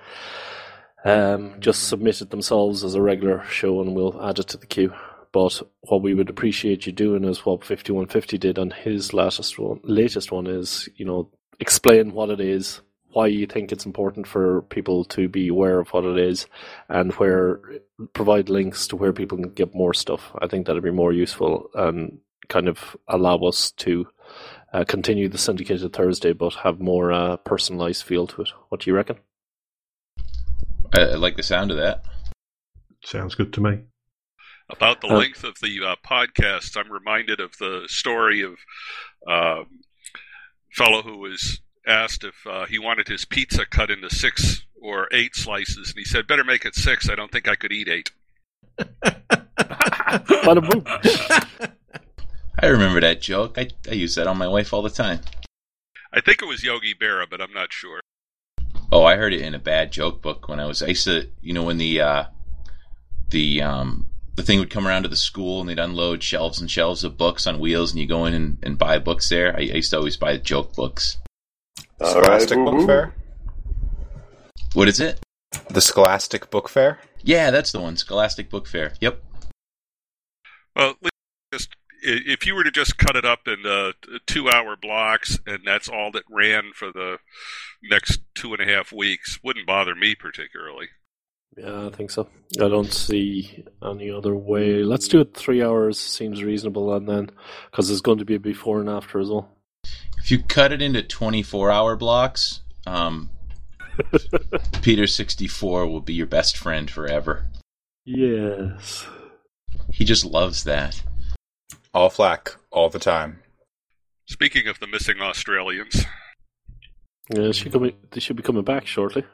Speaker 1: just submit it themselves as a regular show and we'll add it to the queue. But what we would appreciate you doing is what 5150 did on his latest one is, explain what it is, why you think it's important for people to be aware of what it is, and provide links to where people can get more stuff. I think that'd be more useful and kind of allow us to continue the syndicated Thursday, but have more personalised feel to it. What do you reckon?
Speaker 14: I like the sound of that.
Speaker 10: Sounds good to me.
Speaker 4: About the length of the podcasts, I'm reminded of the story of a fellow who was asked if he wanted his pizza cut into 6 or 8 slices, and he said, "Better make it 6. I don't think I could eat 8."
Speaker 14: I remember that joke. I use that on my wife all the time.
Speaker 4: I think it was Yogi Berra, but I'm not sure.
Speaker 14: Oh, I heard it in a bad joke book when I used to, when the thing would come around to the school and they'd unload shelves and shelves of books on wheels and you go in and buy books there. I used to always buy joke books.
Speaker 9: Scholastic Book Fair?
Speaker 14: What is it?
Speaker 9: The Scholastic Book Fair?
Speaker 14: Yeah, that's the one. Scholastic Book Fair. Yep.
Speaker 4: Well, if you were to just cut it up into 2-hour blocks and that's all that ran for the next 2.5 weeks, wouldn't bother me particularly.
Speaker 1: Yeah, I think so. I don't see any other way. Let's do it 3 hours. Seems reasonable, and then because there's going to be a before and after as well.
Speaker 14: If you cut it into 24-hour blocks, Peter 64 will be your best friend forever.
Speaker 1: Yes.
Speaker 14: He just loves that.
Speaker 9: All flack, all the time.
Speaker 4: Speaking of the missing Australians.
Speaker 1: Yeah, they should be coming back shortly.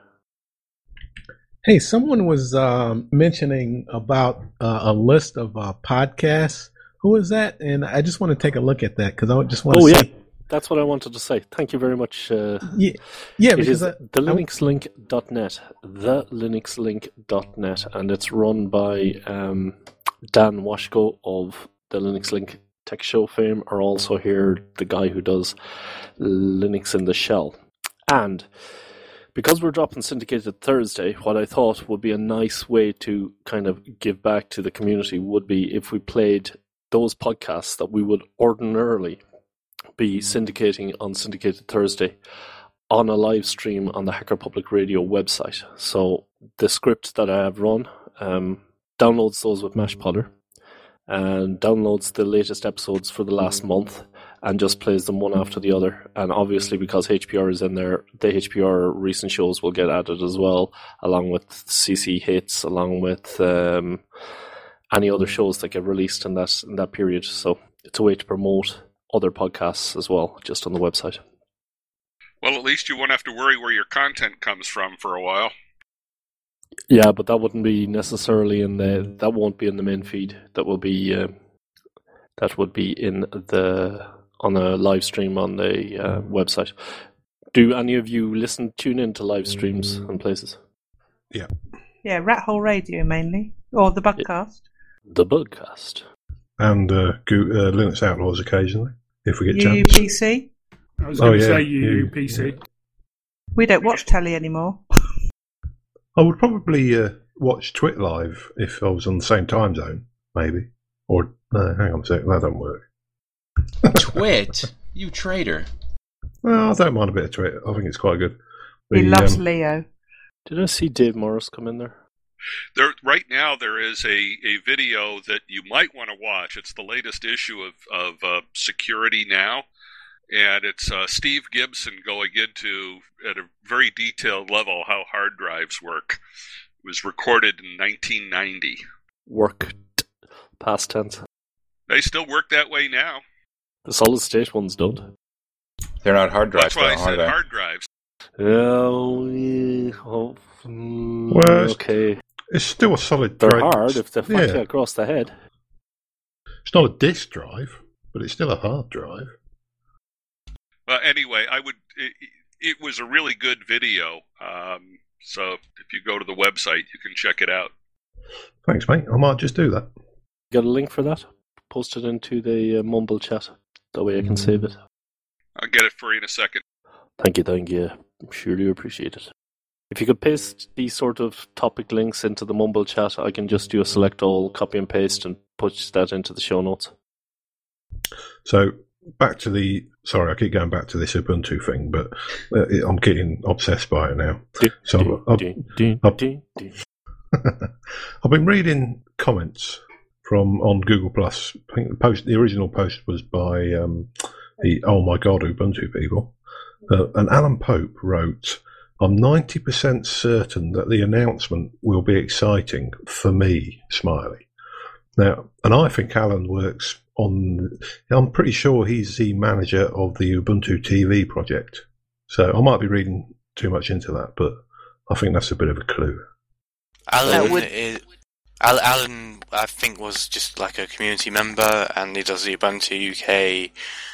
Speaker 16: Hey, someone was mentioning about a list of podcasts. Who is that? And I just want to take a look at that because I just want to see.
Speaker 1: Yeah. That's what I wanted to say. Thank you very much.
Speaker 16: Yeah,
Speaker 1: it is thelinuxlink.net, thelinuxlink.net, and it's run by Dan Washko of the Linux Link Tech Show fame, or also here the guy who does Linux in the Shell. And because we're dropping Syndicated Thursday, what I thought would be a nice way to kind of give back to the community would be if we played those podcasts that we would ordinarily be syndicating on Syndicated Thursday on a live stream on the Hacker Public Radio website. So the script that I have run downloads those with Mashpodder and downloads the latest episodes for the last month and just plays them one after the other. And obviously because HPR is in there, the HPR recent shows will get added as well, along with CC hits, along with any other shows that get released in that period. So it's a way to promote other podcasts as well, just on the website.
Speaker 4: Well, at least you won't have to worry where your content comes from for a while.
Speaker 1: Yeah, but that wouldn't be necessarily that won't be in the main feed. That will be that would be on a live stream on the website. Do any of you tune in to live streams and places?
Speaker 10: Yeah.
Speaker 5: Yeah, Rat Hole Radio mainly, or the Bugcast.
Speaker 1: The Bugcast.
Speaker 10: And Linux Outlaws occasionally, if we get chance.
Speaker 5: UUPC.
Speaker 13: I was going to say UUPC.
Speaker 5: We don't watch telly anymore.
Speaker 10: I would probably watch Twit Live if I was on the same time zone, maybe. Or, no, hang on a sec, that don't work.
Speaker 14: Twit? You traitor.
Speaker 10: Well, I don't mind a bit of Twit. I think it's quite good.
Speaker 5: He loves Leo.
Speaker 1: Did I see Dave Morris come in there?
Speaker 4: Right now, there is a video that you might want to watch. It's the latest issue of Security Now, and it's Steve Gibson going into, at a very detailed level, how hard drives work. It was recorded in 1990.
Speaker 1: Worked, past tense.
Speaker 4: They still work that way now.
Speaker 1: The solid state ones don't.
Speaker 9: They're not hard drives,
Speaker 4: That's why
Speaker 9: though,
Speaker 4: I said
Speaker 9: are they?
Speaker 4: hard drives.
Speaker 10: Well,
Speaker 1: okay.
Speaker 10: It's still a solid
Speaker 1: They're
Speaker 10: drive.
Speaker 1: hard if they fire across the head.
Speaker 10: It's not a disk drive, but it's still a hard drive.
Speaker 4: Anyway, it was a really good video. So if you go to the website, you can check it out.
Speaker 10: Thanks, mate. I might just do that.
Speaker 1: Got a link for that? Post it into the Mumble chat. That way I can save it.
Speaker 4: I'll get it for you in a second.
Speaker 1: Thank you. Surely appreciate it. If you could paste these sort of topic links into the Mumble chat, I can just do a select all, copy and paste, and push that into the show notes.
Speaker 10: So, back to sorry, I keep going back to this Ubuntu thing, but I'm getting obsessed by it now. I've been reading comments on Google Plus. I think the original post was by the Oh My God Ubuntu people. And Alan Pope wrote, "I'm 90% certain that the announcement will be exciting for me, smiley." Now, and I think Alan works I'm pretty sure he's the manager of the Ubuntu TV project. So I might be reading too much into that, but I think that's a bit of a clue.
Speaker 11: Alan, I think, was just like a community member, and he does the Ubuntu UK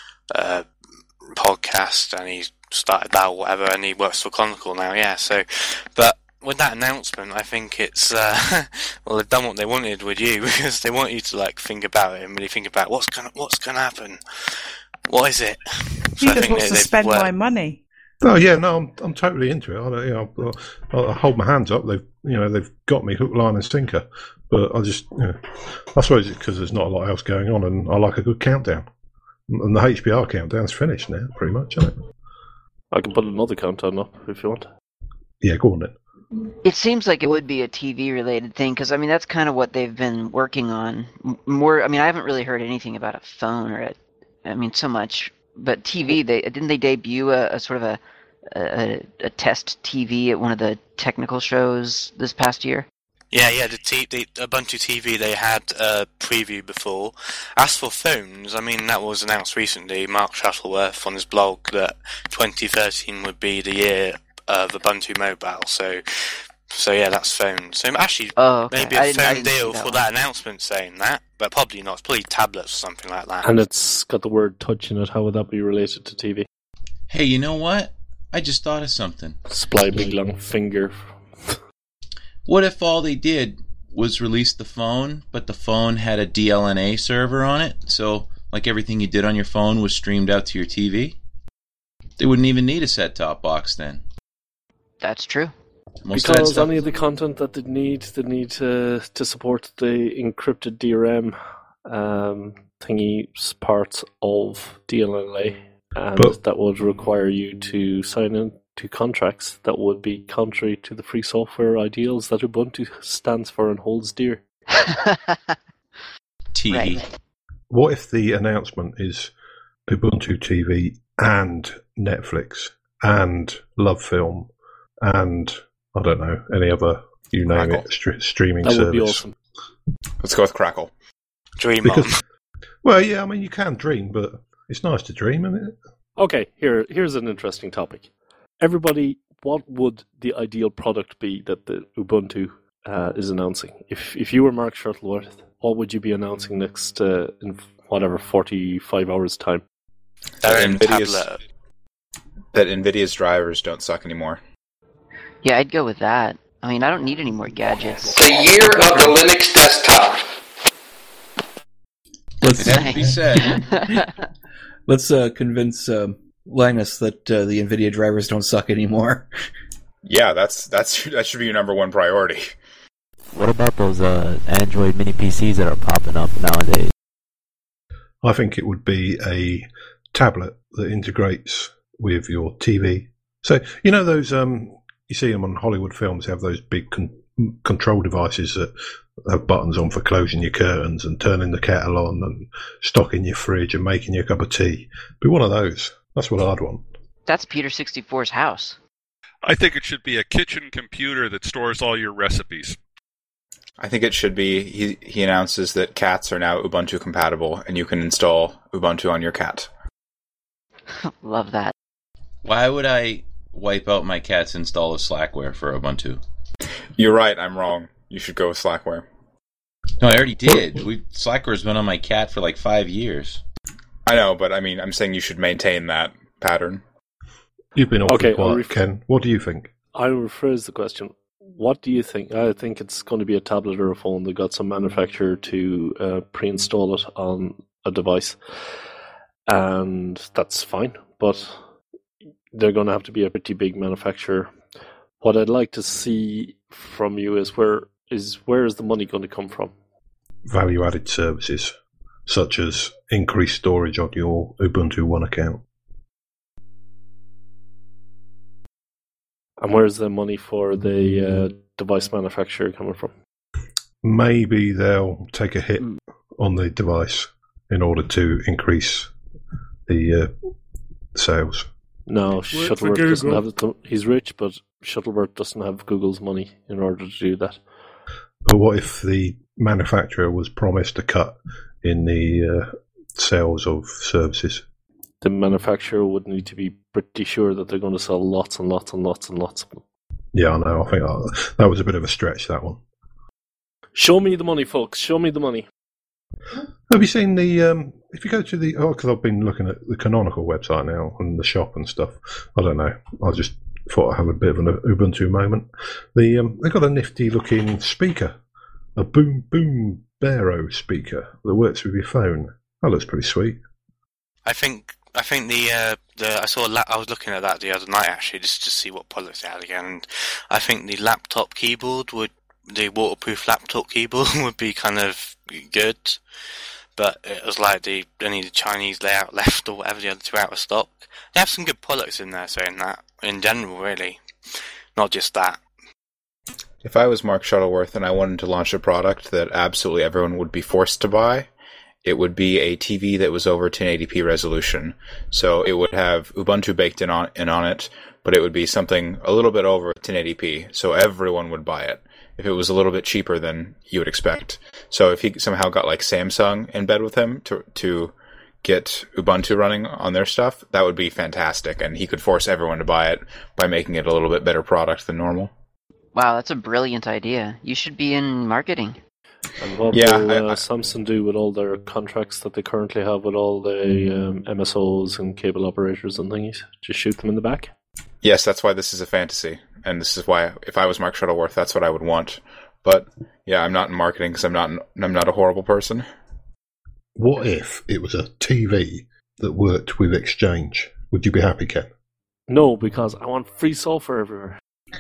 Speaker 11: podcast, and he started that or whatever, and he works for Chronicle now, yeah. So, but with that announcement, I think it's well, they've done what they wanted with you, because they want you to like think about it and really think about what's gonna happen. What is it?
Speaker 5: He just wants to spend my money.
Speaker 10: Oh yeah, no, I'm totally into it. I hold my hands up. They've got me hook, line, and sinker. But I suppose it's because there's not a lot else going on, and I like a good countdown. And the HPR countdown's finished now, pretty much, isn't it?
Speaker 1: I can put another countdown up if you want.
Speaker 10: Yeah, go on then.
Speaker 2: It seems like it would be a TV-related thing, because, I mean, that's kind of what they've been working on. More, I mean, I haven't really heard anything about a phone or so much. But TV, didn't they debut a sort of a test TV at one of the technical shows this past year?
Speaker 11: Yeah, the Ubuntu TV, they had a preview before. As for phones, I mean, that was announced recently. Mark Shuttleworth on his blog that 2013 would be the year of Ubuntu Mobile. So yeah, that's phones. So actually, maybe a phone deal for that announcement saying that, but probably not. It's probably tablets or something like that.
Speaker 1: And it's got the word touch in it. How would that be related to TV?
Speaker 14: Hey, you know what? I just thought of something.
Speaker 1: Supply big long finger.
Speaker 14: What if all they did was release the phone, but the phone had a DLNA server on it? So, like everything you did on your phone was streamed out to your TV? They wouldn't even need a set-top box then.
Speaker 2: That's true.
Speaker 1: Because any of the content that they need to support the encrypted DRM thingy parts of DLNA, and that would require you to sign in to contracts that would be contrary to the free software ideals that Ubuntu stands for and holds dear.
Speaker 14: TV.
Speaker 10: Right. What if the announcement is Ubuntu TV and Netflix and LoveFilm and, I don't know, any other, you name it, streaming service? That would be awesome.
Speaker 9: Let's go with Crackle.
Speaker 11: Dream on.
Speaker 10: Well, yeah, I mean, you can dream, but it's nice to dream, isn't it?
Speaker 1: Okay, here's an interesting topic. Everybody, what would the ideal product be that the Ubuntu is announcing? If you were Mark Shuttleworth, what would you be announcing next in whatever 45 hours time?
Speaker 9: That NVIDIA's drivers don't suck anymore.
Speaker 2: Yeah, I'd go with that. I mean, I don't need any more gadgets.
Speaker 19: The year of the Linux desktop.
Speaker 14: It has to be said.
Speaker 6: Let's convince Linus that the NVIDIA drivers don't suck anymore.
Speaker 9: Yeah, that should be your number one priority.
Speaker 20: What about those Android mini PCs that are popping up nowadays?
Speaker 10: I think it would be a tablet that integrates with your TV. So, you know those, you see them on Hollywood films, they have those big control devices that have buttons on for closing your curtains and turning the kettle on and stocking your fridge and making you a cup of tea. Be one of those. That's what I'd want.
Speaker 2: That's Peter 64's house.
Speaker 4: I think it should be a kitchen computer that stores all your recipes.
Speaker 9: I think it should be, he announces that cats are now Ubuntu compatible and you can install Ubuntu on your cat.
Speaker 2: Love that.
Speaker 14: Why would I wipe out my cat's install of Slackware for Ubuntu?
Speaker 9: You're right, I'm wrong. You should go with Slackware.
Speaker 14: No, I already did. Slackware's been on my cat for like 5 years.
Speaker 9: I know, but I mean, I'm saying you should maintain that pattern.
Speaker 10: You've been awfully quiet, Ken. What do you think?
Speaker 1: I'll rephrase the question. What do you think? I think it's going to be a tablet or a phone that got some manufacturer to pre-install it on a device. And that's fine, but they're going to have to be a pretty big manufacturer. What I'd like to see from you is where is the money going to come from?
Speaker 10: Value-added services, such as increased storage on your Ubuntu One account.
Speaker 1: And where's the money for the device manufacturer coming from?
Speaker 10: Maybe they'll take a hit on the device in order to increase the sales.
Speaker 1: No, Shuttleworth doesn't have it. He's rich, but Shuttleworth doesn't have Google's money in order to do that.
Speaker 10: But what if the manufacturer was promised a cut in the sales of services?
Speaker 1: The manufacturer would need to be pretty sure that they're going to sell lots and lots and lots and lots of them.
Speaker 10: Yeah, I know. I think that was a bit of a stretch, that one.
Speaker 1: Show me the money, folks. Show me the money.
Speaker 10: Have you seen the... if you go to the... Oh, because I've been looking at the Canonical website now and the shop and stuff. I don't know. I just thought I'd have a bit of an Ubuntu moment. They've got a nifty-looking speaker. A Boom Baro speaker that works with your phone. That looks pretty sweet.
Speaker 11: I think I was looking at that the other night actually just to see what products they had again. And I think the laptop keyboard the waterproof laptop keyboard would be kind of good, but it was like only the Chinese layout left or whatever. The other two out of stock. They have some good products in there, saying that in general, really, not just that.
Speaker 9: If I was Mark Shuttleworth and I wanted to launch a product that absolutely everyone would be forced to buy, it would be a TV that was over 1080p resolution. So it would have Ubuntu baked in on it, but it would be something a little bit over 1080p, so everyone would buy it. If it was a little bit cheaper than you would expect. So if he somehow got like Samsung in bed with him to get Ubuntu running on their stuff, that would be fantastic, and he could force everyone to buy it by making it a little bit better product than normal.
Speaker 2: Wow, that's a brilliant idea. You should be in marketing.
Speaker 1: And what will Samsung do with all their contracts that they currently have with all the MSOs and cable operators and thingies? Just shoot them in the back?
Speaker 9: Yes, that's why this is a fantasy, and this is why, if I was Mark Shuttleworth, that's what I would want. But yeah, I'm not in marketing because I'm not a horrible person.
Speaker 10: What if it was a TV that worked with Exchange? Would you be happy, Ken?
Speaker 1: No, because I want free software everywhere.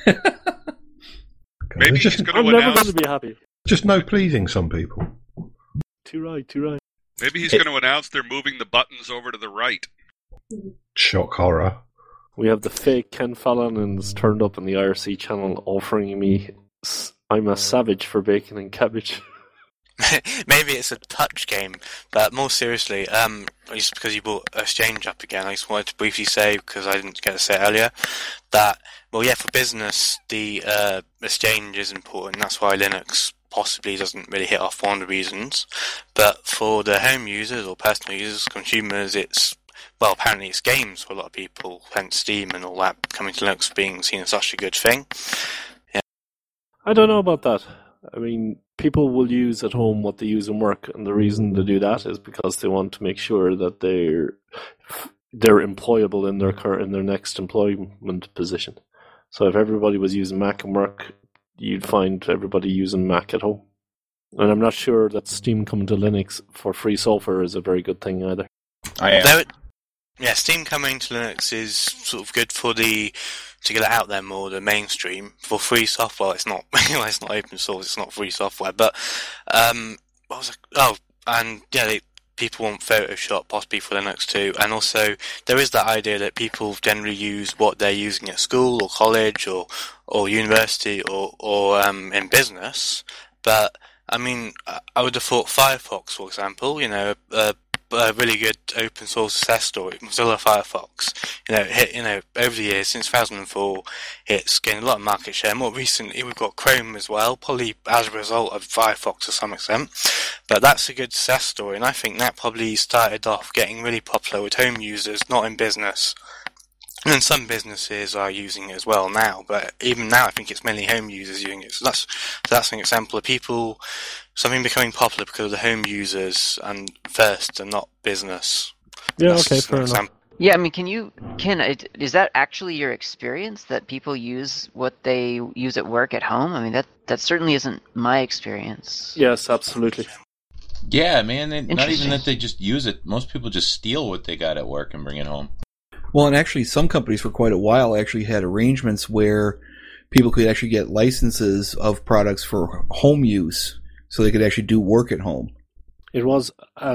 Speaker 4: Maybe he's going to
Speaker 1: I'm never going to be happy.
Speaker 10: Just no pleasing some people.
Speaker 1: Too right.
Speaker 4: Maybe he's going to announce they're moving the buttons over to the right.
Speaker 10: Shock horror.
Speaker 1: We have the fake Ken Fallon and it's turned up in the IRC channel offering me I'm a savage for bacon and cabbage.
Speaker 11: Maybe it's a touch game, but more seriously, just because you brought Exchange up again, I just wanted to briefly say, because I didn't get to say it earlier, that, well, yeah, for business, the Exchange is important. That's why Linux possibly doesn't really hit off one of the reasons. But for the home users or personal users, consumers, well, apparently it's games for a lot of people, hence Steam and all that coming to Linux being seen as such a good thing. Yeah.
Speaker 1: I don't know about that. I mean, people will use at home what they use in work, and the reason to do that is because they want to make sure that they're employable in their next employment position. So if everybody was using Mac in work, you'd find everybody using Mac at home. And I'm not sure that Steam coming to Linux for free software is a very good thing either.
Speaker 11: Yeah, Steam coming to Linux is sort of good for to get it out there more, the mainstream. For free software, it's not. It's not open source. It's not free software. But people want Photoshop possibly for Linux too. And also, there is that idea that people generally use what they're using at school or college or university or in business. But I mean, I would have thought Firefox, for example, a really good open source success story, Mozilla Firefox. Over the years, since 2004, it's gained a lot of market share. More recently, we've got Chrome as well, probably as a result of Firefox to some extent. But that's a good success story, and I think that probably started off getting really popular with home users, not in business. And then some businesses are using it as well now, but even now I think it's mainly home users using it. So that's an example of something becoming popular because of the home users and first and not business.
Speaker 1: Yeah, okay, fair enough.
Speaker 2: Yeah, I mean, is that actually your experience, that people use what they use at work at home? I mean, that certainly isn't my experience.
Speaker 1: Yes, absolutely.
Speaker 14: Yeah, man, not even that they just use it. Most people just steal what they got at work and bring it home.
Speaker 6: Well, and actually some companies for quite a while actually had arrangements where people could actually get licenses of products for home use so they could actually do work at home.
Speaker 1: It was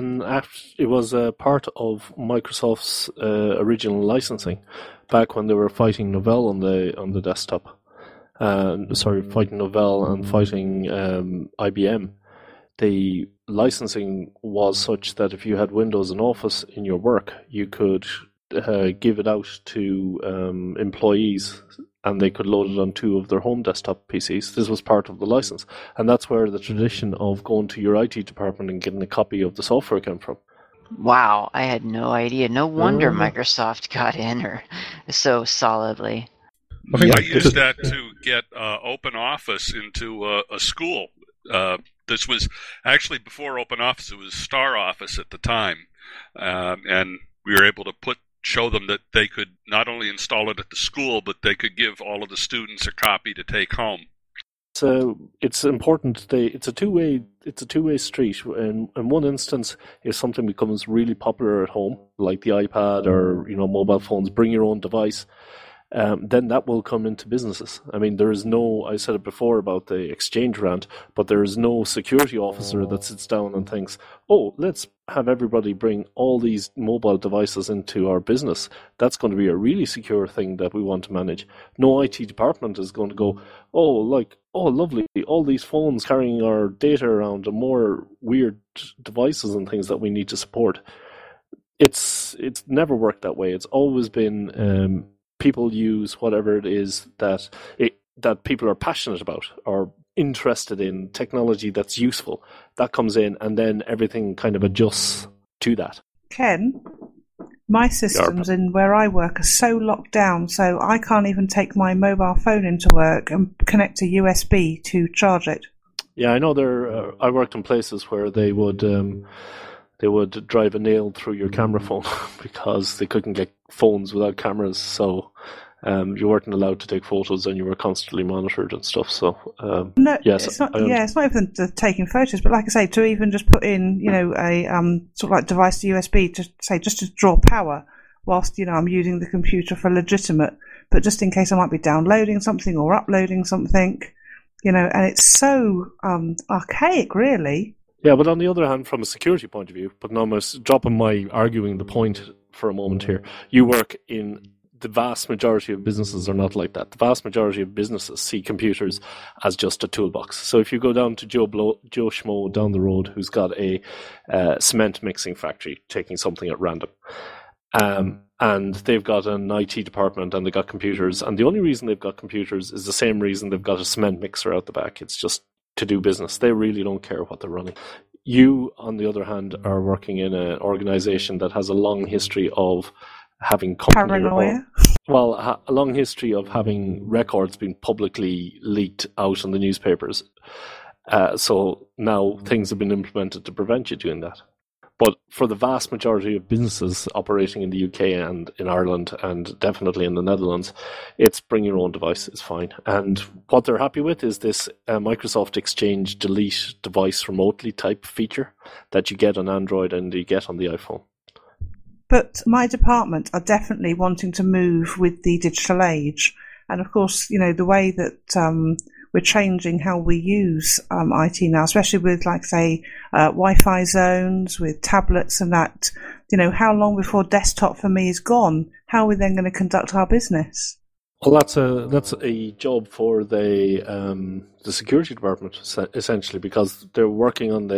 Speaker 1: a part of Microsoft's original licensing back when they were fighting Novell on the desktop. Fighting Novell and fighting IBM. The licensing was such that if you had Windows and Office in your work, you could give it out to employees and they could load it on two of their home desktop PCs. This was part of the license. And that's where the tradition of going to your IT department and getting a copy of the software came from.
Speaker 2: Wow, I had no idea. No wonder Microsoft got in so solidly.
Speaker 4: I used that to get OpenOffice into a school. This was actually before OpenOffice. It was StarOffice at the time. And we were able to show them that they could not only install it at the school, but they could give all of the students a copy to take home.
Speaker 1: So it's important. It's a two-way street. In one instance, if something becomes really popular at home, like the iPad or mobile phones, bring your own device. then that will come into businesses. I mean, there is no, I said it before about the exchange rant, but there is no security officer that sits down and thinks, oh, let's have everybody bring all these mobile devices into our business. That's going to be a really secure thing that we want to manage. No IT department is going to go, oh, lovely, all these phones carrying our data around and more weird devices and things that we need to support. It's never worked that way. It's always been people use whatever it is that people are passionate about or interested in, technology that's useful. That comes in, and then everything kind of adjusts to that.
Speaker 5: Ken, my systems in where I work are so locked down, so I can't even take my mobile phone into work and connect a USB to charge it.
Speaker 1: Yeah, I know I worked in places where they would drive a nail through your camera phone because they couldn't get phones without cameras. So you weren't allowed to take photos, and you were constantly monitored and stuff. So
Speaker 5: no,
Speaker 1: yes,
Speaker 5: it's not. Yeah, it's not even taking photos, but like I say, to even just put in, a sort of like device to USB to say just to draw power whilst I'm using the computer for legitimate, but just in case I might be downloading something or uploading something, and it's so archaic, really.
Speaker 1: Yeah, but on the other hand, from a security point of view, but almost dropping my arguing the point for a moment here, you work in the vast majority of businesses are not like that. The vast majority of businesses see computers as just a toolbox. So if you go down to Joe Schmo down the road, who's got a cement mixing factory, taking something at random, and they've got an IT department and they've got computers, and the only reason they've got computers is the same reason they've got a cement mixer out the back. It's just to do business. They really don't care what they're running. You, on the other hand, are working in an organization that has a long history of having
Speaker 5: paranoia.
Speaker 1: A long history of having records being publicly leaked out in the newspapers. So now things have been implemented to prevent you doing that. But for the vast majority of businesses operating in the UK and in Ireland and definitely in the Netherlands, it's bring your own device is fine. And what they're happy with is this Microsoft Exchange delete device remotely type feature that you get on Android and you get on the iPhone.
Speaker 5: But my department are definitely wanting to move with the digital age. And of course, the way that we're changing how we use IT now, especially with, like, say, Wi-Fi zones, with tablets and that, how long before desktop for me is gone? How are we then going to conduct our business?
Speaker 1: Well, that's a job for the security department, essentially, because they're working on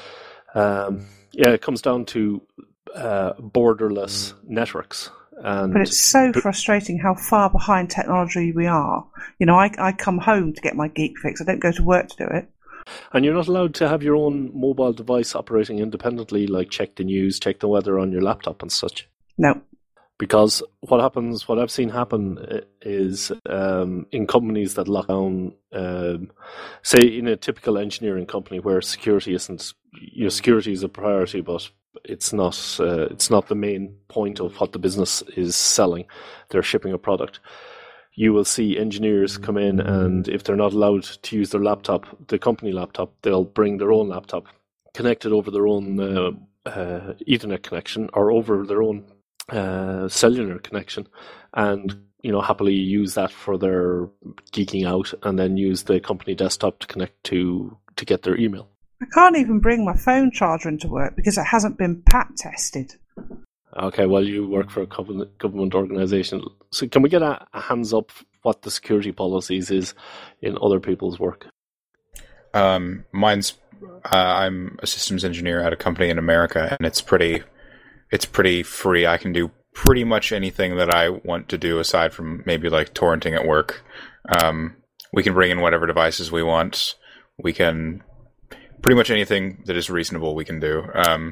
Speaker 1: it comes down to borderless networks.
Speaker 5: But it's so frustrating how far behind technology we are. I come home to get my geek fix. I don't go to work to do it.
Speaker 1: And you're not allowed to have your own mobile device operating independently, like check the news, check the weather on your laptop and such.
Speaker 5: No.
Speaker 1: Because what I've seen happen is in companies that lock down, say in a typical engineering company where security isn't, security is a priority, but it's not the main point of what the business is selling. They're shipping a product. You will see engineers come in, and if they're not allowed to use their laptop, the company laptop, they'll bring their own laptop, connect it over their own Ethernet connection or over their own cellular connection, and happily use that for their geeking out, and then use the company desktop to connect to get their email.
Speaker 5: I can't even bring my phone charger into work because it hasn't been PAT tested.
Speaker 1: Okay, well, you work for a government organisation. So can we get a hands up what the security policies is in other people's work?
Speaker 9: Mine's I'm a systems engineer at a company in America, and it's pretty free. I can do pretty much anything that I want to do aside from maybe like torrenting at work. We can bring in whatever devices we want. We can pretty much anything that is reasonable we can do.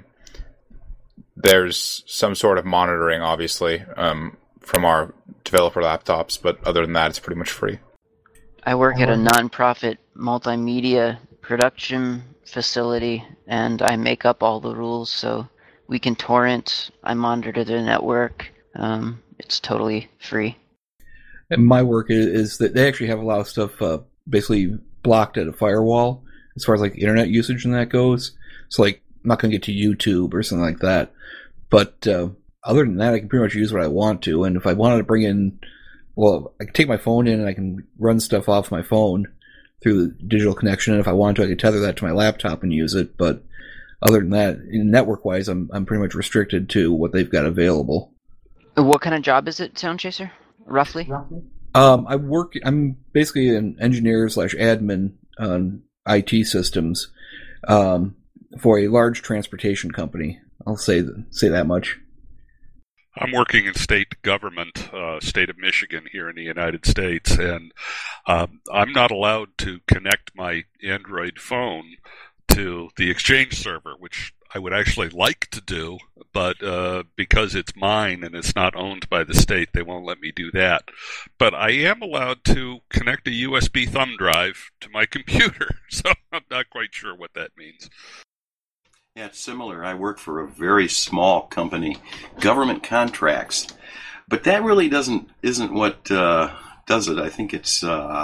Speaker 9: There's some sort of monitoring, obviously, from our developer laptops, but other than that, it's pretty much free.
Speaker 2: I work at a non-profit multimedia production facility, and I make up all the rules, so we can torrent. I monitor the network. It's totally free.
Speaker 6: And my work is that they actually have a lot of stuff basically blocked at a firewall as far as like internet usage and that goes. So like I'm not going to get to YouTube or something like that. But other than that, I can pretty much use what I want to. And if I wanted to bring in well, I can take my phone in and I can run stuff off my phone through the digital connection. And if I want to, I could tether that to my laptop and use it. But other than that, network-wise, I'm pretty much restricted to what they've got available.
Speaker 2: What kind of job is it, Soundchaser? Roughly?
Speaker 6: I'm basically an engineer/admin on IT systems for a large transportation company. I'll say that much.
Speaker 4: I'm working in state government, state of Michigan here in the United States, and I'm not allowed to connect my Android phone to the Exchange server, which I would actually like to do, but because it's mine and it's not owned by the state, they won't let me do that. But I am allowed to connect a USB thumb drive to my computer, so I'm not quite sure what that means.
Speaker 18: Yeah, it's similar. I work for a very small company, government contracts, but that really isn't what does it. I think it's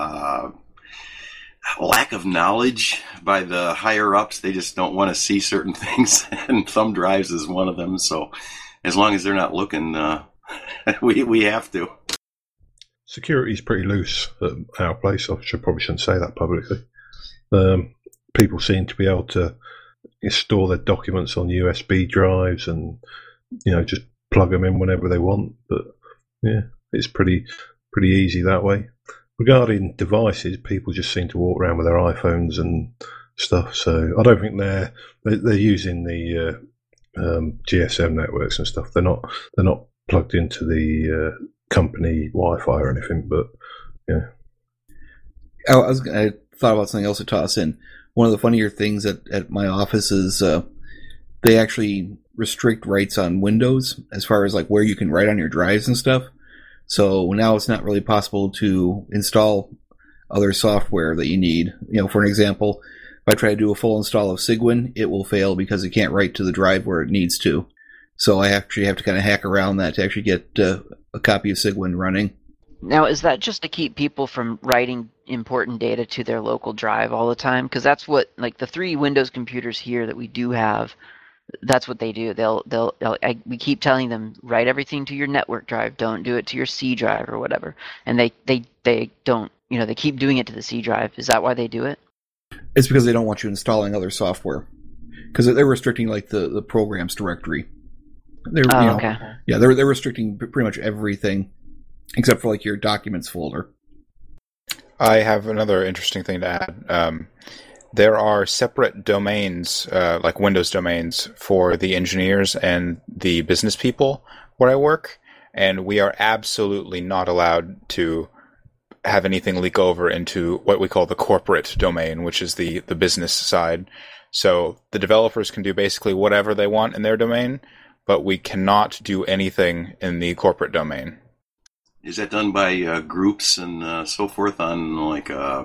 Speaker 18: lack of knowledge by the higher ups. They just don't want to see certain things, and thumb drives is one of them. So, as long as they're not looking, we have to.
Speaker 10: Security's pretty loose at our place. I probably shouldn't say that publicly. People seem to be able to store their documents on USB drives and just plug them in whenever they want. But yeah, it's pretty easy that way. Regarding devices, people just seem to walk around with their iPhones and stuff. So I don't think they're using the GSM networks and stuff. They're not plugged into the company Wi-Fi or anything. But yeah,
Speaker 6: I thought about something else to toss in. One of the funnier things at my office is they actually restrict writes on Windows as far as like where you can write on your drives and stuff. So now it's not really possible to install other software that you need. For an example, if I try to do a full install of Cygwin, it will fail because it can't write to the drive where it needs to. So I actually have to kind of hack around that to actually get a copy of Cygwin running.
Speaker 2: Now, is that just to keep people from writing important data to their local drive all the time? Because that's what, like, the 3 Windows computers here that we do have, that's what they do. We keep telling them, write everything to your network drive. Don't do it to your C drive or whatever. And they don't, they keep doing it to the C drive. Is that why they do it?
Speaker 6: It's because they don't want you installing other software. Because they're restricting, like, the programs directory.
Speaker 2: Okay.
Speaker 6: Yeah, they're restricting pretty much everything except for like your documents folder.
Speaker 9: I have another interesting thing to add. There are separate domains, like Windows domains, for the engineers and the business people where I work, and we are absolutely not allowed to have anything leak over into what we call the corporate domain, which is the business side. So the developers can do basically whatever they want in their domain, but we cannot do anything in the corporate domain.
Speaker 18: Is that done by groups and so forth on like a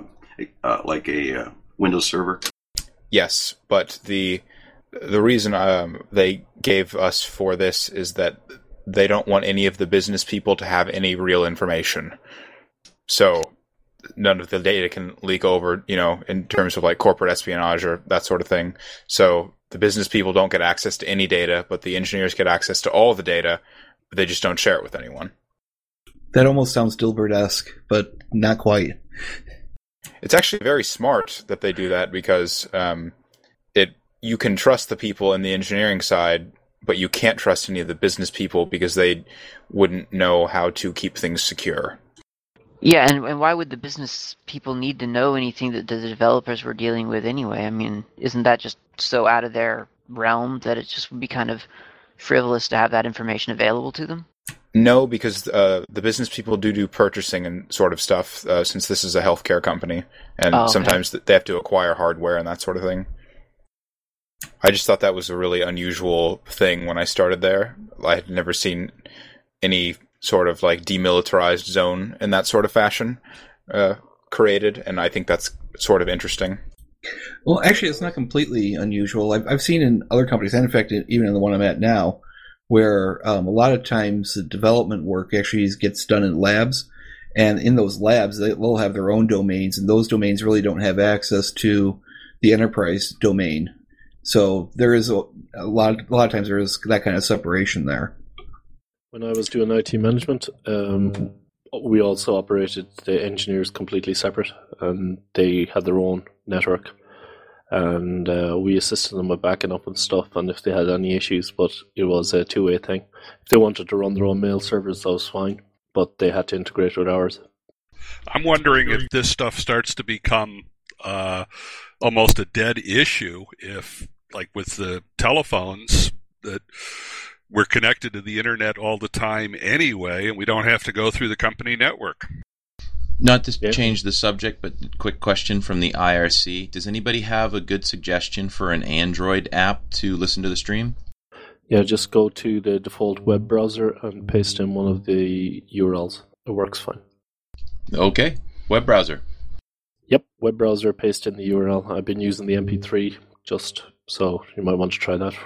Speaker 18: Windows server?
Speaker 9: Yes, but the reason they gave us for this is that they don't want any of the business people to have any real information. So none of the data can leak over, in terms of like corporate espionage or that sort of thing. So the business people don't get access to any data, but the engineers get access to all the data. They just don't share it with anyone.
Speaker 6: That almost sounds Dilbert-esque, but not quite.
Speaker 9: It's actually very smart that they do that because you can trust the people in the engineering side, but you can't trust any of the business people because they wouldn't know how to keep things secure.
Speaker 2: Yeah, and why would the business people need to know anything that the developers were dealing with anyway? I mean, isn't that just so out of their realm that it just would be kind of frivolous to have that information available to them?
Speaker 9: No, because the business people do purchasing and sort of stuff, since this is a healthcare company, and sometimes they have to acquire hardware and that sort of thing. I just thought that was a really unusual thing when I started there. I had never seen any sort of like demilitarized zone in that sort of fashion created, and I think that's sort of interesting.
Speaker 6: Well, actually, it's not completely unusual. I've seen in other companies, and in fact, even in the one I'm at now, where a lot of times the development work actually gets done in labs, and in those labs they'll have their own domains, and those domains really don't have access to the enterprise domain. So there is a lot of times there is that kind of separation there.
Speaker 1: When I was doing IT management, we also operated the engineers completely separate, and they had their own network. And we assisted them with backing up and stuff, and if they had any issues, but it was a two-way thing. If they wanted to run their own mail servers, that was fine, but they had to integrate with ours.
Speaker 4: I'm wondering if this stuff starts to become almost a dead issue, if, like with the telephones, that we're connected to the internet all the time anyway, and we don't have to go through the company network.
Speaker 14: Not to change the subject, but quick question from the IRC. Does anybody have a good suggestion for an Android app to listen to the stream?
Speaker 1: Yeah, just go to the default web browser and paste in one of the URLs. It works fine.
Speaker 14: Okay, web browser.
Speaker 1: Yep, web browser, paste in the URL. I've been using the MP3 just, so you might want to try that.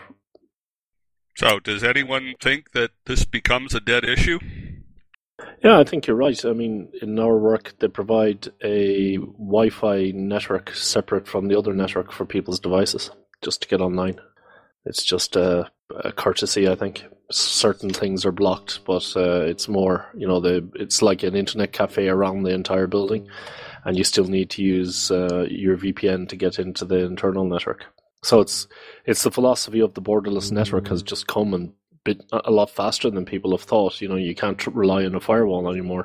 Speaker 4: So, does anyone think that this becomes a dead issue?
Speaker 1: Yeah, I think you're right. I mean, in our work, they provide a Wi-Fi network separate from the other network for people's devices, just to get online. It's just a courtesy, I think. Certain things are blocked, but it's more, it's like an internet cafe around the entire building, and you still need to use your VPN to get into the internal network. So it's the philosophy of the borderless network has just come and been a lot faster than people have thought. You can't rely on a firewall anymore.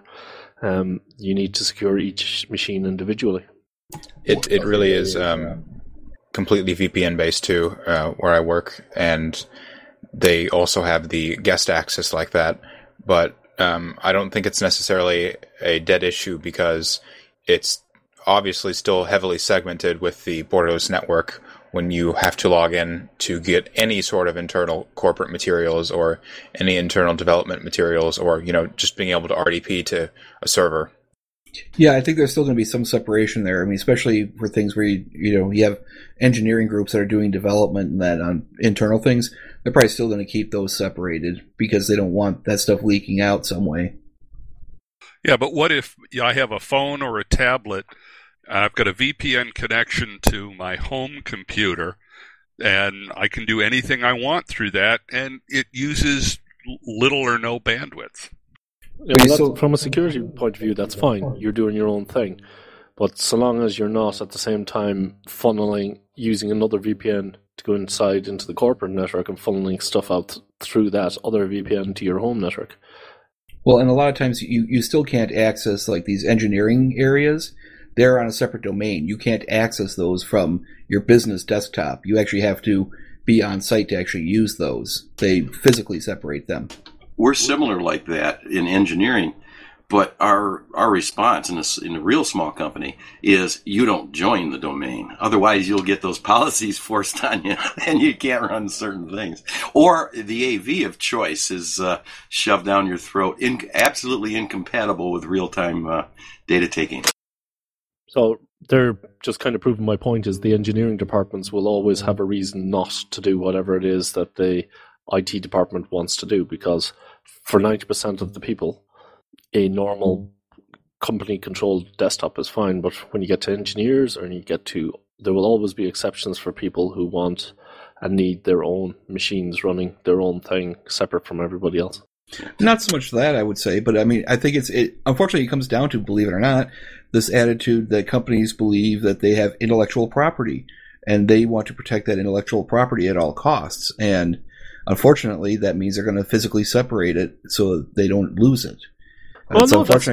Speaker 1: You need to secure each machine individually.
Speaker 9: It really is completely VPN based too, where I work, and they also have the guest access like that. But I don't think it's necessarily a dead issue because it's obviously still heavily segmented with the borderless network. When you have to log in to get any sort of internal corporate materials or any internal development materials, or just being able to RDP to a server.
Speaker 6: Yeah, I think there's still going to be some separation there. I mean, especially for things where you have engineering groups that are doing development and that on internal things, they're probably still going to keep those separated because they don't want that stuff leaking out some way.
Speaker 4: Yeah, but what if I have a phone or a tablet? I've got a VPN connection to my home computer, and I can do anything I want through that, and it uses little or no bandwidth.
Speaker 1: Yeah, from a security point of view, that's fine. You're doing your own thing. But so long as you're not at the same time using another VPN to go inside into the corporate network and funneling stuff out through that other VPN to your home network.
Speaker 6: Well, and a lot of times you still can't access like these engineering areas. They're on a separate domain. You can't access those from your business desktop. You actually have to be on site to actually use those. They physically separate them.
Speaker 18: We're similar like that in engineering, but our response in a real small company is you don't join the domain. Otherwise, you'll get those policies forced on you, and you can't run certain things. Or the AV of choice is shoved down your throat, absolutely incompatible with real-time data taking.
Speaker 1: So they're just kind of proving my point is the engineering departments will always have a reason not to do whatever it is that the IT department wants to do, because for 90% of the people, a normal company-controlled desktop is fine, but when you get to engineers there will always be exceptions for people who want and need their own machines running their own thing separate from everybody else.
Speaker 6: Not so much that, I would say, but I mean, I think unfortunately it comes down to, believe it or not, this attitude that companies believe that they have intellectual property and they want to protect that intellectual property at all costs. And unfortunately, that means they're going to physically separate it so they don't lose it.
Speaker 1: Well, no, that's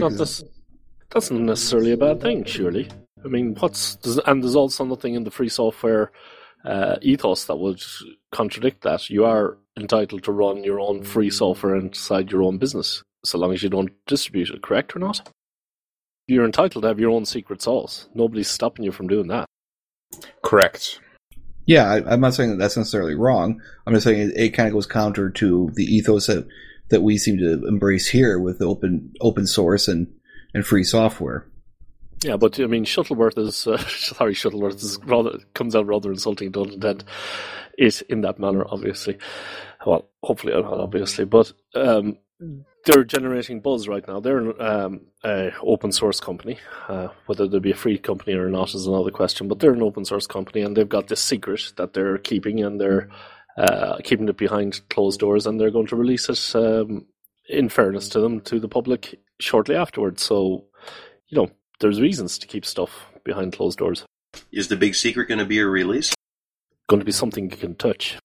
Speaker 1: not necessarily a bad thing, surely. I mean, there's also nothing in the free software ethos that would contradict that. You are entitled to run your own free software inside your own business, so long as you don't distribute it, correct or not? You're entitled to have your own secret sauce. Nobody's stopping you from doing that.
Speaker 9: Correct.
Speaker 6: Yeah, I'm not saying that that's necessarily wrong. I'm just saying it kind of goes counter to the ethos that we seem to embrace here with open source and free software.
Speaker 1: Yeah, but I mean, Shuttleworth comes out rather insulting. Don't intend it in that manner, obviously. Well, hopefully not, obviously, but they're generating buzz right now. They're an open source company. Whether they'll be a free company or not is another question, but they're an open source company, and they've got this secret that they're keeping, and they're keeping it behind closed doors, and they're going to release it in fairness to them, to the public shortly afterwards. So, there's reasons to keep stuff behind closed doors.
Speaker 18: Is the big secret going to be a release?
Speaker 1: Going to be something you can touch.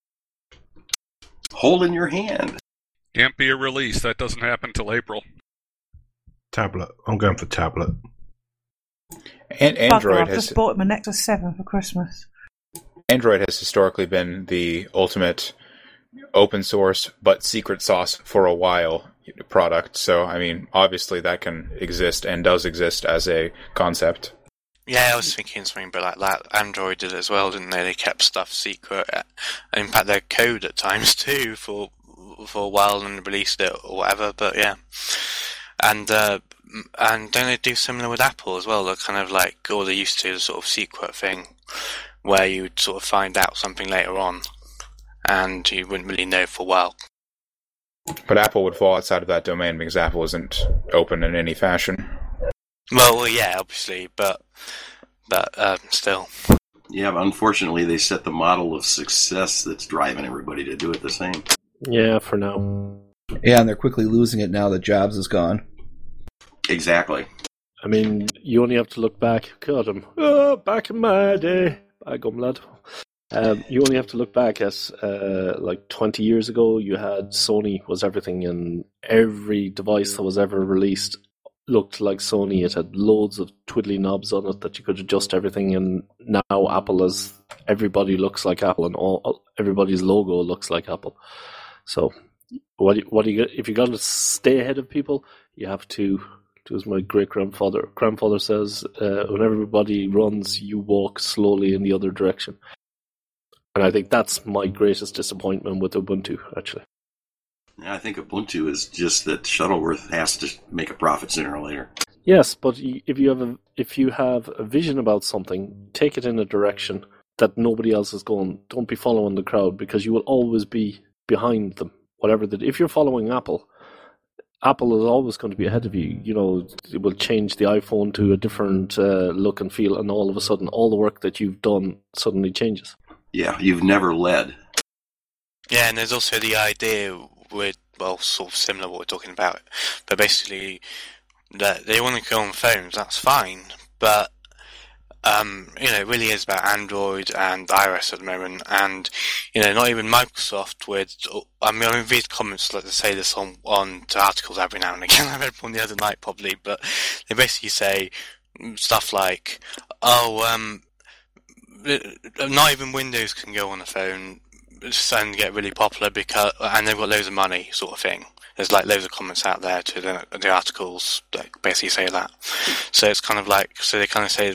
Speaker 18: Hold in your hand.
Speaker 4: Can't be a release. That doesn't happen till April.
Speaker 10: Tablet. I'm going for tablet.
Speaker 9: And Android
Speaker 5: I've just bought my Nexus 7 for Christmas.
Speaker 9: Android has historically been the ultimate open source but secret sauce for a while product. So, I mean, obviously that can exist and does exist as a concept.
Speaker 11: Yeah, I was thinking something but like that. Android did it as well, didn't they? They kept stuff secret. In fact, their code at times too for a while and released it or whatever. But yeah, and don't they do similar with Apple as well? They're kind of like, or they used to, the sort of secret thing where you would sort of find out something later on, and you wouldn't really know for a while.
Speaker 9: But Apple would fall outside of that domain because Apple isn't open in any fashion.
Speaker 11: Well, yeah, obviously, but still.
Speaker 18: Yeah, but unfortunately, they set the model of success that's driving everybody to do it the same.
Speaker 1: Yeah, for now.
Speaker 6: Yeah, and they're quickly losing it now that Jobs is gone.
Speaker 18: Exactly.
Speaker 1: I mean, you only have to look back. God, back in my day. By gum, lad. You only have to look back at like 20 years ago. You had Sony was everything, and every device that was ever released looked like Sony. It had loads of twiddly knobs on it that you could adjust everything. And now Apple is, everybody looks like Apple, and everybody's logo looks like Apple. So what do you get? If you got to stay ahead of people, you have to do as my great grandfather says, when everybody runs, you walk slowly in the other direction. And I think that's my greatest disappointment with Ubuntu, actually.
Speaker 18: Yeah, I think Ubuntu is just that Shuttleworth has to make a profit sooner or later.
Speaker 1: Yes, but if you have a vision about something, take it in a direction that nobody else is going. Don't be following the crowd, because you will always be behind them. If you're following Apple is always going to be ahead of you. It will change the iPhone to a different look and feel, and all of a sudden, all the work that you've done suddenly changes.
Speaker 18: Yeah, you've never led.
Speaker 11: Yeah, and there's also the idea with, sort of similar to what we're talking about, but basically that they want to go on phones, that's fine, but it really is about Android and iOS at the moment, and not even Microsoft I read comments like they say this on to articles every now and again. I read one the other night probably, but they basically say stuff like, not even Windows can go on a phone and get really popular and they've got loads of money, sort of thing. There's like loads of comments out there to the articles that basically say that. So it's kind of like, so if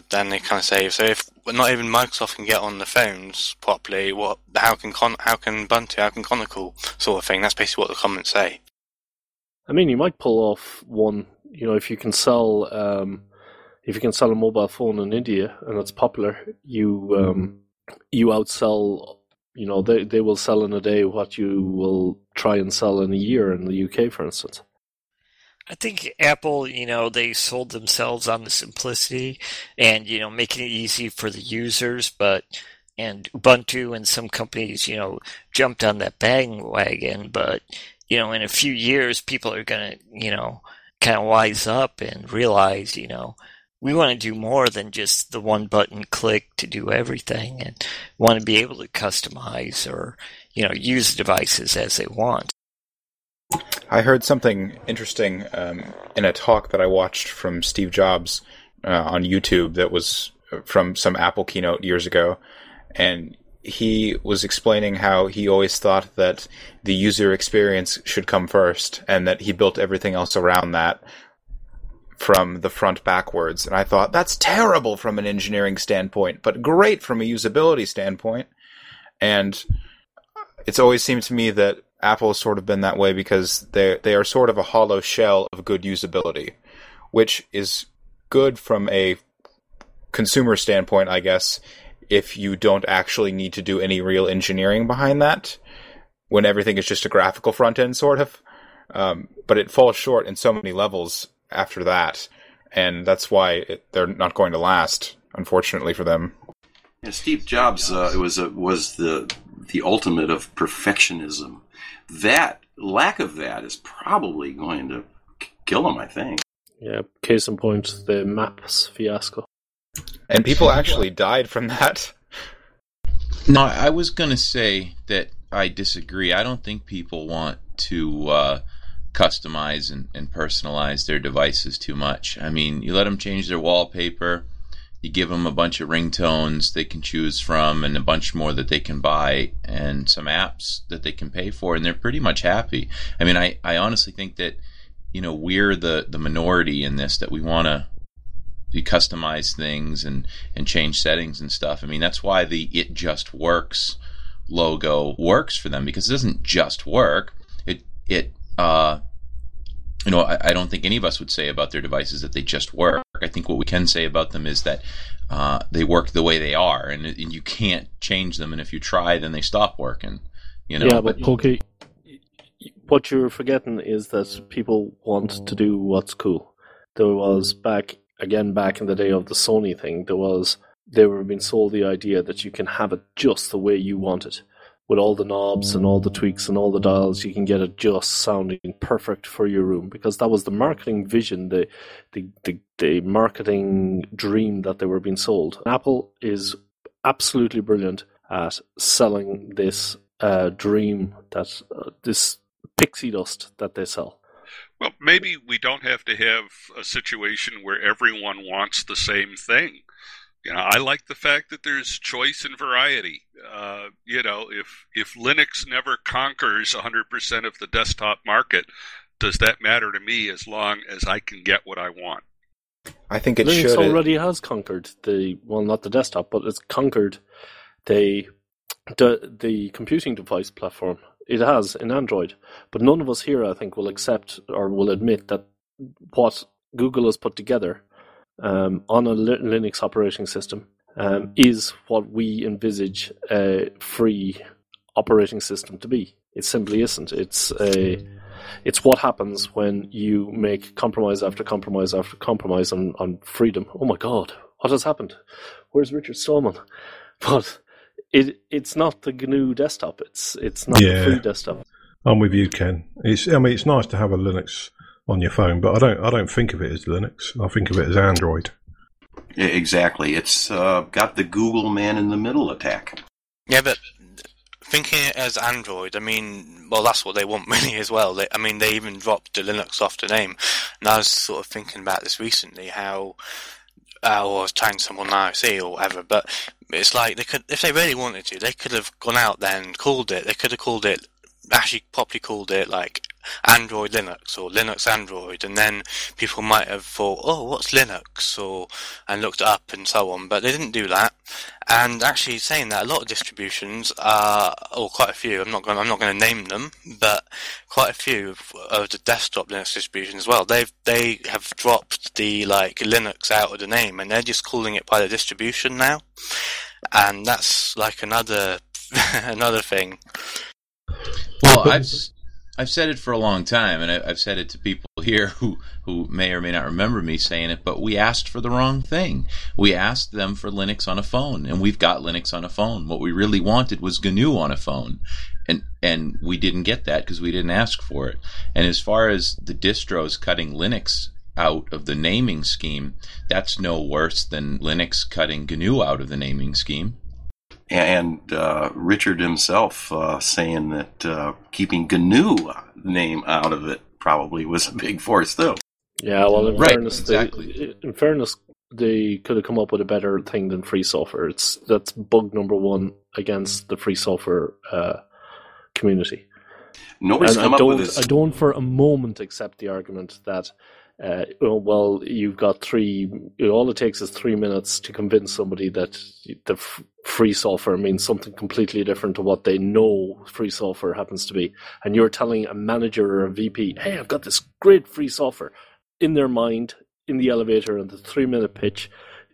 Speaker 11: not even Microsoft can get on the phones properly, how can Ubuntu, how can Chronicle, sort of thing. That's basically what the comments say.
Speaker 1: I mean, you might pull off one, if you can sell a mobile phone in India and it's popular, you outsell. They will sell in a day what you will try and sell in a year in the UK, for instance.
Speaker 2: I think Apple, they sold themselves on the simplicity and, making it easy for the users, and Ubuntu and some companies, jumped on that bandwagon, but, in a few years, people are going to, kind of wise up and realize, we want to do more than just the one button click to do everything, and want to be able to customize or, use the devices as they want.
Speaker 9: I heard something interesting in a talk that I watched from Steve Jobs on YouTube that was from some Apple keynote years ago, and he was explaining how he always thought that the user experience should come first, and that he built everything else around that from the front backwards. And I thought, that's terrible from an engineering standpoint, but great from a usability standpoint. And it's always seemed to me that Apple has sort of been that way because they are sort of a hollow shell of good usability, which is good from a consumer standpoint, I guess, if you don't actually need to do any real engineering behind that, when everything is just a graphical front end, sort of. But it falls short in so many levels after that, and that's why they're not going to last, unfortunately for them.
Speaker 18: Yeah, Steve Jobs was the ultimate of perfectionism. That lack of that is probably going to kill them, I think.
Speaker 1: Yeah, case in point, the maps fiasco.
Speaker 9: And people actually died from that.
Speaker 14: No, I was going to say that I disagree. I don't think people want to customize and personalize their devices too much. I mean, you let them change their wallpaper, you give them a bunch of ringtones they can choose from and a bunch more that they can buy and some apps that they can pay for, and they're pretty much happy. I mean, I honestly think that, we're the minority in this, that we want to customize things and change settings and stuff. I mean, that's why the It Just Works logo works for them, because it doesn't just work. I don't think any of us would say about their devices that they just work. I think what we can say about them is that they work the way they are, and you can't change them, and if you try, then they stop working.
Speaker 1: Yeah, but Pokey, what you're forgetting is that people want to do what's cool. There was back in the day of the Sony thing, they were being sold the idea that you can have it just the way you want it. With all the knobs and all the tweaks and all the dials, you can get it just sounding perfect for your room, because that was the marketing vision, the marketing dream that they were being sold. Apple is absolutely brilliant at selling this dream, that this pixie dust that they sell.
Speaker 4: Well, maybe we don't have to have a situation where everyone wants the same thing. I like the fact that there's choice and variety. If Linux never conquers 100% of the desktop market, does that matter to me as long as I can get what I want?
Speaker 9: I think it
Speaker 1: Linux
Speaker 9: should.
Speaker 1: already has conquered not the desktop, but it's conquered the computing device platform. It has in Android, but none of us here, I think, will accept or will admit that what Google has put together on a Linux operating system is what we envisage a free operating system to be. It simply isn't. It's what happens when you make compromise after compromise after compromise on freedom. Oh my God, what has happened? Where's Richard Stallman? But it's not the GNU desktop. It's not the free desktop.
Speaker 10: I'm with you, Ken. It's nice to have a Linux on your phone, but I don't think of it as Linux. I think of it as Android.
Speaker 18: Yeah, exactly. It's got the Google man in the middle attack.
Speaker 11: Yeah, but thinking it as Android, I mean, well, that's what they want really as well. They even dropped the Linux off the name. And I was sort of thinking about this recently, how I was chatting to someone on IRC or whatever, but it's like they could, if they really wanted to, they could have gone out there and called it. They could have called it, actually properly called it like Android Linux or Linux Android, and then people might have thought, oh, what's Linux, and looked it up and so on, but they didn't do that. And actually saying that, a lot of distributions or quite a few, I'm not going to name them, but quite a few of the desktop Linux distributions as well, they have dropped the like Linux out of the name, and they're just calling it by the distribution now, and that's like another thing.
Speaker 14: Well, I've said it for a long time, and I've said it to people here who may or may not remember me saying it, but we asked for the wrong thing. We asked them for Linux on a phone, and we've got Linux on a phone. What we really wanted was GNU on a phone, and we didn't get that because we didn't ask for it. And as far as the distros cutting Linux out of the naming scheme, that's no worse than Linux cutting GNU out of the naming scheme.
Speaker 18: And Richard himself saying that keeping GNU name out of it probably was a big force, though.
Speaker 1: Yeah, well, in fairness,
Speaker 14: exactly.
Speaker 1: They could have come up with a better thing than free software. That's bug number one against the free software community.
Speaker 18: Nobody's come up with this.
Speaker 1: I don't for a moment accept the argument that you've got all it takes is 3 minutes to convince somebody that the free software means something completely different to what they know free software happens to be. And you're telling a manager or a VP, hey, I've got this great free software. In their mind, in the elevator, and the 3-minute pitch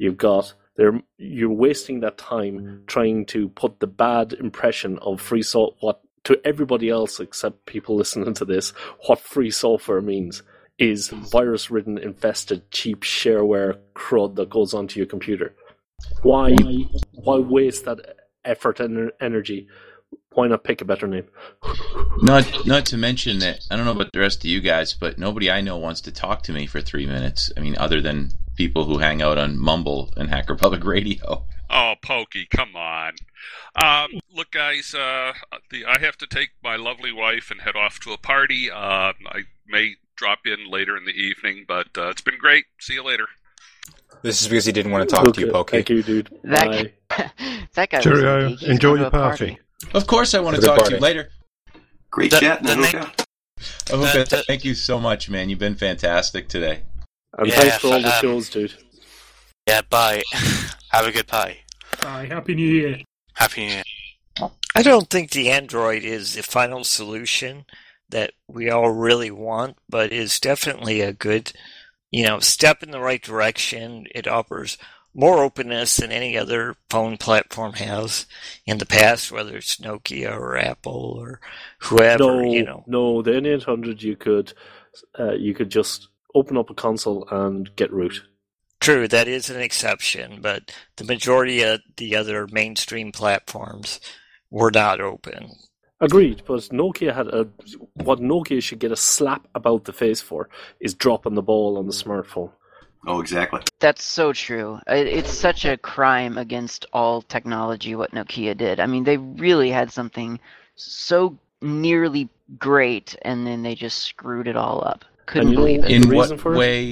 Speaker 1: you're wasting that time trying to put the bad impression of free software, to everybody else except people listening to this, what free software means is virus-ridden, infested, cheap shareware crud that goes onto your computer. Why waste that effort and energy why not pick a better name?
Speaker 14: Not to mention that, I don't know about the rest of you guys, but nobody I know wants to talk to me for 3 minutes. I mean, other than people who hang out on Mumble and Hacker Public Radio.
Speaker 4: Oh, Pokey, come on. Look, guys, I have to take my lovely wife and head off to a party. I may drop in later in the evening, but it's been great. See you later.
Speaker 9: This is because he didn't want to talk to you, Pokey.
Speaker 1: Thank you, dude.
Speaker 2: That guy
Speaker 10: Cheerio.
Speaker 2: was
Speaker 10: Enjoy your party.
Speaker 14: Of course I want to talk to you later.
Speaker 18: Great chat, Nahuka.
Speaker 14: Nahuka, thank you so much, man. You've been fantastic today.
Speaker 1: And thanks for all the shows, dude.
Speaker 11: Yeah, bye. Have a good party.
Speaker 13: Bye. Happy New Year.
Speaker 11: Happy New Year.
Speaker 2: I don't think the Android is the final solution that we all really want, but is definitely a good, step in the right direction. It offers more openness than any other phone platform has in the past, whether it's Nokia or Apple or whoever.
Speaker 1: No, the N800 you could just open up a console and get root.
Speaker 2: True, that is an exception, but the majority of the other mainstream platforms were not open.
Speaker 1: Agreed, but Nokia what Nokia should get a slap about the face for is dropping the ball on the smartphone.
Speaker 18: Oh, exactly.
Speaker 2: That's so true. It's such a crime against all technology what Nokia did. I mean, they really had something so nearly great, and then they just screwed it all up. Couldn't believe it.
Speaker 14: In what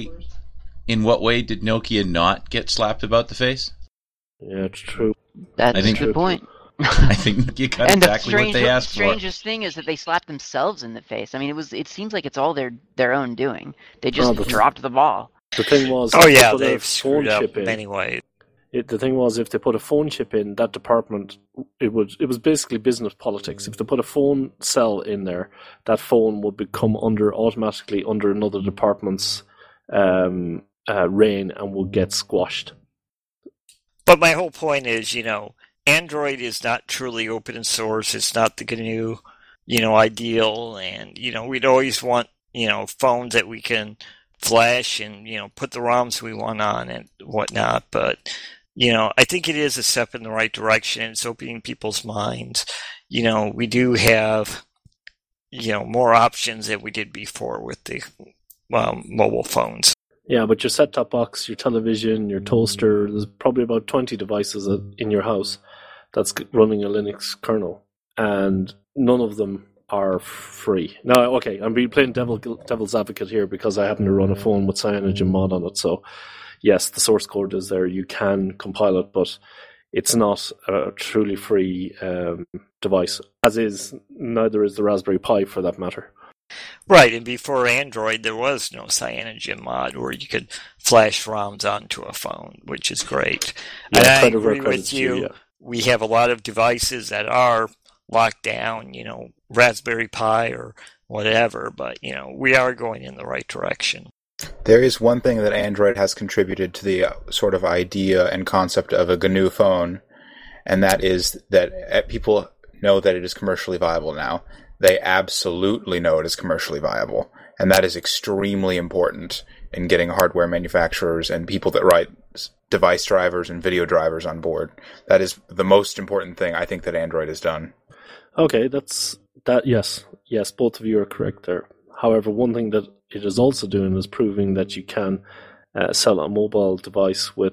Speaker 14: way did Nokia not get slapped about the face?
Speaker 1: Yeah, it's true.
Speaker 2: That's a good point.
Speaker 14: I think you got exactly what they asked for.
Speaker 2: The strangest thing is that they slapped themselves in the face. I mean, it seems like it's all their own doing. They just dropped the ball.
Speaker 1: The thing was,
Speaker 2: they've screwed up anyway.
Speaker 1: The thing was, if they put a phone chip in that department, it was basically business politics. If they put a phone cell in there, that phone would become automatically under another department's reign and would get squashed.
Speaker 2: But my whole point is, Android is not truly open source. It's not the GNU, ideal, and we'd always want phones that we can flash and put the ROMs we want on and whatnot. But I think it is a step in the right direction. It's opening people's minds. We do have more options than we did before with the mobile phones.
Speaker 1: Yeah, but your set-top box, your television, your toaster, there's probably about 20 devices in your house that's running a Linux kernel, and none of them are free. Now, okay, I'm playing devil's advocate here because I happen to run a phone with CyanogenMod on it, so yes, the source code is there, you can compile it, but it's not a truly free device, neither is the Raspberry Pi for that matter.
Speaker 2: Right, and before Android, there was no CyanogenMod where you could flash ROMs onto a phone, which is great.
Speaker 1: Yeah,
Speaker 2: and I agree with you. We have a lot of devices that are locked down, Raspberry Pi or whatever, but, we are going in the right direction.
Speaker 9: There is one thing that Android has contributed to the sort of idea and concept of a GNU phone, and that is that people know that it is commercially viable now. They absolutely know it is commercially viable, and that is extremely important in getting hardware manufacturers and people that write device drivers and video drivers on board. That is the most important thing I think that Android has done.
Speaker 1: Okay, yes, both of you are correct there. However, one thing that it is also doing is proving that you can sell a mobile device with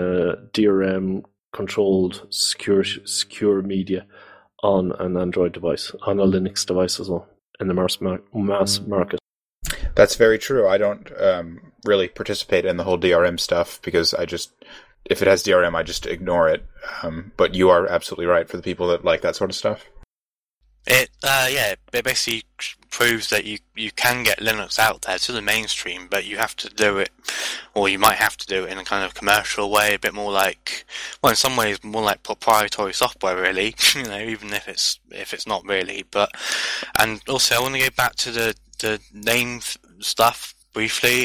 Speaker 1: DRM-controlled secure media on an Android device, on a Linux device as well, in the mass market.
Speaker 9: That's very true. I don't really participate in the whole DRM stuff because if it has DRM, I just ignore it. But you are absolutely right for the people that like that sort of stuff.
Speaker 11: It basically proves that you can get Linux out there to the mainstream, but you have to do it, or you might have to do it in a kind of commercial way, a bit more like, well, in some ways more like proprietary software, really. Even if it's not really. But and also, I want to go back to the name stuff briefly.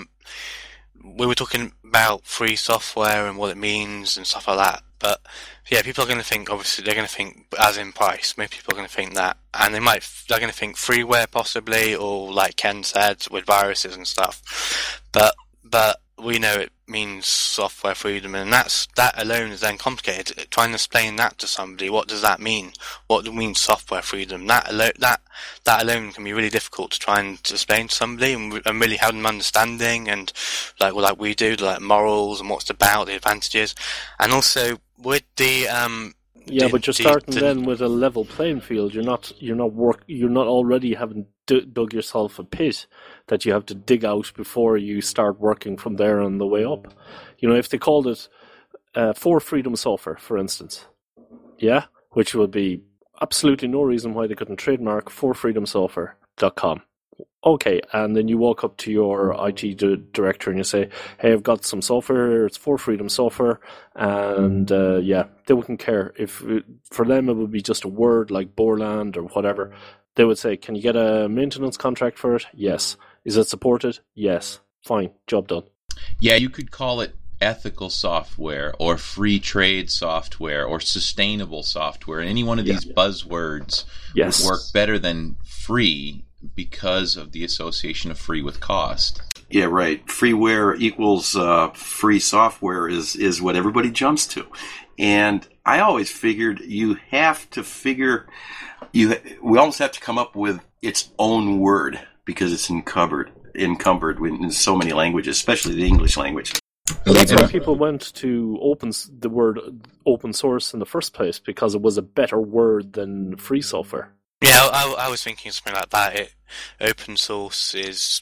Speaker 11: We were talking about free software and what it means and stuff like that. But yeah, people are going to think, obviously, they're going to think as in price. Maybe people are going to think that, and they're going to think freeware possibly, or like Ken said, with viruses and stuff. But we know it means software freedom, and that alone is then complicated. Trying to explain that to somebody, what does that mean? What do mean software freedom? That alone can be really difficult to try and explain to somebody, and really help them understanding, and like we do, like morals and what's about, the advantages, and also with the
Speaker 1: but you're starting then with a level playing field. You're not already having dug yourself a pit that you have to dig out before you start working from there on the way up. If they called it For Freedom Software, for instance, which would be absolutely no reason why they couldn't trademark forfreedomsoftware.com. Okay, and then you walk up to your IT director and you say, hey, I've got some software, it's For Freedom Software, and they wouldn't care. For them it would be just a word like Borland or whatever. They would say, can you get a maintenance contract for it? Yes. Is it supported? Yes. Fine, job done.
Speaker 14: Yeah, you could call it ethical software or free trade software or sustainable software. Any one of these buzzwords would work better than free because of the association of free with cost.
Speaker 18: Yeah, right. Freeware equals free software is what everybody jumps to. And I always figured we almost have to come up with its own word because it's encumbered in so many languages, especially the English language.
Speaker 1: Well, that's why people went to the word open source in the first place, because it was a better word than free software.
Speaker 11: Yeah, I was thinking something like that. Open source is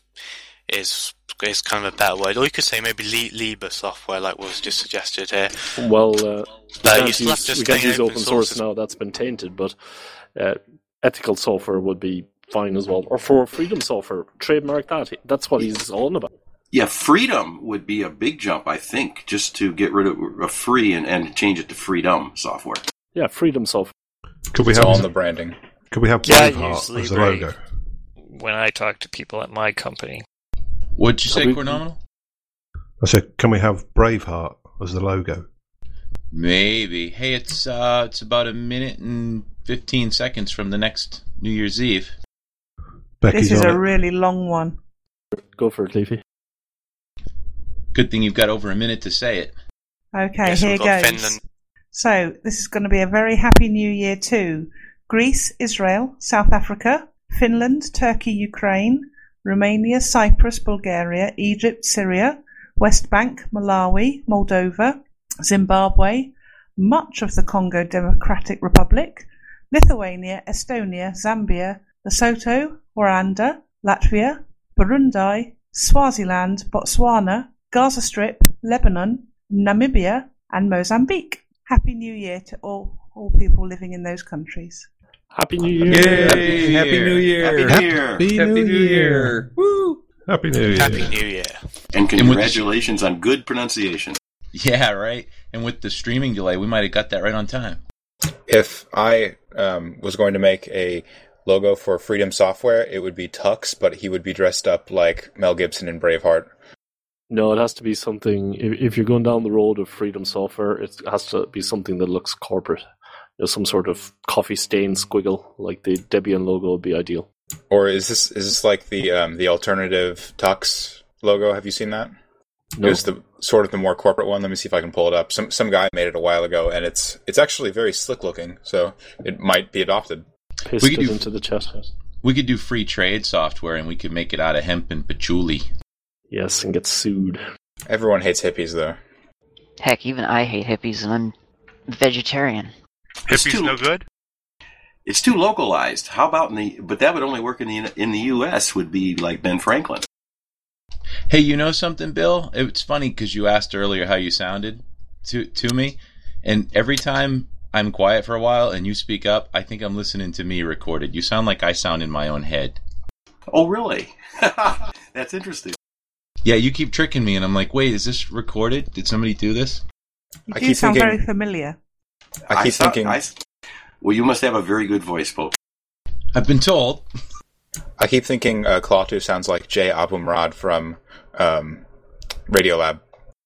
Speaker 11: kind of a better word, or you could say maybe Libre software, like was just suggested here.
Speaker 1: Well, we can't use open source now. That's been tainted, but ethical software would be fine as well. Or For Freedom Software, trademark that. That's what he's on about.
Speaker 18: Yeah, freedom would be a big jump, I think, just to get rid of free and change it to freedom software.
Speaker 1: Yeah, freedom software.
Speaker 10: Could we
Speaker 9: it's
Speaker 10: have
Speaker 9: all on the branding?
Speaker 10: Could we have Braveheart as a logo?
Speaker 2: When I talk to people at my company.
Speaker 14: What'd you say, Cornominal?
Speaker 10: I said, can we have Braveheart as the logo?
Speaker 14: Maybe. Hey, it's about a minute and 15 seconds from the next New Year's Eve.
Speaker 5: This is a really long one.
Speaker 1: Go for it, Leafy.
Speaker 14: Good thing you've got over a minute to say it.
Speaker 5: Okay, here goes. Finland. So, this is going to be a very happy New Year too. Greece, Israel, South Africa, Finland, Turkey, Ukraine, Romania, Cyprus, Bulgaria, Egypt, Syria, West Bank, Malawi, Moldova, Zimbabwe, much of the Congo Democratic Republic, Lithuania, Estonia, Zambia, Lesotho, Rwanda, Latvia, Burundi, Swaziland, Botswana, Gaza Strip, Lebanon, Namibia, and Mozambique. Happy New Year to all people living in those countries.
Speaker 1: Happy New Year!
Speaker 9: Yay! Happy New Year!
Speaker 18: Happy New Year!
Speaker 16: Happy New Year!
Speaker 14: Woo!
Speaker 10: Happy New Year!
Speaker 11: Happy New Year!
Speaker 18: And congratulations on good pronunciation.
Speaker 14: Yeah, right. And with the streaming delay, we might have got that right on time.
Speaker 9: If I was going to make a logo for Freedom Software, it would be Tux, but he would be dressed up like Mel Gibson in Braveheart.
Speaker 1: No, it has to be something. If you're going down the road of Freedom Software, it has to be something that looks corporate. Some sort of coffee stain squiggle, like the Debian logo, would be ideal.
Speaker 9: Or is this like the alternative Tux logo? Have you seen that?
Speaker 1: No.
Speaker 9: It was the sort of the more corporate one. Let me see if I can pull it up. Some guy made it a while ago, and it's actually very slick looking, so it might be adopted.
Speaker 1: Paste it into the chat.
Speaker 14: We could do free trade software, and we could make it out of hemp and patchouli.
Speaker 1: Yes, and get sued.
Speaker 9: Everyone hates hippies, though.
Speaker 2: Heck, even I hate hippies, and I'm vegetarian.
Speaker 4: Hippies no good?
Speaker 18: It's too localized. How about but that would only work in the U.S. would be like Ben Franklin.
Speaker 14: Hey, you know something, Bill? It's funny because you asked earlier how you sounded to me, and every time I'm quiet for a while and you speak up, I think I'm listening to me recorded. You sound like I sound in my own head.
Speaker 18: Oh, really? That's interesting.
Speaker 14: Yeah, you keep tricking me, and I'm like, wait, is this recorded? Did somebody do this?
Speaker 5: You do sound very familiar.
Speaker 9: I keep thinking...
Speaker 18: Well, you must have a very good voice, Pope.
Speaker 14: I've been told.
Speaker 9: I keep thinking Klaatu sounds like Jay Abumrad from Radiolab.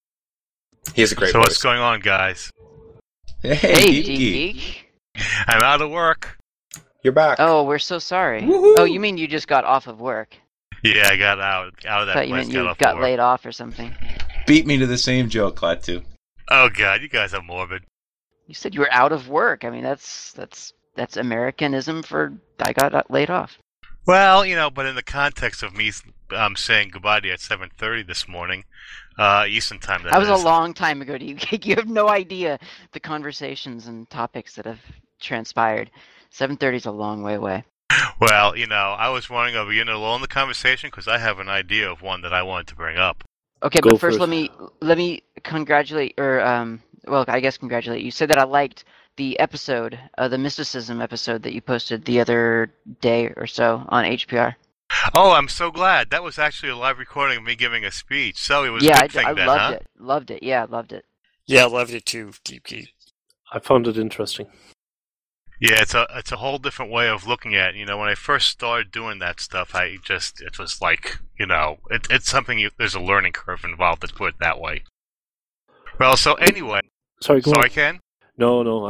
Speaker 9: He has a great voice.
Speaker 21: So what's going on, guys?
Speaker 2: Hey, Geek.
Speaker 21: I'm out of work.
Speaker 9: You're back.
Speaker 2: Oh, we're so sorry.
Speaker 21: Woo-hoo!
Speaker 2: Oh, you mean you just got off of work?
Speaker 21: Yeah, I got out of that
Speaker 2: I thought you
Speaker 21: place.
Speaker 2: meant you got laid off or something.
Speaker 14: beat me to the same joke, Klaatu.
Speaker 21: Oh God, you guys are morbid.
Speaker 2: You said you were out of work. I mean, that's Americanism for I got laid off.
Speaker 21: Well, but in the context of me saying goodbye to you at 7:30 this morning, Eastern time.
Speaker 2: That was a long time ago. You have no idea the conversations and topics that have transpired. 7:30 is a long way away.
Speaker 21: Well, I was wondering, are we going to lull the conversation? Because I have an idea of one that I wanted to bring up.
Speaker 2: Okay, but first let me congratulate, congratulate. You said that I liked the episode, the mysticism episode that you posted the other day or so on HPR.
Speaker 21: Oh, I'm so glad. That was actually a live recording of me giving a speech, so it was a good thing then,
Speaker 2: loved it. Loved it. Yeah, loved it.
Speaker 3: Yeah, I loved it too, DeepGeek.
Speaker 1: I found it interesting.
Speaker 21: Yeah, it's a whole different way of looking at it. When I first started doing that stuff, it was like, it's something, there's a learning curve involved, let's put it that way. Well, so anyway.
Speaker 1: Sorry,
Speaker 21: Ken?
Speaker 1: No,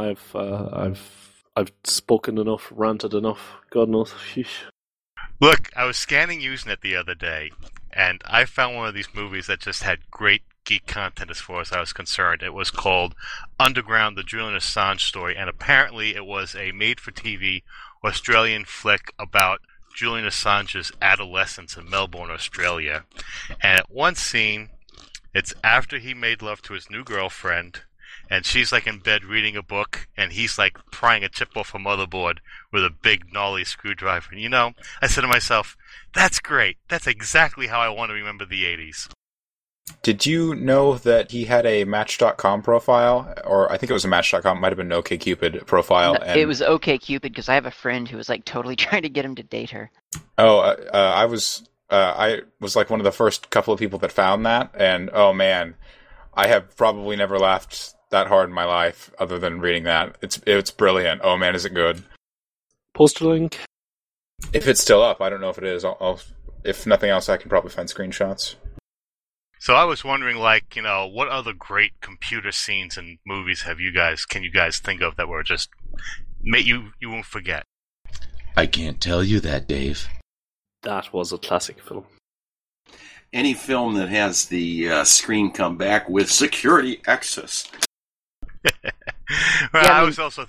Speaker 1: I've spoken enough, ranted enough. God knows. Sheesh.
Speaker 21: Look, I was scanning Usenet the other day, and I found one of these movies that just had great geek content as far as I was concerned. It was called Underground, the Julian Assange Story, and apparently it was a made-for-TV Australian flick about Julian Assange's adolescence in Melbourne, Australia. And at one scene, it's after he made love to his new girlfriend, and she's like in bed reading a book, and he's like prying a chip off a motherboard with a big gnarly screwdriver. And I said to myself, that's great. That's exactly how I want to remember the 80s.
Speaker 9: Did you know that he had a Match.com profile? Or I think it was a Match.com, it might have been an OkCupid profile.
Speaker 2: No, it was OkCupid, because I have a friend who was like totally trying to get him to date her.
Speaker 9: Oh, I was like one of the first couple of people that found that, and oh man, I have probably never laughed that hard in my life other than reading that. It's brilliant. Oh man, is it good.
Speaker 1: Post a link.
Speaker 9: If it's still up, I don't know if it is. I'll if nothing else, I can probably find screenshots.
Speaker 21: So I was wondering, what other great computer scenes and movies can you guys think of that were just you won't forget?
Speaker 14: I can't tell you that, Dave.
Speaker 1: That was a classic film.
Speaker 18: Any film that has the screen come back with security access.
Speaker 21: Well, I was also...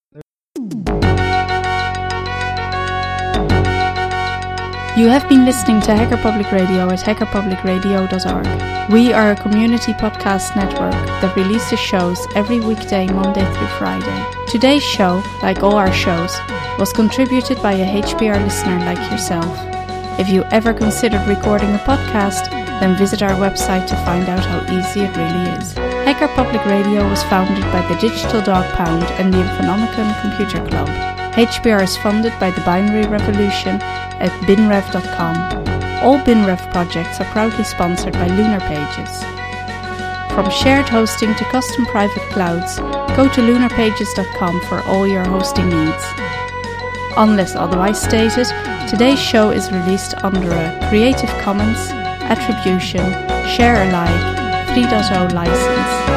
Speaker 22: You have been listening to Hacker Public Radio at hackerpublicradio.org. We are a community podcast network that releases shows every weekday, Monday through Friday. Today's show, like all our shows, was contributed by a HPR listener like yourself. If you ever considered recording a podcast, then visit our website to find out how easy it really is. Hacker Public Radio was founded by the Digital Dog Pound and the Infonomicon Computer Club. HPR is funded by the Binary Revolution at binrev.com. All BinRev projects are proudly sponsored by Lunar Pages. From shared hosting to custom private clouds, go to lunarpages.com for all your hosting needs. Unless otherwise stated, today's show is released under a Creative Commons Attribution Share Alike 3.0 license.